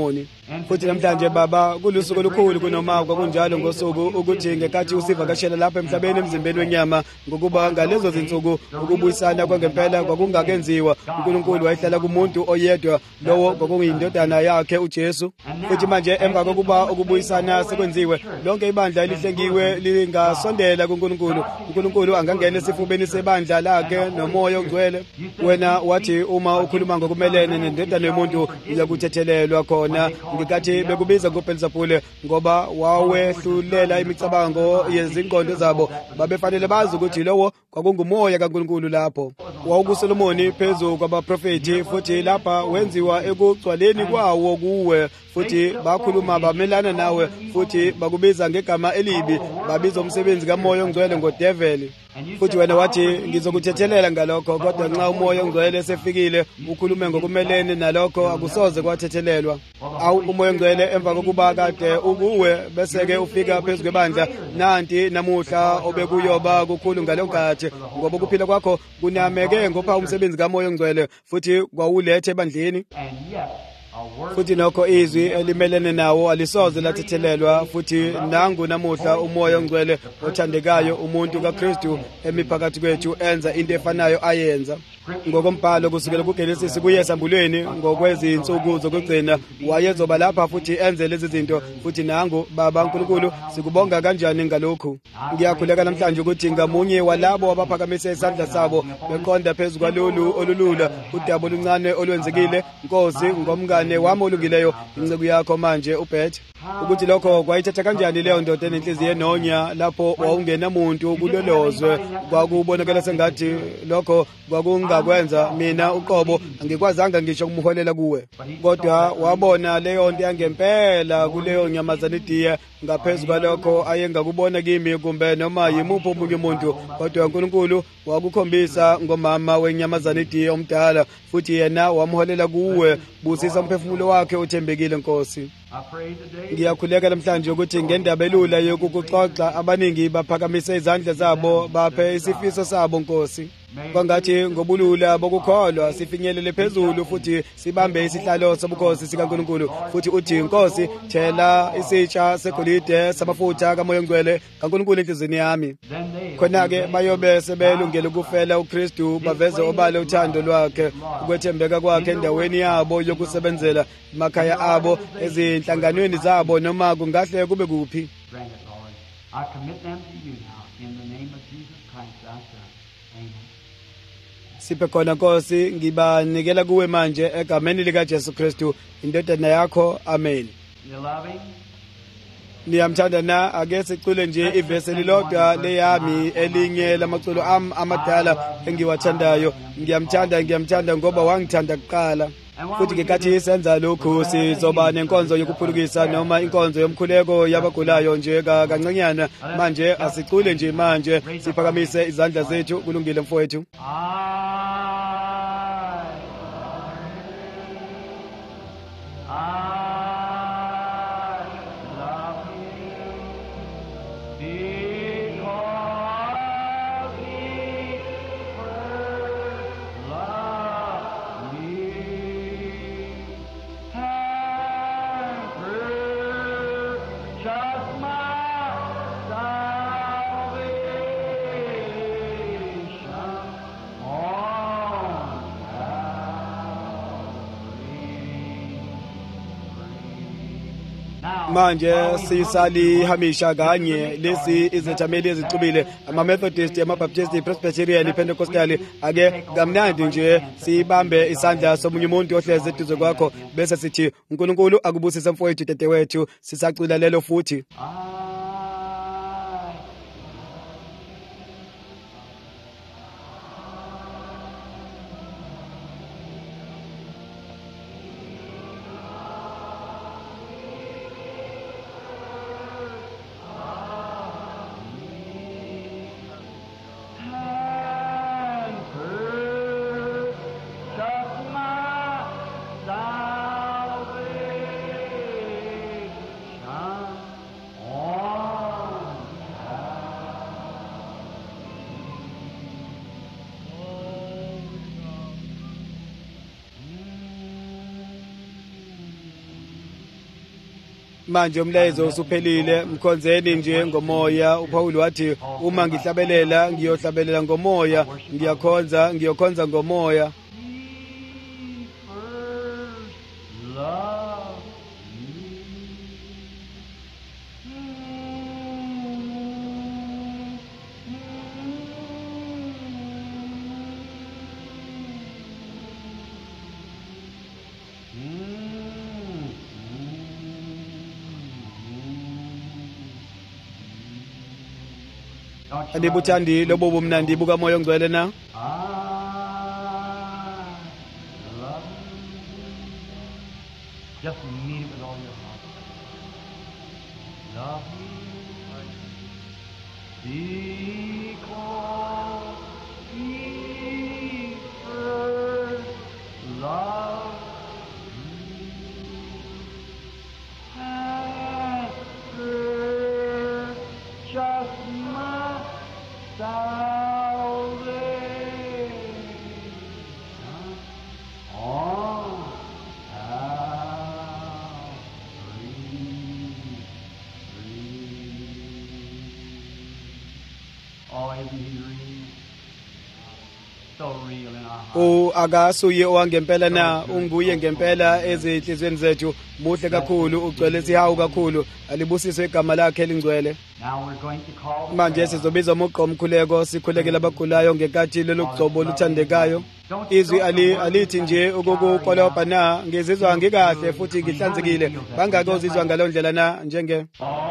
futhi namhlanje baba kulusuku olukhulu kunoma kwakunjalo ngosuku ukuthi ngekathi usivakashela lapha emhlabeni emzimbeni wenyama ngokuba ngalezo zinsuku ukubuyisana kwangempela kwakungakenziwa uNkulunkulu wayehlala kumuntu oyedwa lowo kwakuyindodana yakhe uJesu futhi manje emva kokuba ukubuyisana sekwenziwe lonke ibandla elihlengiwe lingasondela kuNkulunkulu uNkulunkulu angangena esifubeni sebandla lakhe nomoya ongcwele wena wathi uma ukhuluma ngokumelene nendodana yomuntu uyakuthethelelwa khona ngikathi bekubiza ngoBelzebule ngoba wawehlulela imicabango yezingqondo zabo babefanele bazi ukuthi lowo kwakungumoya kaNkulunkulu lapho wawukuSolomoni phezu kwabaprofeti futhi lapha wenziwa ekugcwaleni kwawo kuwe futhi bakhuluma bamelana nawe futhi bakubiza ngegama elibi babiza umsebenzi kamoya ongcwele ngodevil futhi wena wathi ngizokuthethelela ngalokho kodwa nxa umoya ongcwele esefikile ukhulume ngokumelene nalokho akusoze kwathethelelwa awu umoya ongcwele emva kokuba kade ukuwe bese ke ufika phezulu kwebandla nanti namuhla obekuyoba kukhulu ngalonkathi ngoba ukuphila kwakho kunameke ngopha umsebenzi kamoya ongcwele futhi kwawulethe ebandleni futhi nokho izwi elimelene nawo alisoze lathethelelwa futhi nangu namuhla umoya ongcwele othandekayo umuntu kaKristu emiphakathi kwethu enza into efanayo ayenza ngokombhalo kusukela kuGenesis kuye esambulweni ngokwezinsuku zokugcina wayezoba lapha futhi enze lezi zinto futhi nangu baba uNkulunkulu sikubonga kanjani ngalokhu ngiyakhuleka namhlanje ukuthi ngamunye walabo abaphakamise isandla sabo beqonda phezulu kwalolu olulula udaba oluncane olwenzekile Nkosi ngomngane wami olungileyo incebo yakho manje uBeth ukuthi lokho kwayithatha kanjani leyo ndoda enenhliziyo enonya lapho wawungenamuntu kulolozwe kwakubonakala sengathi lokho kwakungakwenza mina uqobo angikwazanga ngisho kumholela kuwe kodwa wabona leyo nto yangempela kuleyo nyamazana idiya ngaphezulu kwalokho ayengakubona kimi kumbe noma yimuphi omunye umuntu kodwa uNkulunkulu wakukhombisa ngomama wenyamazana idiya omdala futhi yena wamholela kuwe busisa umphefumulo wakhe uthembekile Nkosi ngiyakhuleka namhlanje ukuthi ngendaba elula yokukuxoxa abaningi baphakamise izandla zabo baphe isifiso sabo Nkosi kwangathi ngobulula bokukholwa sifinyelele phezulu futhi sibambe isihlalo sobukhosi sikaNkulunkulu futhi uthi Nkosi thela isitsha segolide samafutha kamoya ongcwele kaNkulunkulu enhliziyweni yami khona ke bayobe sebelungela ukufela uKristu baveze obale uthando lwakhe ukwethembeka kwakhe endaweni yabo yokusebenzela emakhaya abo ezinhlanganweni zabo noma kungahle kube kuphi I commit them to you now in the name of Jesus Christ our Son. Amen. Siphe khona Nkosi ngibanikela kuwe manje egameni lika Jesu Kristu indodana yakho amen You love him? Niyamthanda na ake sicule nje ivesi lilodwa leyami elinye lamaculo am amadala engiwathandayo ngiyamthanda ngiyamthanda ngoba wangithanda kuqala futhi ngekathi senza lokhu sizoba nenkonzo yokuphulukisa noma inkonzo yomkhuleko yabagulayo nje kancancanyana manje asicule nje manje siphakamise izandla zethu kulungile mfowethu manje sisalihamisha kanye lesi izethameli ezixubile ama-Methodist, ama-Baptist, i-Presbyterian, i-Pentecostal ake kamnandi nje sibambe isandla somunye umuntu ohlezi eduze kwakho bese sithi uNkulunkulu akubusise mfowethu dadewethu sisacula lelo futhi Oh manje umlayezo usuphelile. Mkhonzeni nje ngomoya. uPaul wathi uma ngihlabelela ngiyohlabelela ngomoya, ngiyakhonza ngiyokhonza ngomoya. Andibuthandi lobo bumnandi buka moya ongcwele na? Just mean it with all your heart. Love me because He first loved me and purchased my salvation on O akasuye owangempela na, unguye ngempela ezinhlizweni zethu. Muhle kakhulu, ugcwele sihawu kakhulu. Alibusiswe igama lakhe elingcwele. Manje sizobiza umugqa omkhuleko, sikhulekela abagulayo ngenkathi lelo gcobo luthandekayo. Izwi ali alithi nje ukukukolobha na, ngizizwa ngikahle futhi ngihlanzekile. Bangake uzizwa ngalo ndlela na njenge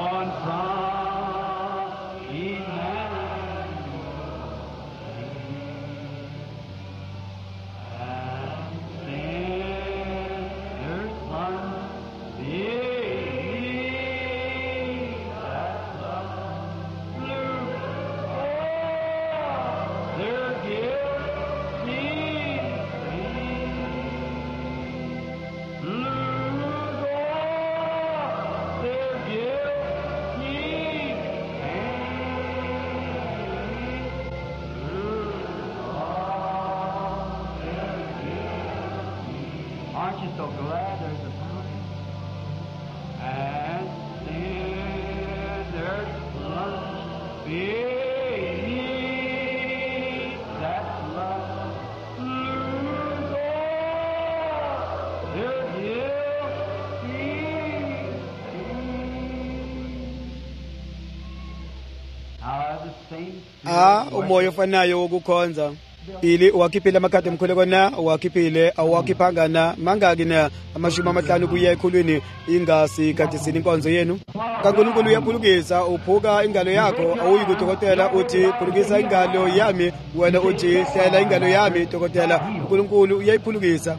Ah, umoya ofanayo wokukhonza. Pili uwakhiphile amakhadi omkhuleko na, uwakhiphile awakhiphanga na, mangaki na amashumi amahlanu kuya ekhulwini ingasi kade sini inkonzo yenu. kaNkulunkulu uyaphulukisa, uphuka ingalo yakho, awuyi kudokotela uthi phulukisa ingalo yami, wena uthi hlela ingalo yami dokotela. uNkulunkulu uyayiphulukisa.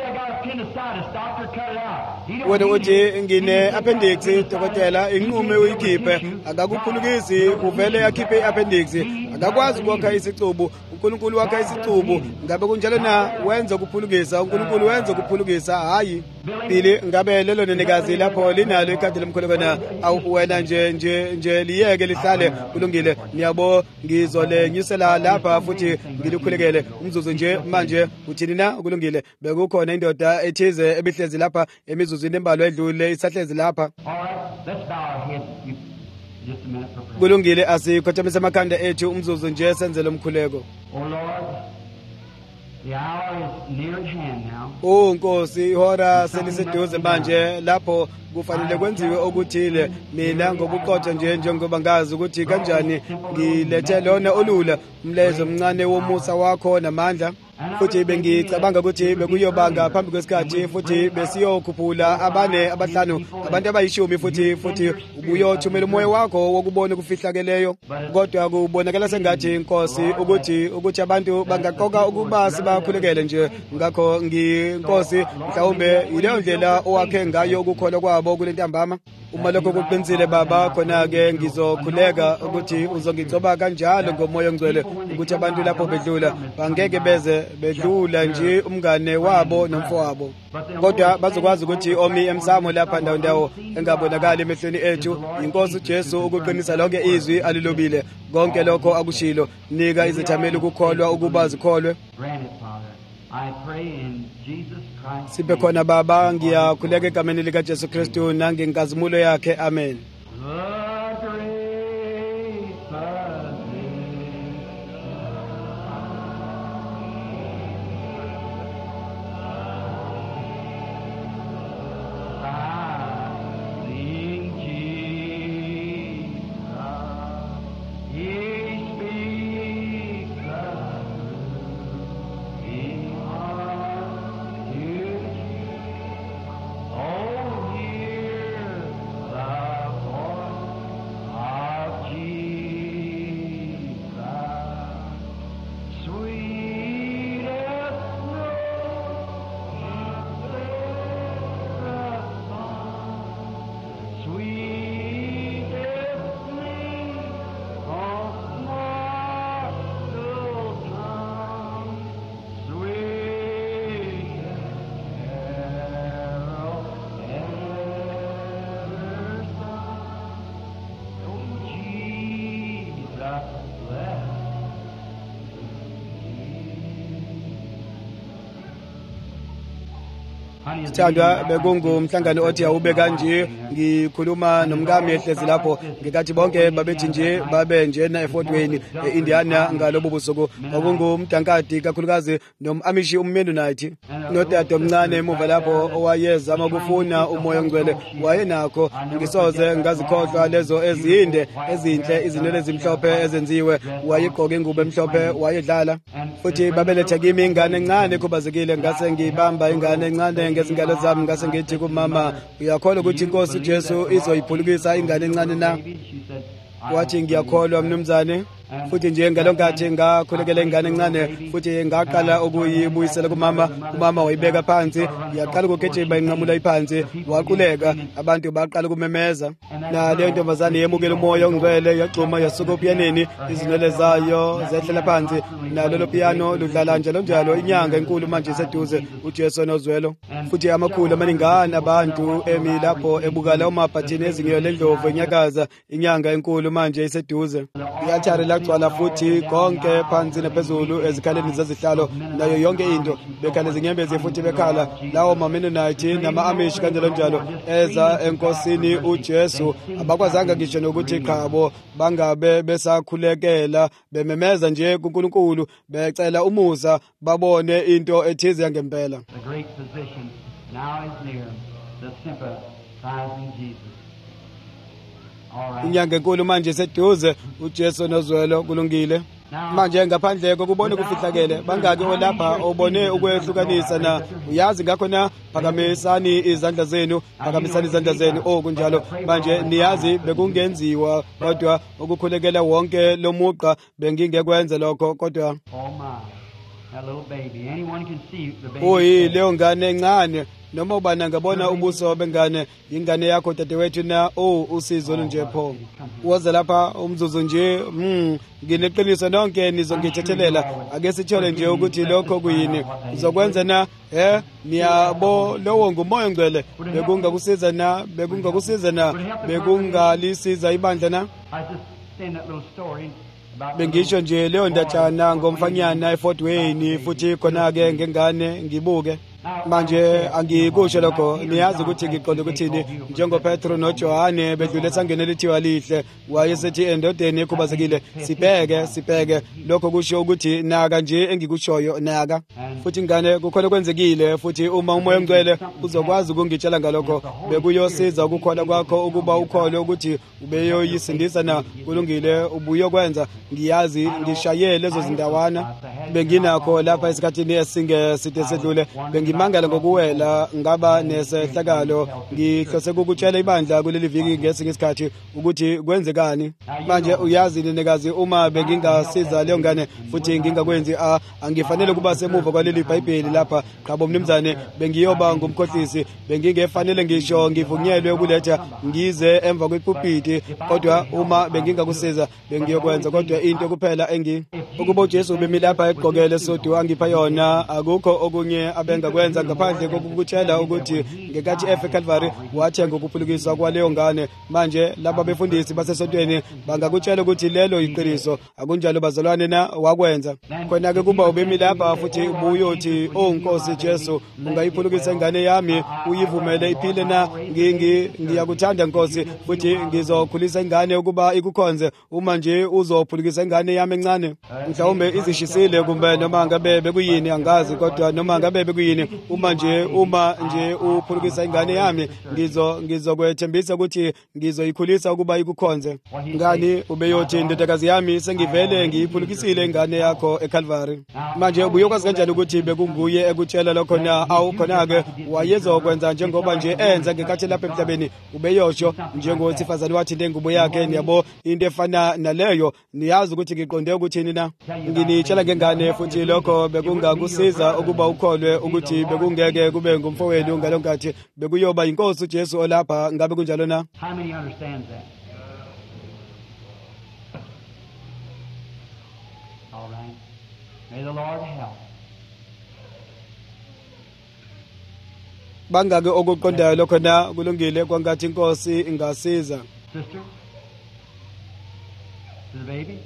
Wena uthi ngine appendix dokotela, inqume uyikhiphe, akakuphulukisi, uvele akhiphe iappendix, akakwazi ukwakha isicubu. uNkulunkulu wakha isicubu. Ngabe kunjalo na wenza ukuphulukisa? uNkulunkulu wenza ukuphulukisa, hayi. Pili ngabe lelo nenekazi lapho linalo ikhadi lomkhuleko na, awu wena nje nje nje liyeke lihlale kulungile. Niyabo ngizolenyusela lapha futhi ngilikhulekele umzuzu nje manje. Uthini na? Kulungile. Bekukhona indoda ethize ebihlezi lapha emizuzwini embalo edlule isahlezi lapha. Kulungile, asikhothamisa amakhanda ethu umzuzu nje senzele umkhuleko. Oh Nkosi, ihora seliseduze manje lapho kufanele kwenziwe okuthile. Mina ngobuqotho nje njengoba ngazi ukuthi kanjani ngilethe lona olula umlezo omncane womusa wakho namandla, futhi bengicabanga ukuthi bekuyobanga phambi kwesikhathi futhi besiyokhuphula abane abahlanu abantu abayishumi futhi futhi ubuyothumela umoya wakho wokubona ukufihlakeleyo. Kodwa kubonakala sengathi Nkosi ukuthi ukuthi abantu bangaqoka ukuba sibakhulekele nje. Ngakho nginkosi mhlawumbe yileyo ndlela owakhe ngayo ukukholwa kwabo kule ntambama. Uma lokho kuqinisile Baba, khona ke ngizokhuleka ukuthi uzongigcoba kanjalo ngomoya ongcwele ukuthi abantu lapho bedlula bangeke beze bedlula nje umngane wabo nomfowabo, kodwa bazokwazi ukuthi omi emsamo lapha ndawo ndawo engabonakali emehlweni ethu. Inkosi uJesu ukuqinisa lonke izwi alilobile, konke lokho akushilo. Nika izithameli ukukholwa ukuba zikholwe. I pray in Jesus Christ. Sibe khona Baba, ngiyakhuleka egameni lika Jesu Kristu nangenkazimulo yakhe. Amen. The great physician, I sing Jesus, He speaks the truth, He wants you to choose. Oh, hear the voice of Jesus, sweet as snow, sweet as sleep on mortal tongue, sweet as carol ever sung. Oh, Jesus, bless Sithandwa, bekungumhlangano othi awube kanje, ngikhuluma nomkami ehlezi lapho ngikathi bonke babethi nje babe njena eFort Wayne eIndiana ngalobo busuku. Kwakungumdankadi kakhulukazi nomamishi uMennonite nodade omncane emuva lapho owayezama ukufuna umoya ongcwele. Wayenakho, ngisoze ngazikhohlwa lezo ezinde ezinhle, izinwele ezimhlophe ezenziwe. Wayegqoka ingubo emhlophe, wayedlala futhi babeletha kimi ingane encane ekhubazekile. Ngase ngibamba ingane encane ngezingalo zami, ngase ngithi kumama, uyakholwa ukuthi inkosi uJesu izoyiphulukisa ingane encane na? Wathi ngiyakholwa mnumzane. Futhi nje ngalonkathi ngakhulekela ingane encane futhi ngaqala ukuyibuyisela kumama. Umama wayibeka phansi, yaqala ukugijima inqamula iphansi, waquleka. Abantu baqala kumemeza, na leyo ntombazane yemukela umoya ongcwele, yaxhuma yasuka opianeni, izinwele zayo zehlela phansi. Nalo lo piano ludlala njalo njalo inyanga enkulu manje iseduze, uJesu nozwelo. Futhi amakhulu amaningana abantu emi lapho ebukala umabhathini ezingiyo lendlovu enyakaza, inyanga enkulu manje iseduze. Ialtari lagcwala futhi konke phansi naphezulu, ezikhaleni zezihlalo nayo yonke into. Bekhala izinyembezi futhi bekhala lawo maMennonite nama-Amish kanjalo njalo eza enkosini uJesu. Abakwazanga ngisho nokuthi qhabo bangabe besakhulekela, bememeza nje kuNkulunkulu, becela umusa babone into ethize yangempela. the great physician now is near, the sympathizing Jesus. All right. Inyanga enkulu manje iseduze, uJesu nozwelo kulungile. Manje ngaphandle kokubona kufihlakele, bangaki olapha obone ukwehlukanisa na? Uyazi ngakho na, phakamisani izandla zenu, phakamisani izandla zenu. Oh kunjalo manje niyazi bekungenziwa, kodwa ukukhulekela wonke lomuqa bengingekwenza lokho. Kodwa Oh my, that little baby. Anyone can see the baby. oyi leyo ngane encane, noma ubana ngabona ubuso bengane, ingane yakho dadewethu na. Oh usizo nje pho woza lapha umzuzu nje. mm ngineqiniso nonke nizongithethelela. Ake sithole nje ukuthi lokho kuyini uzokwenza na. Eh niyabo lowo ngumoya ongcwele bekungakusiza na, bekungakusiza na, bekungalisiza ibandla na. I just saying that little story about the Bengisho nje leyo ndatshana ngomfanyana eFort Wayne, futhi khona-ke ngengane ngibuke. Manje angikusho lokho, niyazi ukuthi ngiqonda ukuthini. NjengoPetro noJohane bedlule esangeni elithiwa lihle, wayesethi endodeni ekhubazekile, sibheke sibheke. Lokho kusho ukuthi naka nje engikushoyo naka. Futhi ingane kukhona kwenzekile, futhi uma umoya ongcwele uzokwazi ukungitshela ngalokho, bekuyosiza ukukhona kwakho ukuba ukhole ukuthi ubeyoyisindisa na. Kulungile ubuyokwenza, ngiyazi ngishaye lezo zindawana benginakho lapha esikhathini esingeside sedlule. Bengimangala ngokuwela ngaba nesehlakalo, ngihlose ukutshela ibandla kuleli viki ngesinye isikhathi ukuthi kwenzekani. Manje uyazi nenekazi, uma bengingasiza leyo ngane futhi ngingakwenzi, angifanele kuba semuva kwaleli iBhayibheli lapha. Qhabo mnumzane, bengiyoba ngumkhohlisi, bengingefanele ngisho ngivunyelwe ukuletha ngize emva kwepulpiti. Kodwa uma bengingakusiza bengiyokwenza. Kodwa into kuphela engi ukuba uJesu bemilapha wagqokela sodu angipha yona akukho okunye abengakwenza ngaphandle kokukutshela ukuthi ngekathi efe Calvary wathenga ukuphulukiswa kwaleyo ngane. Manje laba befundisi basesontweni bangakutshela ukuthi lelo iqiniso, akunjalo bazalwane na wakwenza. Khona ke kuba ubemi lapha futhi ubuyothi oh Nkosi Jesu ungayiphulukisa ingane yami uyivumele iphile na, ngingi ngiyakuthanda Nkosi futhi ngizokhulisa ingane ukuba ikukhonze. Uma nje uzophulukisa ingane yami encane mhlawumbe izishisile kumbe noma ngabe bekuyini angazi, kodwa noma ngabe bekuyini uma nje uma nje uphulukisa ingane yami ngizo ngizokwethembisa ukuthi ngizoyikhulisa ukuba ikukhonze. Ngani ubeyothi ndodakazi yami sengivele ngiyiphulukisile ingane yakho eCalvary. Manje ubuyokwazi kanjani ukuthi bekunguye ekutshela lokho na? Awu khona ke wayezokwenza njengoba nje enza ngekathi lapha emhlabeni. Ubeyosho njengowesifazane wathi ngengubo yakhe, niyabo into efana naleyo. Niyazi ukuthi ngiqonde ukuthini na? Nginitshela ngengane futhi lokho bekungakusiza ukuba ukholwe ukuthi bekungeke kube ngumfowenu ngalonkathi bekuyoba inkosi uJesu olapha. Ngabe kunjalo na? How many understands that? All right. May the Lord help. Bangake okuqondayo lokho na? Kulungile kwangathi inkosi ingasiza. Sister? To the baby?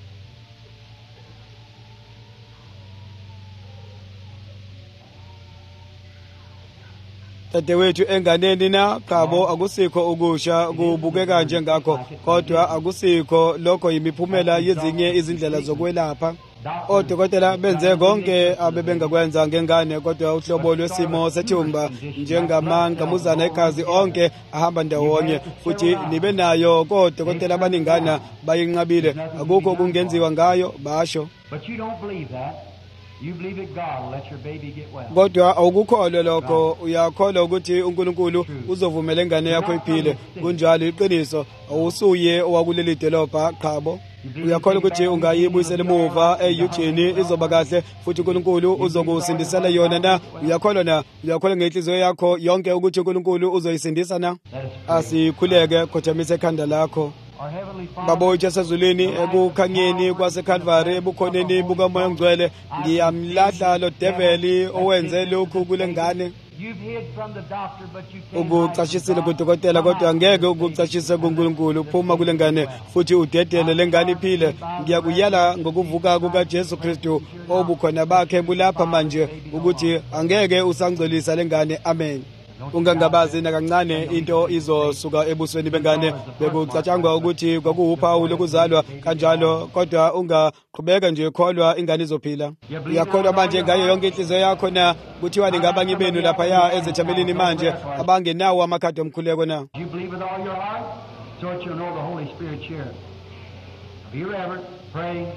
Dadewethu enganeni na? Qabo akusikho ukusha kubukeka njengakho, kodwa akusikho lokho yimiphumela yezinye izindlela zokwelapha. Odokotela benze konke abebengakwenza ngengane, kodwa uhlobo lwesimo sethumba njengamankamuzana egazi onke ahamba ndawonye futhi nibe nayo kodokotela abaningana bayinqabile. Akukho kungenziwa ngayo basho. But you don't believe that. You believe that God will let your baby get well. Kodwa awukukholwa lokho, uyakholwa ukuthi uNkulunkulu uzovumela ingane yakho iphile. Kunjalo iqiniso, awusuye owakuleli dolobha qhabo. Uyakholwa ukuthi ungayibuyisela emuva eYeugene izoba kahle futhi uNkulunkulu uzokusindisela yona na? Uyakholwa na? Uyakholwa ngenhliziyo yakho yonke ukuthi uNkulunkulu uzoyisindisa na? Asikhuleke khothamisa ekhanda lakho. Our Heavenly Father, Baba wethu esezulwini, ekukhanyeni kwaseCalvary ebukhoneni bukaMoya Ngcwele, ngiyamlahla lo devil owenze lokhu kule ngane. you've hid from the doctor, but you can't hide Ukucashisile from God. kudokotela kodwa ngeke ukucashise kuNkulunkulu. Phuma kule ngane futhi udedele lengane iphile. Ngiyakuyala ngokuvuka kukaJesu Kristu obukhona bakhe bulapha manje ukuthi angeke usangcolisa lengane. Amen. Ungangabazi nakancane into izosuka ebusweni bengane. Bekucatshangwa ukuthi kwakuwuphawu lokuzalwa kanjalo, kodwa ungaqhubeka nje kholwa ingane izophila. Uyakholwa manje ngayo yonke inhliziyo yakho na? Kuthiwa ningabanye benu lapha ya ezethamelini manje abangenawo amakhadi omkhuleko na? Do you believe with all your heart? So that you'll know the Holy Spirit here. Be reverent, pray.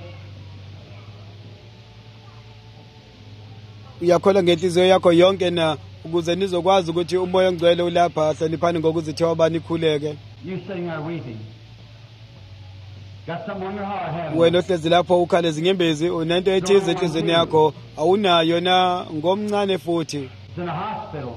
Uyakholwa ngenhliziyo yakho yonke na? Ukuze nizokwazi ukuthi uMoya Ngcwele ulapha. Hloniphani ngokuzithoba nikhuleke. You sitting there weeping. Got something on your heart, haven't you? Wena ohlezi lapho ukhale zinyembezi, unento ethize enhliziyweni yakho, awunayo na? Ngomncane futhi. It's in a hospital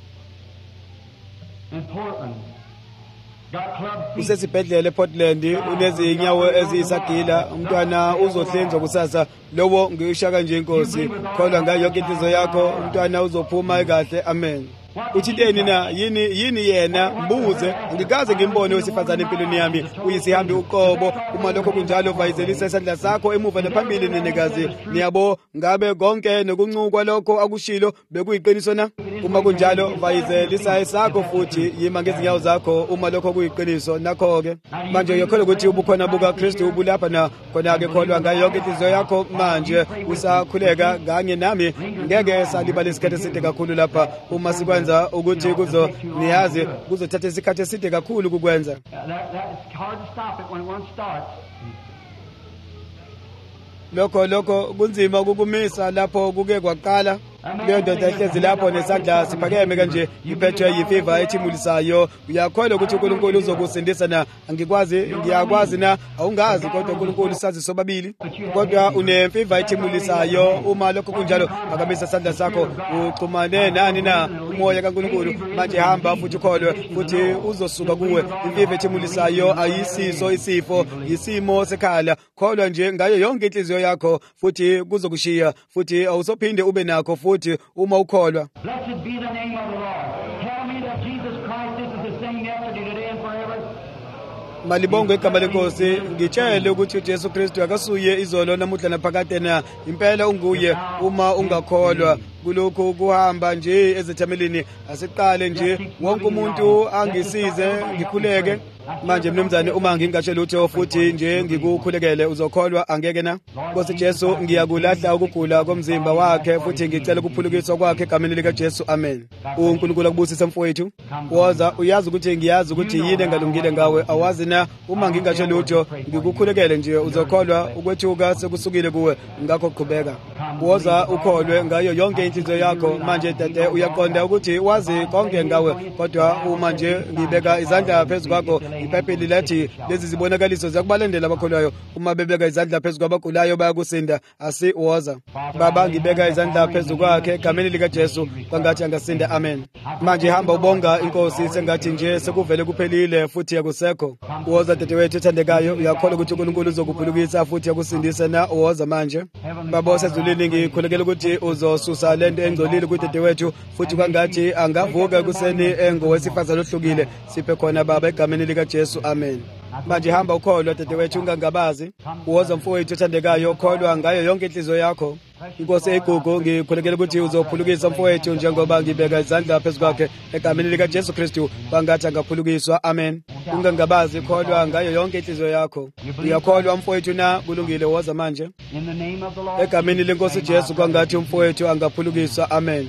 in Portland. Got club feet. Usesibhedlela ePortland, unezinyawo eziyisagila. Umntwana uzohlinzwa kusasa. Lowo ngisho kanje inkosi, kholwa ngayo yonke inhliziyo yakho, umntwana uzophuma ekahle. Amen. Uthinteni na? Yini yini yena? Mbuze. Ngikaze ngimbone wesifazane empilweni yami uyisihambi uqobo. Uma lokho kunjalo vayizelisa isandla sakho emuva naphambili nenekazi. Niyabo ngabe konke nokuncukwa lokho akushilo bekuyiqiniso na? Uma kunjalo vayizelisa isakho futhi yima ngezinyawo zakho uma lokho kuyiqiniso. Nakho ke manje uyakholwa ukuthi ubukhona buka Kristu ubulapha na? Khona ke kholwa ngayo yonke inhliziyo yakho manje usakhuleka kanye nami. Ngeke salibala isikhathi eside kakhulu lapha uma sikwenza ukuthi kuzo niyazi kuzothatha isikhathi eside kakhulu kukwenza. That, that, it's hard to stop it when it once starts. Lokho lokho kunzima ukukumisa lapho kuke kwaqala. leyo ndoda ehlezi lapho nesandla siphakeme kanje iphethwe yifiva ethimulisayo. Uyakholwa ukuthi uNkulunkulu uzokusindisa na? Angikwazi, ngiyakwazi na? Awungazi kodwa uNkulunkulu sazi sobabili. Kodwa unemfiva ethimulisayo. Uma lokho kunjalo akamisa isandla sakho uxhumane nani na umoya kaNkulunkulu manje hamba futhi ukholwe futhi uzosuka kuwe. Imfiva ethimulisayo ayisiso isifo, isimo sekhala. Kholwa nje ngayo yonke inhliziyo yakho futhi kuzokushiya futhi awusophinde ube nakho futhi uma ukholwa. Blessed be the name of the Lord. Tell me that Jesus Christ is the same yesterday, today, and forever. Malibongo igama lenkosi, ngitshele ukuthi uJesu Kristu akasuye izolo namuhla naphakade na. Impela unguye. Uma ungakholwa kulokhu kuhamba nje ezethamelini, asiqale nje wonke umuntu angisize ngikhuleke. Manje mnumzane, uma ngingasho lutho futhi nje ngikukhulekele uzokholwa angeke na? Nkosi Jesu, ngiyakulahla ukugula komzimba wakhe futhi ngicela ukuphulukiswa kwakhe egameni lika Jesu. Amen. uNkulunkulu akubusise mfowethu. Woza, uyazi ukuthi ngiyazi ukuthi yini engalungile ngawe. Awazi na? Uma ngingasho lutho ngikukhulekele nje uzokholwa ukwethuka sekusukile kuwe. Ngakho qhubeka. Woza ukholwe ngayo yonke inhliziyo yakho. Manje dade, uyaqonda ukuthi wazi konke ngawe, kodwa uma nje ngibeka izandla phezu kwakho iBhayibheli lathi lezi zibonakaliso ziyakubalendela abakholwayo. Uma bebeka izandla phezu kwabagulayo bayakusinda. Asi woza. Baba, ngibeka izandla phezu kwakhe egameni lika Jesu kwangathi angasinda. Amen. Manje hamba ubonga inkosi sengathi nje sekuvele kuphelile futhi akusekho. Woza dadewethu ethandekayo, uyakholwa ukuthi uNkulunkulu uzokuphulukisa futhi akusindise na? Woza manje. Baba osezulwini, ngikhulekela ukuthi uzosusa lento engcolile kudadewethu futhi kwangathi angavuka ekuseni engowesifazane ohlukile. Siphe khona Baba egameni lika Jesu. Amen. Manje hamba ukholwa dadewethu, ungangabazi. Woza mfowethu ethandekayo, kholwa ngayo yonke inhliziyo yakho. Inkosi egugu, ngikhulekela ukuthi uzophulukisa mfowethu njengoba ngibeka izandla phezu kwakhe egameni lika Jesu Kristu kwangathi angaphulukiswa. Amen. Ungangabazi, kholwa ngayo yonke inhliziyo yakho. Uyakholwa mfowethu na? Kulungile. Woza manje egameni lenkosi Jesu kwangathi umfowethu angaphulukiswa. Amen.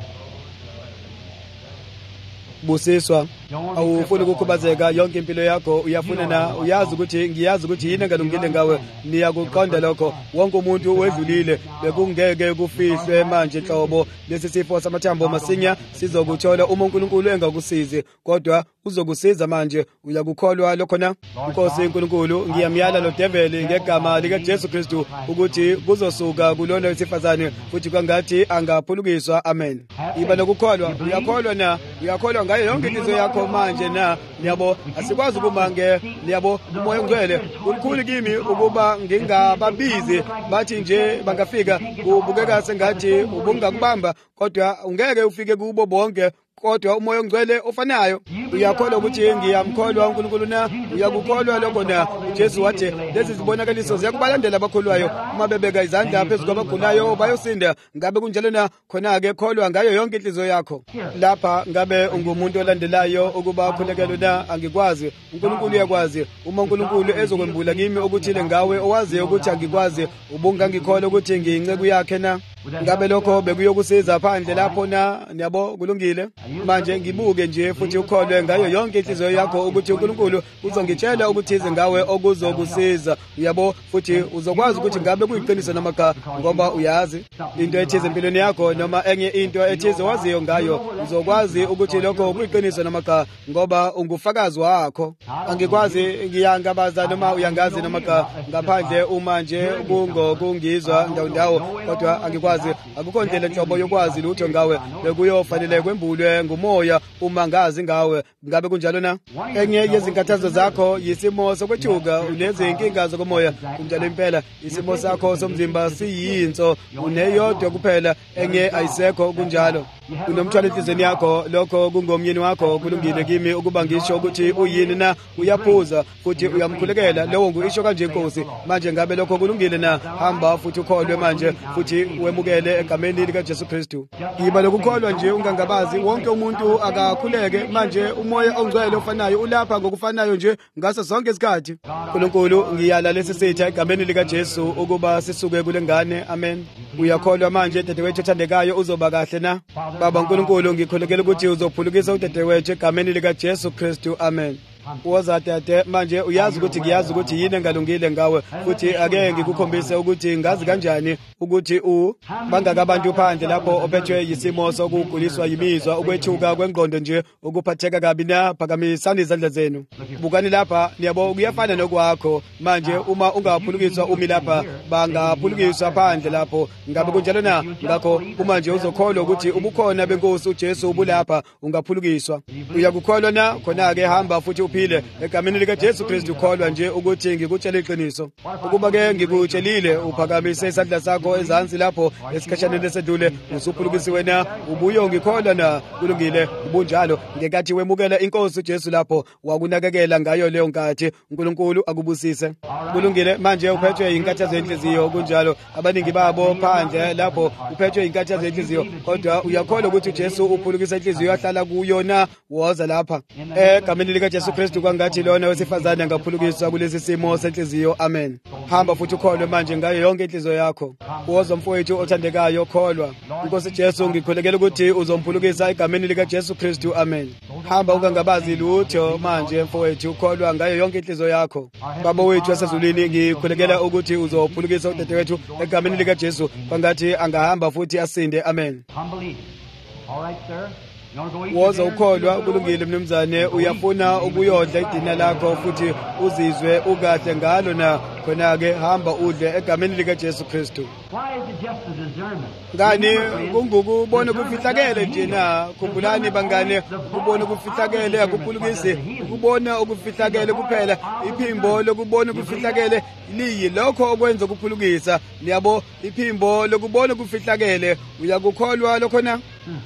Busiswa, awufuni ukukhubazeka yonke impilo yakho. Uyafuna na? Uyazi ukuthi ngiyazi ukuthi yini engalungile ngawe. Niyakuqonda lokho. Wonke umuntu wedlulile bekungeke kufihlwe manje hlobo lesi sifo samathambo masinya sizokuthola uma uNkulunkulu engakusizi, kodwa uzokusiza manje. Uyakukholwa lokho na? Inkosi uNkulunkulu, ngiyamyala lo devil ngegama lika Jesu Kristu ukuthi kuzosuka kulona wesifazane futhi kwangathi angaphulukiswa. Amen. Iba nokukholwa. Uyakholwa na? Uyakholwa ngayo yonke inhliziyo yakho manje na? Niyabo, asikwazi ukumange. Niyabo, umoya ongcwele ukhulu kimi ukuba ngingababizi bathi nje bangafika ubukeka sengathi ubungakubamba, kodwa ungeke ufike kubo bonke, kodwa umoya ongcwele ofanayo. Uyakholwa ukuthi ngiyamkholwa uNkulunkulu na? Uyakukholwa lokho na? uJesu wathi lezi zibonakaliso ziyakubalandela abakholwayo. Uma bebeka izandla phezu kwabagulayo bayosinda. Ngabe kunjalo na? Khona-ke kholwa ngayo yonke inhliziyo yakho. Lapha ngabe ungumuntu olandelayo ukuba ukhulekele na? Angikwazi. uNkulunkulu uyakwazi. Uma uNkulunkulu ezokwembula kimi okuthile ngawe owaziyo ukuthi angikwazi, ubungangikholwa ukuthi ngiyinceku yakhe na? Ngabe lokho bekuyokusiza phandle lapho na? Niyabo, kulungile. Manje ngibuke nje futhi ukholwe ngayo yonke inhliziyo yakho ukuthi uNkulunkulu uzongitshela ukuthize ngawe okuzokusiza. Uyabo, futhi uzokwazi ukuthi ngabe kuyiqiniso noma cha, ngoba uyazi into ethize empilweni yakho noma enye into ethize waziyo ngayo. Uzokwazi ukuthi lokho kuyiqiniso noma cha ngoba ungufakazi wakho. Angikwazi ngiyangabaza noma uyangazi noma cha ngaphandle uma nje kungo kungizwa ndawo ndawo, kodwa angikwazi. Akukho ndlela nhlobo yokwazi lutho ngawe. Bekuyofanele kwembulwe ngumoya uma ngazi ngawe. Ngabe kunjalo na? Enye yezinkathazo zakho yisimo sokwethuka, unezinkinga zokumoya. Kunjalo impela isimo sakho somzimba siyinso, uneyodwa kuphela, enye ayisekho. Kunjalo unomthwalo enhlizweni yakho, lokho kungomyeni wakho. Kulungile kimi ukuba ngisho ukuthi uyini na? Uyaphuza futhi uyamkhulekela. Lowo ngisho kanje inkosi. Manje ngabe lokho kulungile na? Hamba futhi ukholwe manje futhi wemukele egameni lika Jesu Kristu. Yiba lokukholwa nje, ungangabazi. Wonke umuntu akakhuleke manje. Umoya ongcwele ofanayo ulapha ngokufanayo nje ngaso zonke isikhathi. uNkulunkulu, ngiyala lesi sitha egameni lika Jesu ukuba sisuke kule ngane. Amen. Uyakholwa manje dadewethu ethandekayo uzoba kahle na? Baba uNkulunkulu, ngikhulekela ukuthi uzophulukisa udadewethu egameni lika Jesu Kristu. Amen. woza dade manje uyazi ukuthi ngiyazi ukuthi yini engalungile ngawe futhi ake ngikukhombise ukuthi ngazi kanjani ukuthi u bangaka abantu phandle lapho ophethwe yisimo sokuguliswa yimizwa ukwethuka kwengqondo nje ukuphatheka kabi na phakamisani izandla zenu bukani lapha niyabo kuyafana nokwakho manje uma ungaphulukiswa umi lapha bangaphulukiswa phandle lapho ngabe kunjalo na ngakho uma nje uzokholwa ukuthi ubukhona benkosi uJesu ubulapha ungaphulukiswa uyakukholwa na khona ke hamba futhi uphile egameni lika Jesu Kristu ukholwa nje ukuthi ngikutshela iqiniso ukuba ke ngikutshelile uphakamise isandla sakho ezansi lapho esikhashaneni esedlule usuphulukisiwe na ubuye ngikholwa na kulungile ubunjalo ngekathi wemukela inkosi uJesu lapho wakunakekela ngayo leyo nkathi uNkulunkulu akubusise kulungile manje uphethwe inkathazo enhliziyo kunjalo abaningi babo phandle lapho uphethwe inkathazo enhliziyo kodwa uyakholwa ukuthi uJesu uphulukisa inhliziyo yahlala kuyo na woza lapha egameni lika Jesu Kristu kwangathi lona wesifazane ngaphulukiswa kulesi simo senhliziyo amen hamba futhi ukholwe manje ngayo yonke inhliziyo yakho woza mfowethu othandekayo kholwa inkosi Jesu ngikholekela ukuthi uzomphulukisa egameni lika Jesu Kristu amen hamba ungangabazi lutho manje mfowethu ukholwa ngayo yonke inhliziyo yakho baba wethu wasezulwini ngikholekela ukuthi uzophulukisa udadewethu egameni lika Jesu kwangathi angahamba futhi asinde amen woza ukholwa kulungile mnumzane uyafuna ukuyodla idina lakho futhi uzizwe ukahle ngalo na khona-ke hamba udle egameni lika Jesu Kristu ngani kungukubona kufihlakele nje na khumbulani bangane ukubona kufihlakele akuphulukisi ukubona ukufihlakele kuphela iphimbo lokubona kufihlakele liyi lokho okwenza ukuphulukisa niyabo iphimbo lokubona kufihlakele uyakukholwa lokho na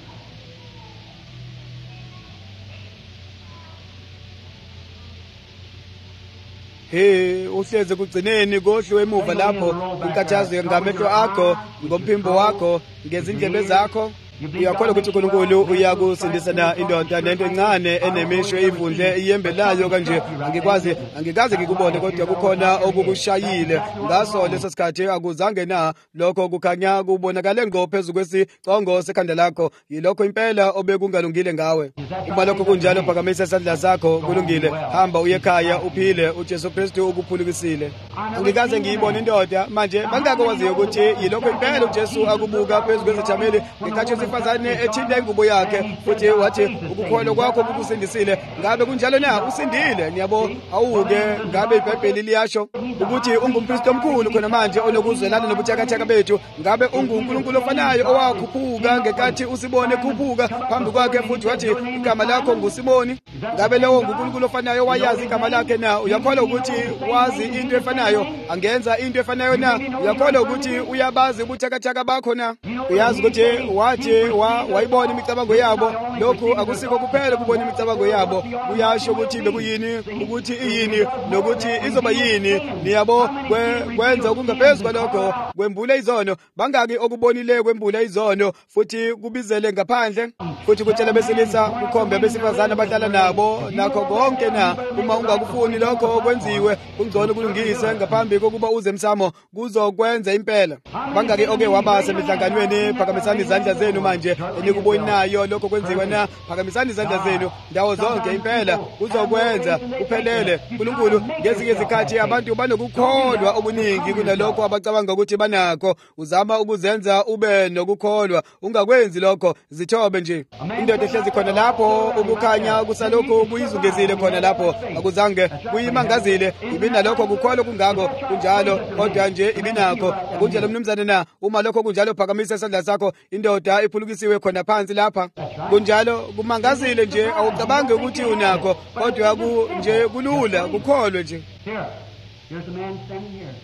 Hey uhleze kugcineni kohle emuva lapho inkathazo ngamehlo akho ngomphimbo wakho ngezindlebe zakho uyakholwa ukuthi uNkulunkulu uyakusindisa na indoda nento encane enemisho evundle iyembelayo kanje angikwazi angikaze ngikubone kodwa kukhona okukushayile ngaso leso sikhathi akuzange na lokho kukhanya kubonakale ngqo phezulu kwesicongo sekhanda lakho yilokho impela obekungalungile ngawe uma lokho kunjalo phakamisa isandla sakho kulungile hamba uye ekhaya uphile uJesu Kristu ukuphulukisile angikaze ngiyibone indoda manje bangake waziyo ukuthi yilokho impela uJesu akubuka phezulu kwezithameli ngekhathi fazane ethinta ingubo yakhe futhi wathi ukukholwa kwakho kukusindisile ngabe kunjalo na usindile niyabo awuke ngabe iBhayibheli liyasho ukuthi ungumpristi omkhulu khona manje onokuzwelana nobuthakathaka bethu ngabe unguNkulunkulu ofanayo owakhuphuka ngekathi usibone khuphuka phambi kwakhe futhi wathi igama lakho ngusiboni ngabe lowo uNkulunkulu ofanayo wayazi igama lakhe na uyakholwa ukuthi wazi into efanayo angenza into efanayo na uyakholwa ukuthi uyabazi ubuthakathaka bakho na uyazi ukuthi wathi wayibona imicabango yabo lokhu akusikho kuphela kubona imicabango yabo kuyasho ukuthi bekuyini ukuthi iyini nokuthi izoba yini niyabo kwenza okungaphezulu kwalokho kwembula izono bangaki okubonile kwembula izono futhi kubizele ngaphandle futhi kutshela besilisa kukhombe besifazana abahlala nabo nakho konke na uma ungakufuni lokho okwenziwe kungcono kulungise ngaphambi kokuba uze emsamo kuzokwenza impela bangaki oke wabase emihlanganweni phakamisani izandla zenu manje enikubonayo lokho kwenziwa na phakamisani izandla zenu ndawo zonke impela uzokwenza kuphelele uNkulunkulu ngezinye izikhathi abantu banokukholwa okuningi kunalokho abacabanga ukuthi banakho uzama ukuzenza ube nokukholwa ungakwenzi lokho zithobe nje indoda ehlezi khona lapho ukukhanya kusalokho kuyizungezile khona lapho akuzange kuyimangazile ibinalokho kukholwa kungako kunjalo kodwa nje ibinakho kunjalo mnumzane na uma lokho kunjalo phakamisa isandla sakho indoda iphulukisiwe khona phansi lapha kunjalo kumangazile nje awucabange ukuthi unakho kodwa ku nje kulula kukholwe nje Here, here's a man standing here.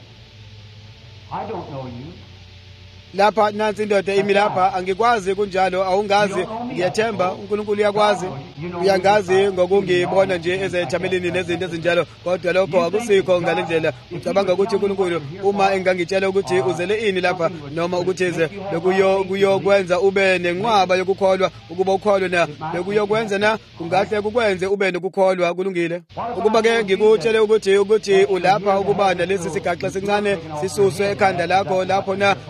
I don't know you. lapha nansi indoda imi lapha angikwazi kunjalo awungazi ngiyathemba uNkulunkulu uyakwazi uyangazi ngokungibona nje ezethamelini nezinto ezinjalo kodwa lokho akusikho ngalendlela ucabanga ukuthi uNkulunkulu uma engangitshela ukuthi uzele ini lapha noma ukuthize bekuyo kuyokwenza ube nenqwaba yokukholwa ukuba ukholwe na bekuyokwenza na kungahle kukwenze ube nokukholwa kulungile ukuba ke ngikutshele ukuthi ukuthi ulapha ukuba nalesi sigaxa sincane sisuswe ekhanda lakho lapho na ilokho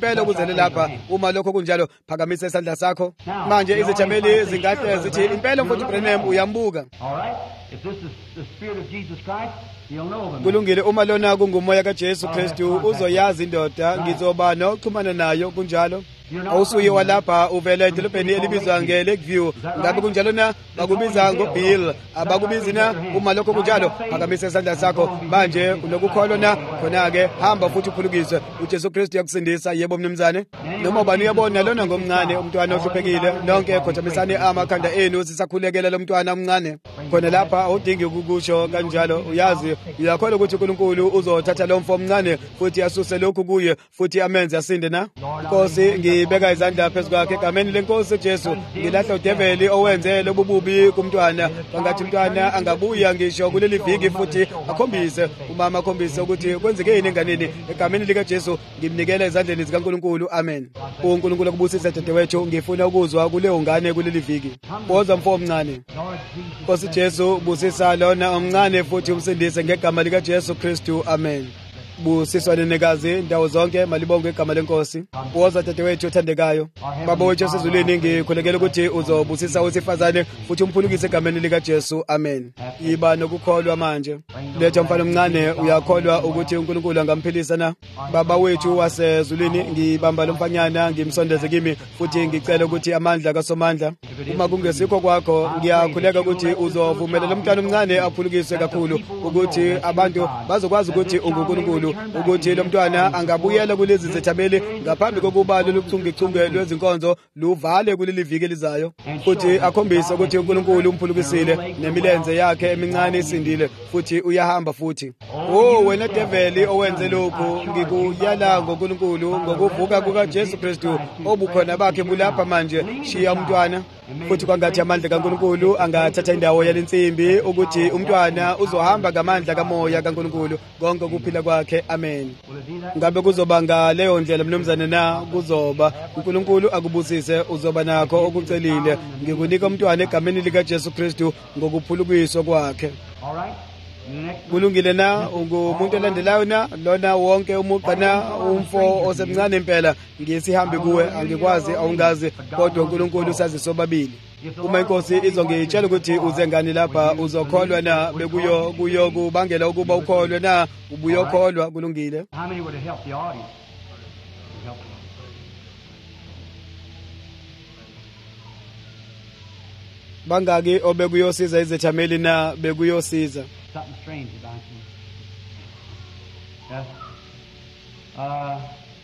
impela ukuzele lapha. Uma lokho kunjalo phakamisa isandla sakho. Manje izithameli zingahle zithi impela mfowethu Branham uyambuka. All right? If this is the Spirit of Jesus Christ, you'll know them. Kulungile uma lona kungumoya kaJesu Kristu uzoyazi indoda ngizoba nokuxhumana nayo kunjalo. Awusuye walapha uvela edolobheni elibizwa ngeLakeview. Ngabe kunjalo na bakubiza ngoBill abakubizi na uma lokho kunjalo phakamisa isandla sakho manje unokukholwa na khona ke hamba futhi uphulukiswe uJesu Kristu yakusindisa yebo mnumzane noma ubani uyabona lona ngomncane umntwana ohluphekile nonke khothamisane amakhanda enu sisakhulekela lo mntwana omncane khona lapha awudingi ukukusho kanjalo uyazi uyakholwa ukuthi uNkulunkulu uzothatha lo mfo omncane futhi asuse lokhu kuye futhi amenze asinde na Nkosi ngibeka izandla phezu kwakhe egameni lenkosi Jesu ngilahla udeveli owenze lobububi kumntwana bangathi umntwana angabuya ngisho kuleli viki futhi akhombise umama akhombise ukuthi kwenzekeni enganeni egameni lika Jesu ngimnikela ezandleni zikaNkulunkulu amen uNkulunkulu akubusise dadewethu ngifuna ukuzwa kuleyo ngane kuleli viki boza mfo omncane Nkosi Jesu busisa lona omncane futhi umsindise ngegama lika Jesu Kristu amen busiswane nekazi indawo zonke malibonke igama lenkosi woza dadewethu othandekayo baba wethu esezulwini ngikhulekela ukuthi uzobusisa usifazane futhi umphulukise egameni lika Jesu amen yiba nokukholwa manje letha mfana omncane uyakholwa ukuthi uNkulunkulu angamphilisa na baba wethu wasezulwini ngibamba lo mfanyana ngimsondeze kimi futhi ngicela ukuthi amandla kaSomandla uma kungesikho kwakho ngiyakhuleka ukuthi uzovumela lo mntwana omncane aphulukiswe kakhulu ukuthi abantu bazokwazi ukuthi uNkulunkulu ukuthi lo mntwana angabuyela kulezi zethameli ngaphambi kokuba loluchungechunge lwezinkonzo luvale kuleli viki elizayo futhi akhombise ukuthi uNkulunkulu umphulukisile nemilenze yakhe emincane isindile futhi uyahamba futhi oh wena develi owenze lokho ngikuyala ngoNkulunkulu ngokuvuka kuka Jesu Kristu obukhona bakhe bulapha manje shiya umntwana futhi kwangathi amandla kaNkulunkulu angathatha indawo yalensimbi ukuthi umntwana uzohamba ngamandla kamoya kaNkulunkulu konke ukuphila kwakhe amen ngabe kuzoba ngaleyo ndlela mnumzane na kuzoba uNkulunkulu akubusise uzoba nakho okucelile ngikunika umntwana egameni lika Jesu Kristu ngokuphulukiswa kwakhe kulungile na ungumuntu olandelayo na lona wonke umuqa na umfo osemncane impela ngisihambe kuwe angikwazi awungazi kodwa uNkulunkulu usazi sobabili uma inkosi izongitshela ukuthi uze ngani lapha uzokholwa na bekuyo kuyo kubangela ukuba ukholwe na ubuyokholwa kulungile bangaki obekuyosiza izethameli na bekuyosiza something strange about you. Yes. Uh,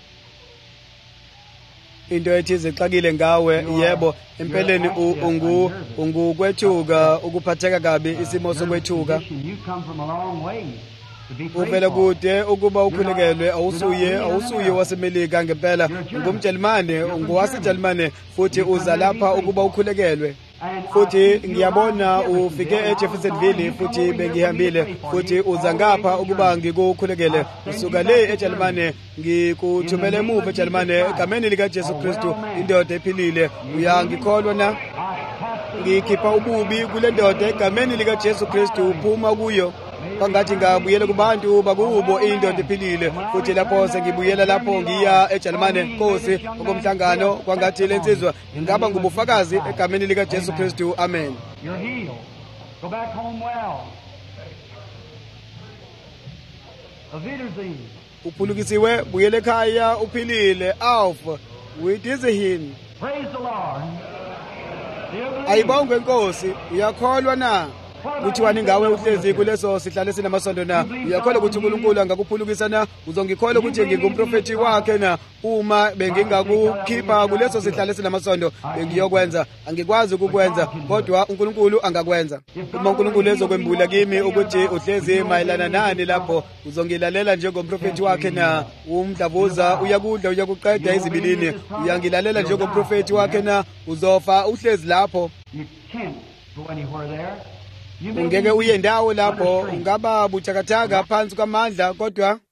into ethize exakile ngawe yebo empeleni ungu ungukwethuka ukuphatheka kabi isimo sokwethuka you come from a long way to be uvela kude ukuba ukhulekelwe awusuye awusuye wasemelika ngempela ngumjelimane unguwasejelimane futhi uza lapha ukuba ukhulekelwe futhi ngiyabona ufike eJeffersonville futhi bengihambile futhi uza ngapha ukuba ngikukhulekele usuka le eJalimane ngikuthumele emuva eJalimane egameni lika Jesu Kristu indoda ephilile uyangikholwa na ngikhipha ububi kule ndoda egameni lika Jesu Kristu uphuma kuyo bangathi ngabuyela kubantu bakubo indoda ephilile futhi lapho sengibuyela lapho ngiya eJalimane Nkosi okomhlangano kwangathi lensizwa ngaba ngubufakazi egameni lika Jesu Kristu amen you're healed go back home well aviderzin uphulukisiwe buyela ekhaya uphilile auf widizihini praise the Lord ayibongwe Nkosi uyakholwa na kuthiwani ngawe uhlezi kuleso sihlale sinamasondo na uyakholwa ukuthi uNkulunkulu angakuphulukisa na uzongikholwa ukuthi ngingumprofeti wakhe na uma bengingakukhipha kuleso sihlale sinamasondo bengiyokwenza angikwazi ukukwenza kodwa uNkulunkulu angakwenza uma uNkulunkulu ezokwembula kimi ukuthi uhlezi mayelana nani lapho uzongilalela njengomprofeti wakhe na umdlavuza uyakudla uyakuqeda izibilini uyangilalela njengomprofeti wakhe na uzofa uhlezi lapho you can't go anywhere there ungeke uye ndawo lapho ungaba buthakathaka phansi kwamandla kodwa